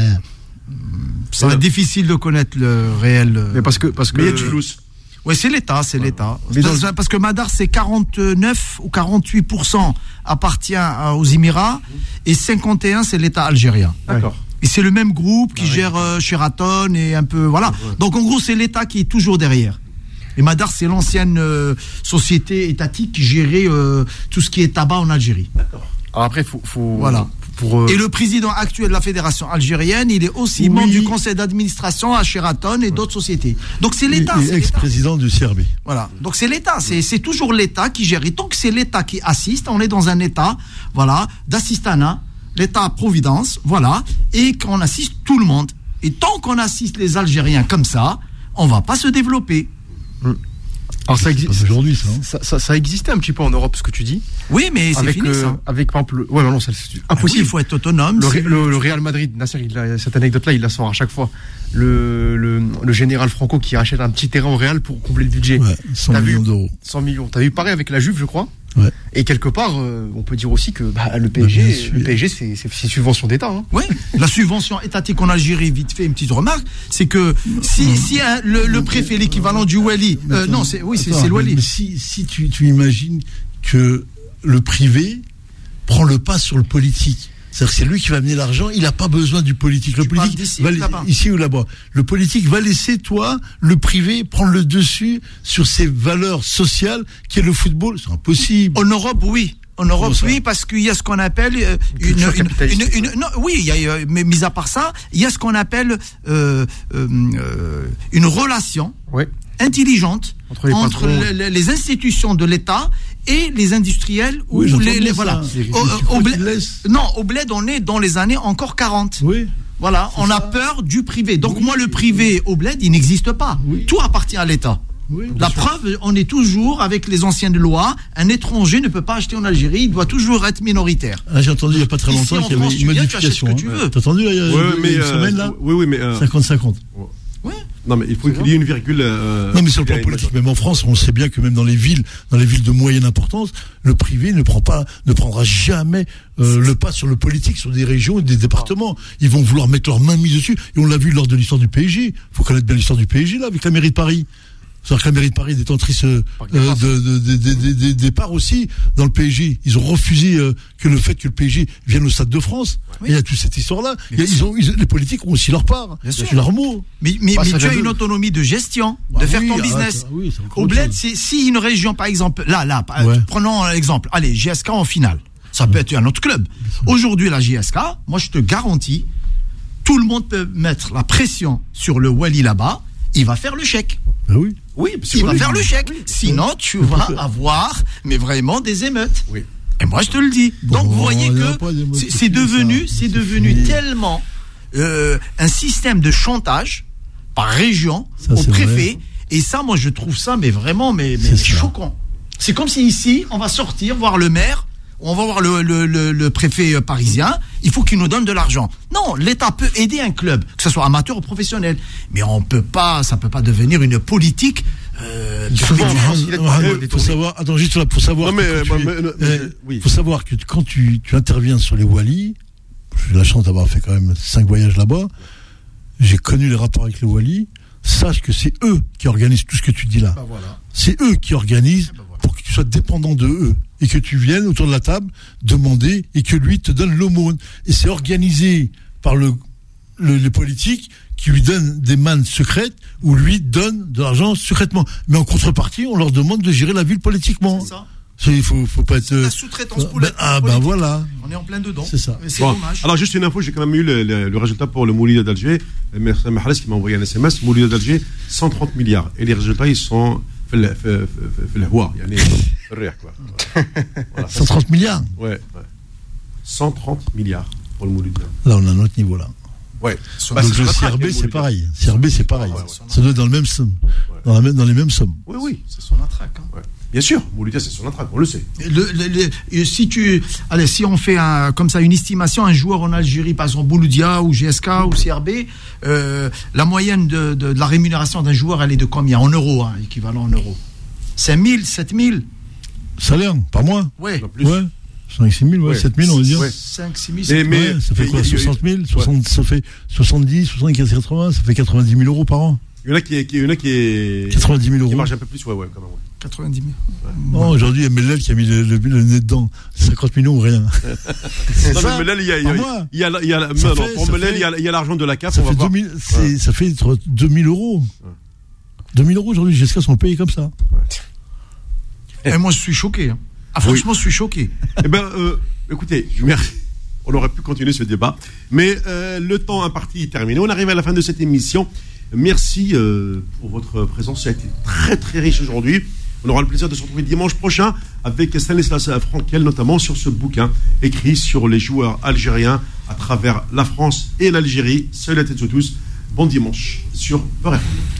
Ça va être difficile de connaître le réel. Mais parce que. Mais il y a du flou. Oui, c'est l'État, c'est l'État. Mais parce que Madar, c'est 49 ou 48% appartient aux Émirats et 51% c'est l'État algérien. D'accord. Et c'est le même groupe qui gère Sheraton et un peu, voilà. Donc en gros, c'est l'État qui est toujours derrière. Et Madar, c'est l'ancienne société étatique qui gérait tout ce qui est tabac en Algérie. D'accord. Alors après, faut voilà. Et le président actuel de la fédération algérienne, il est aussi membre du conseil d'administration à Sheraton et d'autres sociétés. Donc c'est l'État. Et ex-président du CRB. Voilà. Donc c'est l'État. C'est toujours l'État qui gère. Et tant que c'est l'État qui assiste, on est dans un État, voilà, d'assistanat, l'État-providence, voilà, et qu'on assiste tout le monde. Et tant qu'on assiste les Algériens comme ça, on va pas se développer. Alors ça existe aujourd'hui, ça existait un petit peu en Europe, ce que tu dis. Oui, mais c'est fini ça. Avec par exemple, ouais, non, c'est impossible. Il faut être autonome. Le Real Madrid, Nasser, cette anecdote-là, il la sort à chaque fois. Le général Franco qui rachète un petit terrain au Real pour combler le budget. Ouais, 100 millions d'euros. 100 millions. T'as vu pareil avec la Juve, je crois. Ouais. Et quelque part, on peut dire aussi que le PSG, c'est subvention d'État. Hein. Oui, la subvention étatique en Algérie, vite fait, une petite remarque, c'est que si le préfet, l'équivalent du Wali, c'est le Wali. Mais si tu imagines que le privé prend le pas sur le politique. C'est-à-dire que c'est lui qui va amener l'argent, il n'a pas besoin du politique. Le politique ici ou là-bas. Le politique va laisser le privé, prendre le dessus sur ses valeurs sociales, qui est le football. C'est impossible. En Europe, oui. En Europe, oui, parce qu'il y a ce qu'on appelle mais mis à part ça, il y a ce qu'on appelle une relation intelligente entre les institutions de l'État et les industriels ou voilà. Au bled, on est dans les années encore 40. Oui. Voilà, on a peur du privé. Donc moi, le privé au bled, il n'existe pas. Oui. Tout appartient à l'État. Oui, La bien sûr. preuve, on est toujours avec les anciennes lois. Un étranger ne peut pas acheter en Algérie, il doit toujours être minoritaire. Ah, j'ai entendu il n'y a pas très Ici, longtemps en qu'il y avait France, une tu viens, tu achètes ce modification. que tu veux. T'as entendu là, il y a une semaine là Oui, mais 50-50. Ouais. non, mais il faut qu'il y ait une virgule. Non, mais sur le plan politique, même en France, on sait bien que même dans les villes de moyenne importance, le privé ne prendra jamais le pas sur le politique, sur des régions et des départements. Ils vont vouloir mettre leur main mise dessus. Et on l'a vu lors de l'histoire du PSG. Il faut connaître bien l'histoire du PSG là, avec la mairie de Paris. C'est-à-dire que la mairie de Paris est détentrice des parts aussi dans le PSG. Ils ont refusé que le fait que le PSG vienne au Stade de France. Oui. Et il y a toute cette histoire-là. Les politiques ont aussi leur part. sûr. C'est leur mot. Mais tu as une autonomie de gestion, de faire ton business. Au bled, si une région, par exemple, prenons l'exemple, allez, GSK en finale. Ça peut être un autre club. Aujourd'hui, la GSK, moi je te garantis, tout le monde peut mettre la pression sur le Wali là-bas, il va faire le chèque. Ben oui. Oui, parce Il va que- faire le chèque. Sinon, tu vas avoir, mais vraiment, des émeutes. Oui. Et moi, je te le dis. Donc, vous voyez il y a que pas d'émeutes, c'est c'est devenu fini. tellement un système de chantage par région Ça, au c'est préfet. vrai. Et ça, moi, je trouve ça, mais vraiment, mais C'est ça. choquant. C'est comme si ici, on va sortir voir le maire. On va voir le préfet parisien, il faut qu'il nous donne de l'argent. Non, l'État peut aider un club, que ce soit amateur ou professionnel. Mais ça peut pas devenir une politique Faut savoir, attends, juste là, faut savoir. Non, mais, que quand oui. faut savoir que quand tu interviens sur les Wallis, j'ai la chance d'avoir fait quand même 5 voyages là-bas, j'ai connu les rapports avec les Wallis, sache que c'est eux qui organisent tout ce que tu dis là. C'est eux qui organisent pour que tu sois dépendant de eux et que tu viennes autour de la table demander et que lui te donne l'aumône. Et c'est organisé par les politiques qui lui donnent des mannes secrètes ou lui donnent de l'argent secrètement. Mais en contrepartie, on leur demande de gérer la ville politiquement. C'est ça. Il faut pas être. La sous-traitance politique. Voilà. On est en plein dedans. C'est ça. Mais c'est Bon, dommage. alors juste une info, j'ai quand même eu le résultat pour le Moulida d'Alger. Merci à Mahrez qui m'a envoyé un SMS. Moulida d'Alger, 130 milliards. Et les résultats, ils sont في الهواء يعني في الريح quoi. Voilà. 130 milliards. Ouais. 130 milliards pour le Moulida. Là, on a un autre niveau là. Ouais. Donc le CRB, c'est pareil. CRB, c'est pareil. Ça doit être dans le même somme. Dans les mêmes sommes. Oui. C'est son attraque. Hein. Ouais. Bien sûr, Moulida, c'est son attraque, on le sait. Si on fait comme ça une estimation, un joueur en Algérie, par exemple Bouloudia ou GSK ou CRB, la moyenne de la rémunération d'un joueur, elle est de combien en euros, hein, équivalent en euros? 5 000, 7 000? Salaire, par mois? Ouais. Plus. Ouais. 5 6 000, 7 000, on va dire. Ouais. 5, 6 000, Mais Ça fait quoi? 60 000 ça fait 70, 75, 80, ça fait 90 000 euros par an. Il y en a qui 90 000 qui euros. marche un peu plus, ouais, quand même. Ouais. 90 000. Non, aujourd'hui, il y a Mellel qui a mis le nez dedans. 50 millions ou rien. Non, mais Mellel, il y a l'argent de la CAF, Ça on va fait voir. 2000, ça fait 2000 euros. 2000 euros aujourd'hui, GSK sont payés comme ça. Et moi, je suis choqué. Hein. Ah, franchement, je suis choqué. Eh ben, écoutez, merci. On aurait pu continuer ce débat, mais le temps imparti est terminé. On arrive à la fin de cette émission. Merci pour votre présence. Ça a été très très riche aujourd'hui. On aura le plaisir de se retrouver dimanche prochain avec Stanislas Frankel, notamment sur ce bouquin écrit sur les joueurs algériens à travers la France et l'Algérie. Salut à toutes et tous. Bon dimanche sur Beurre FM.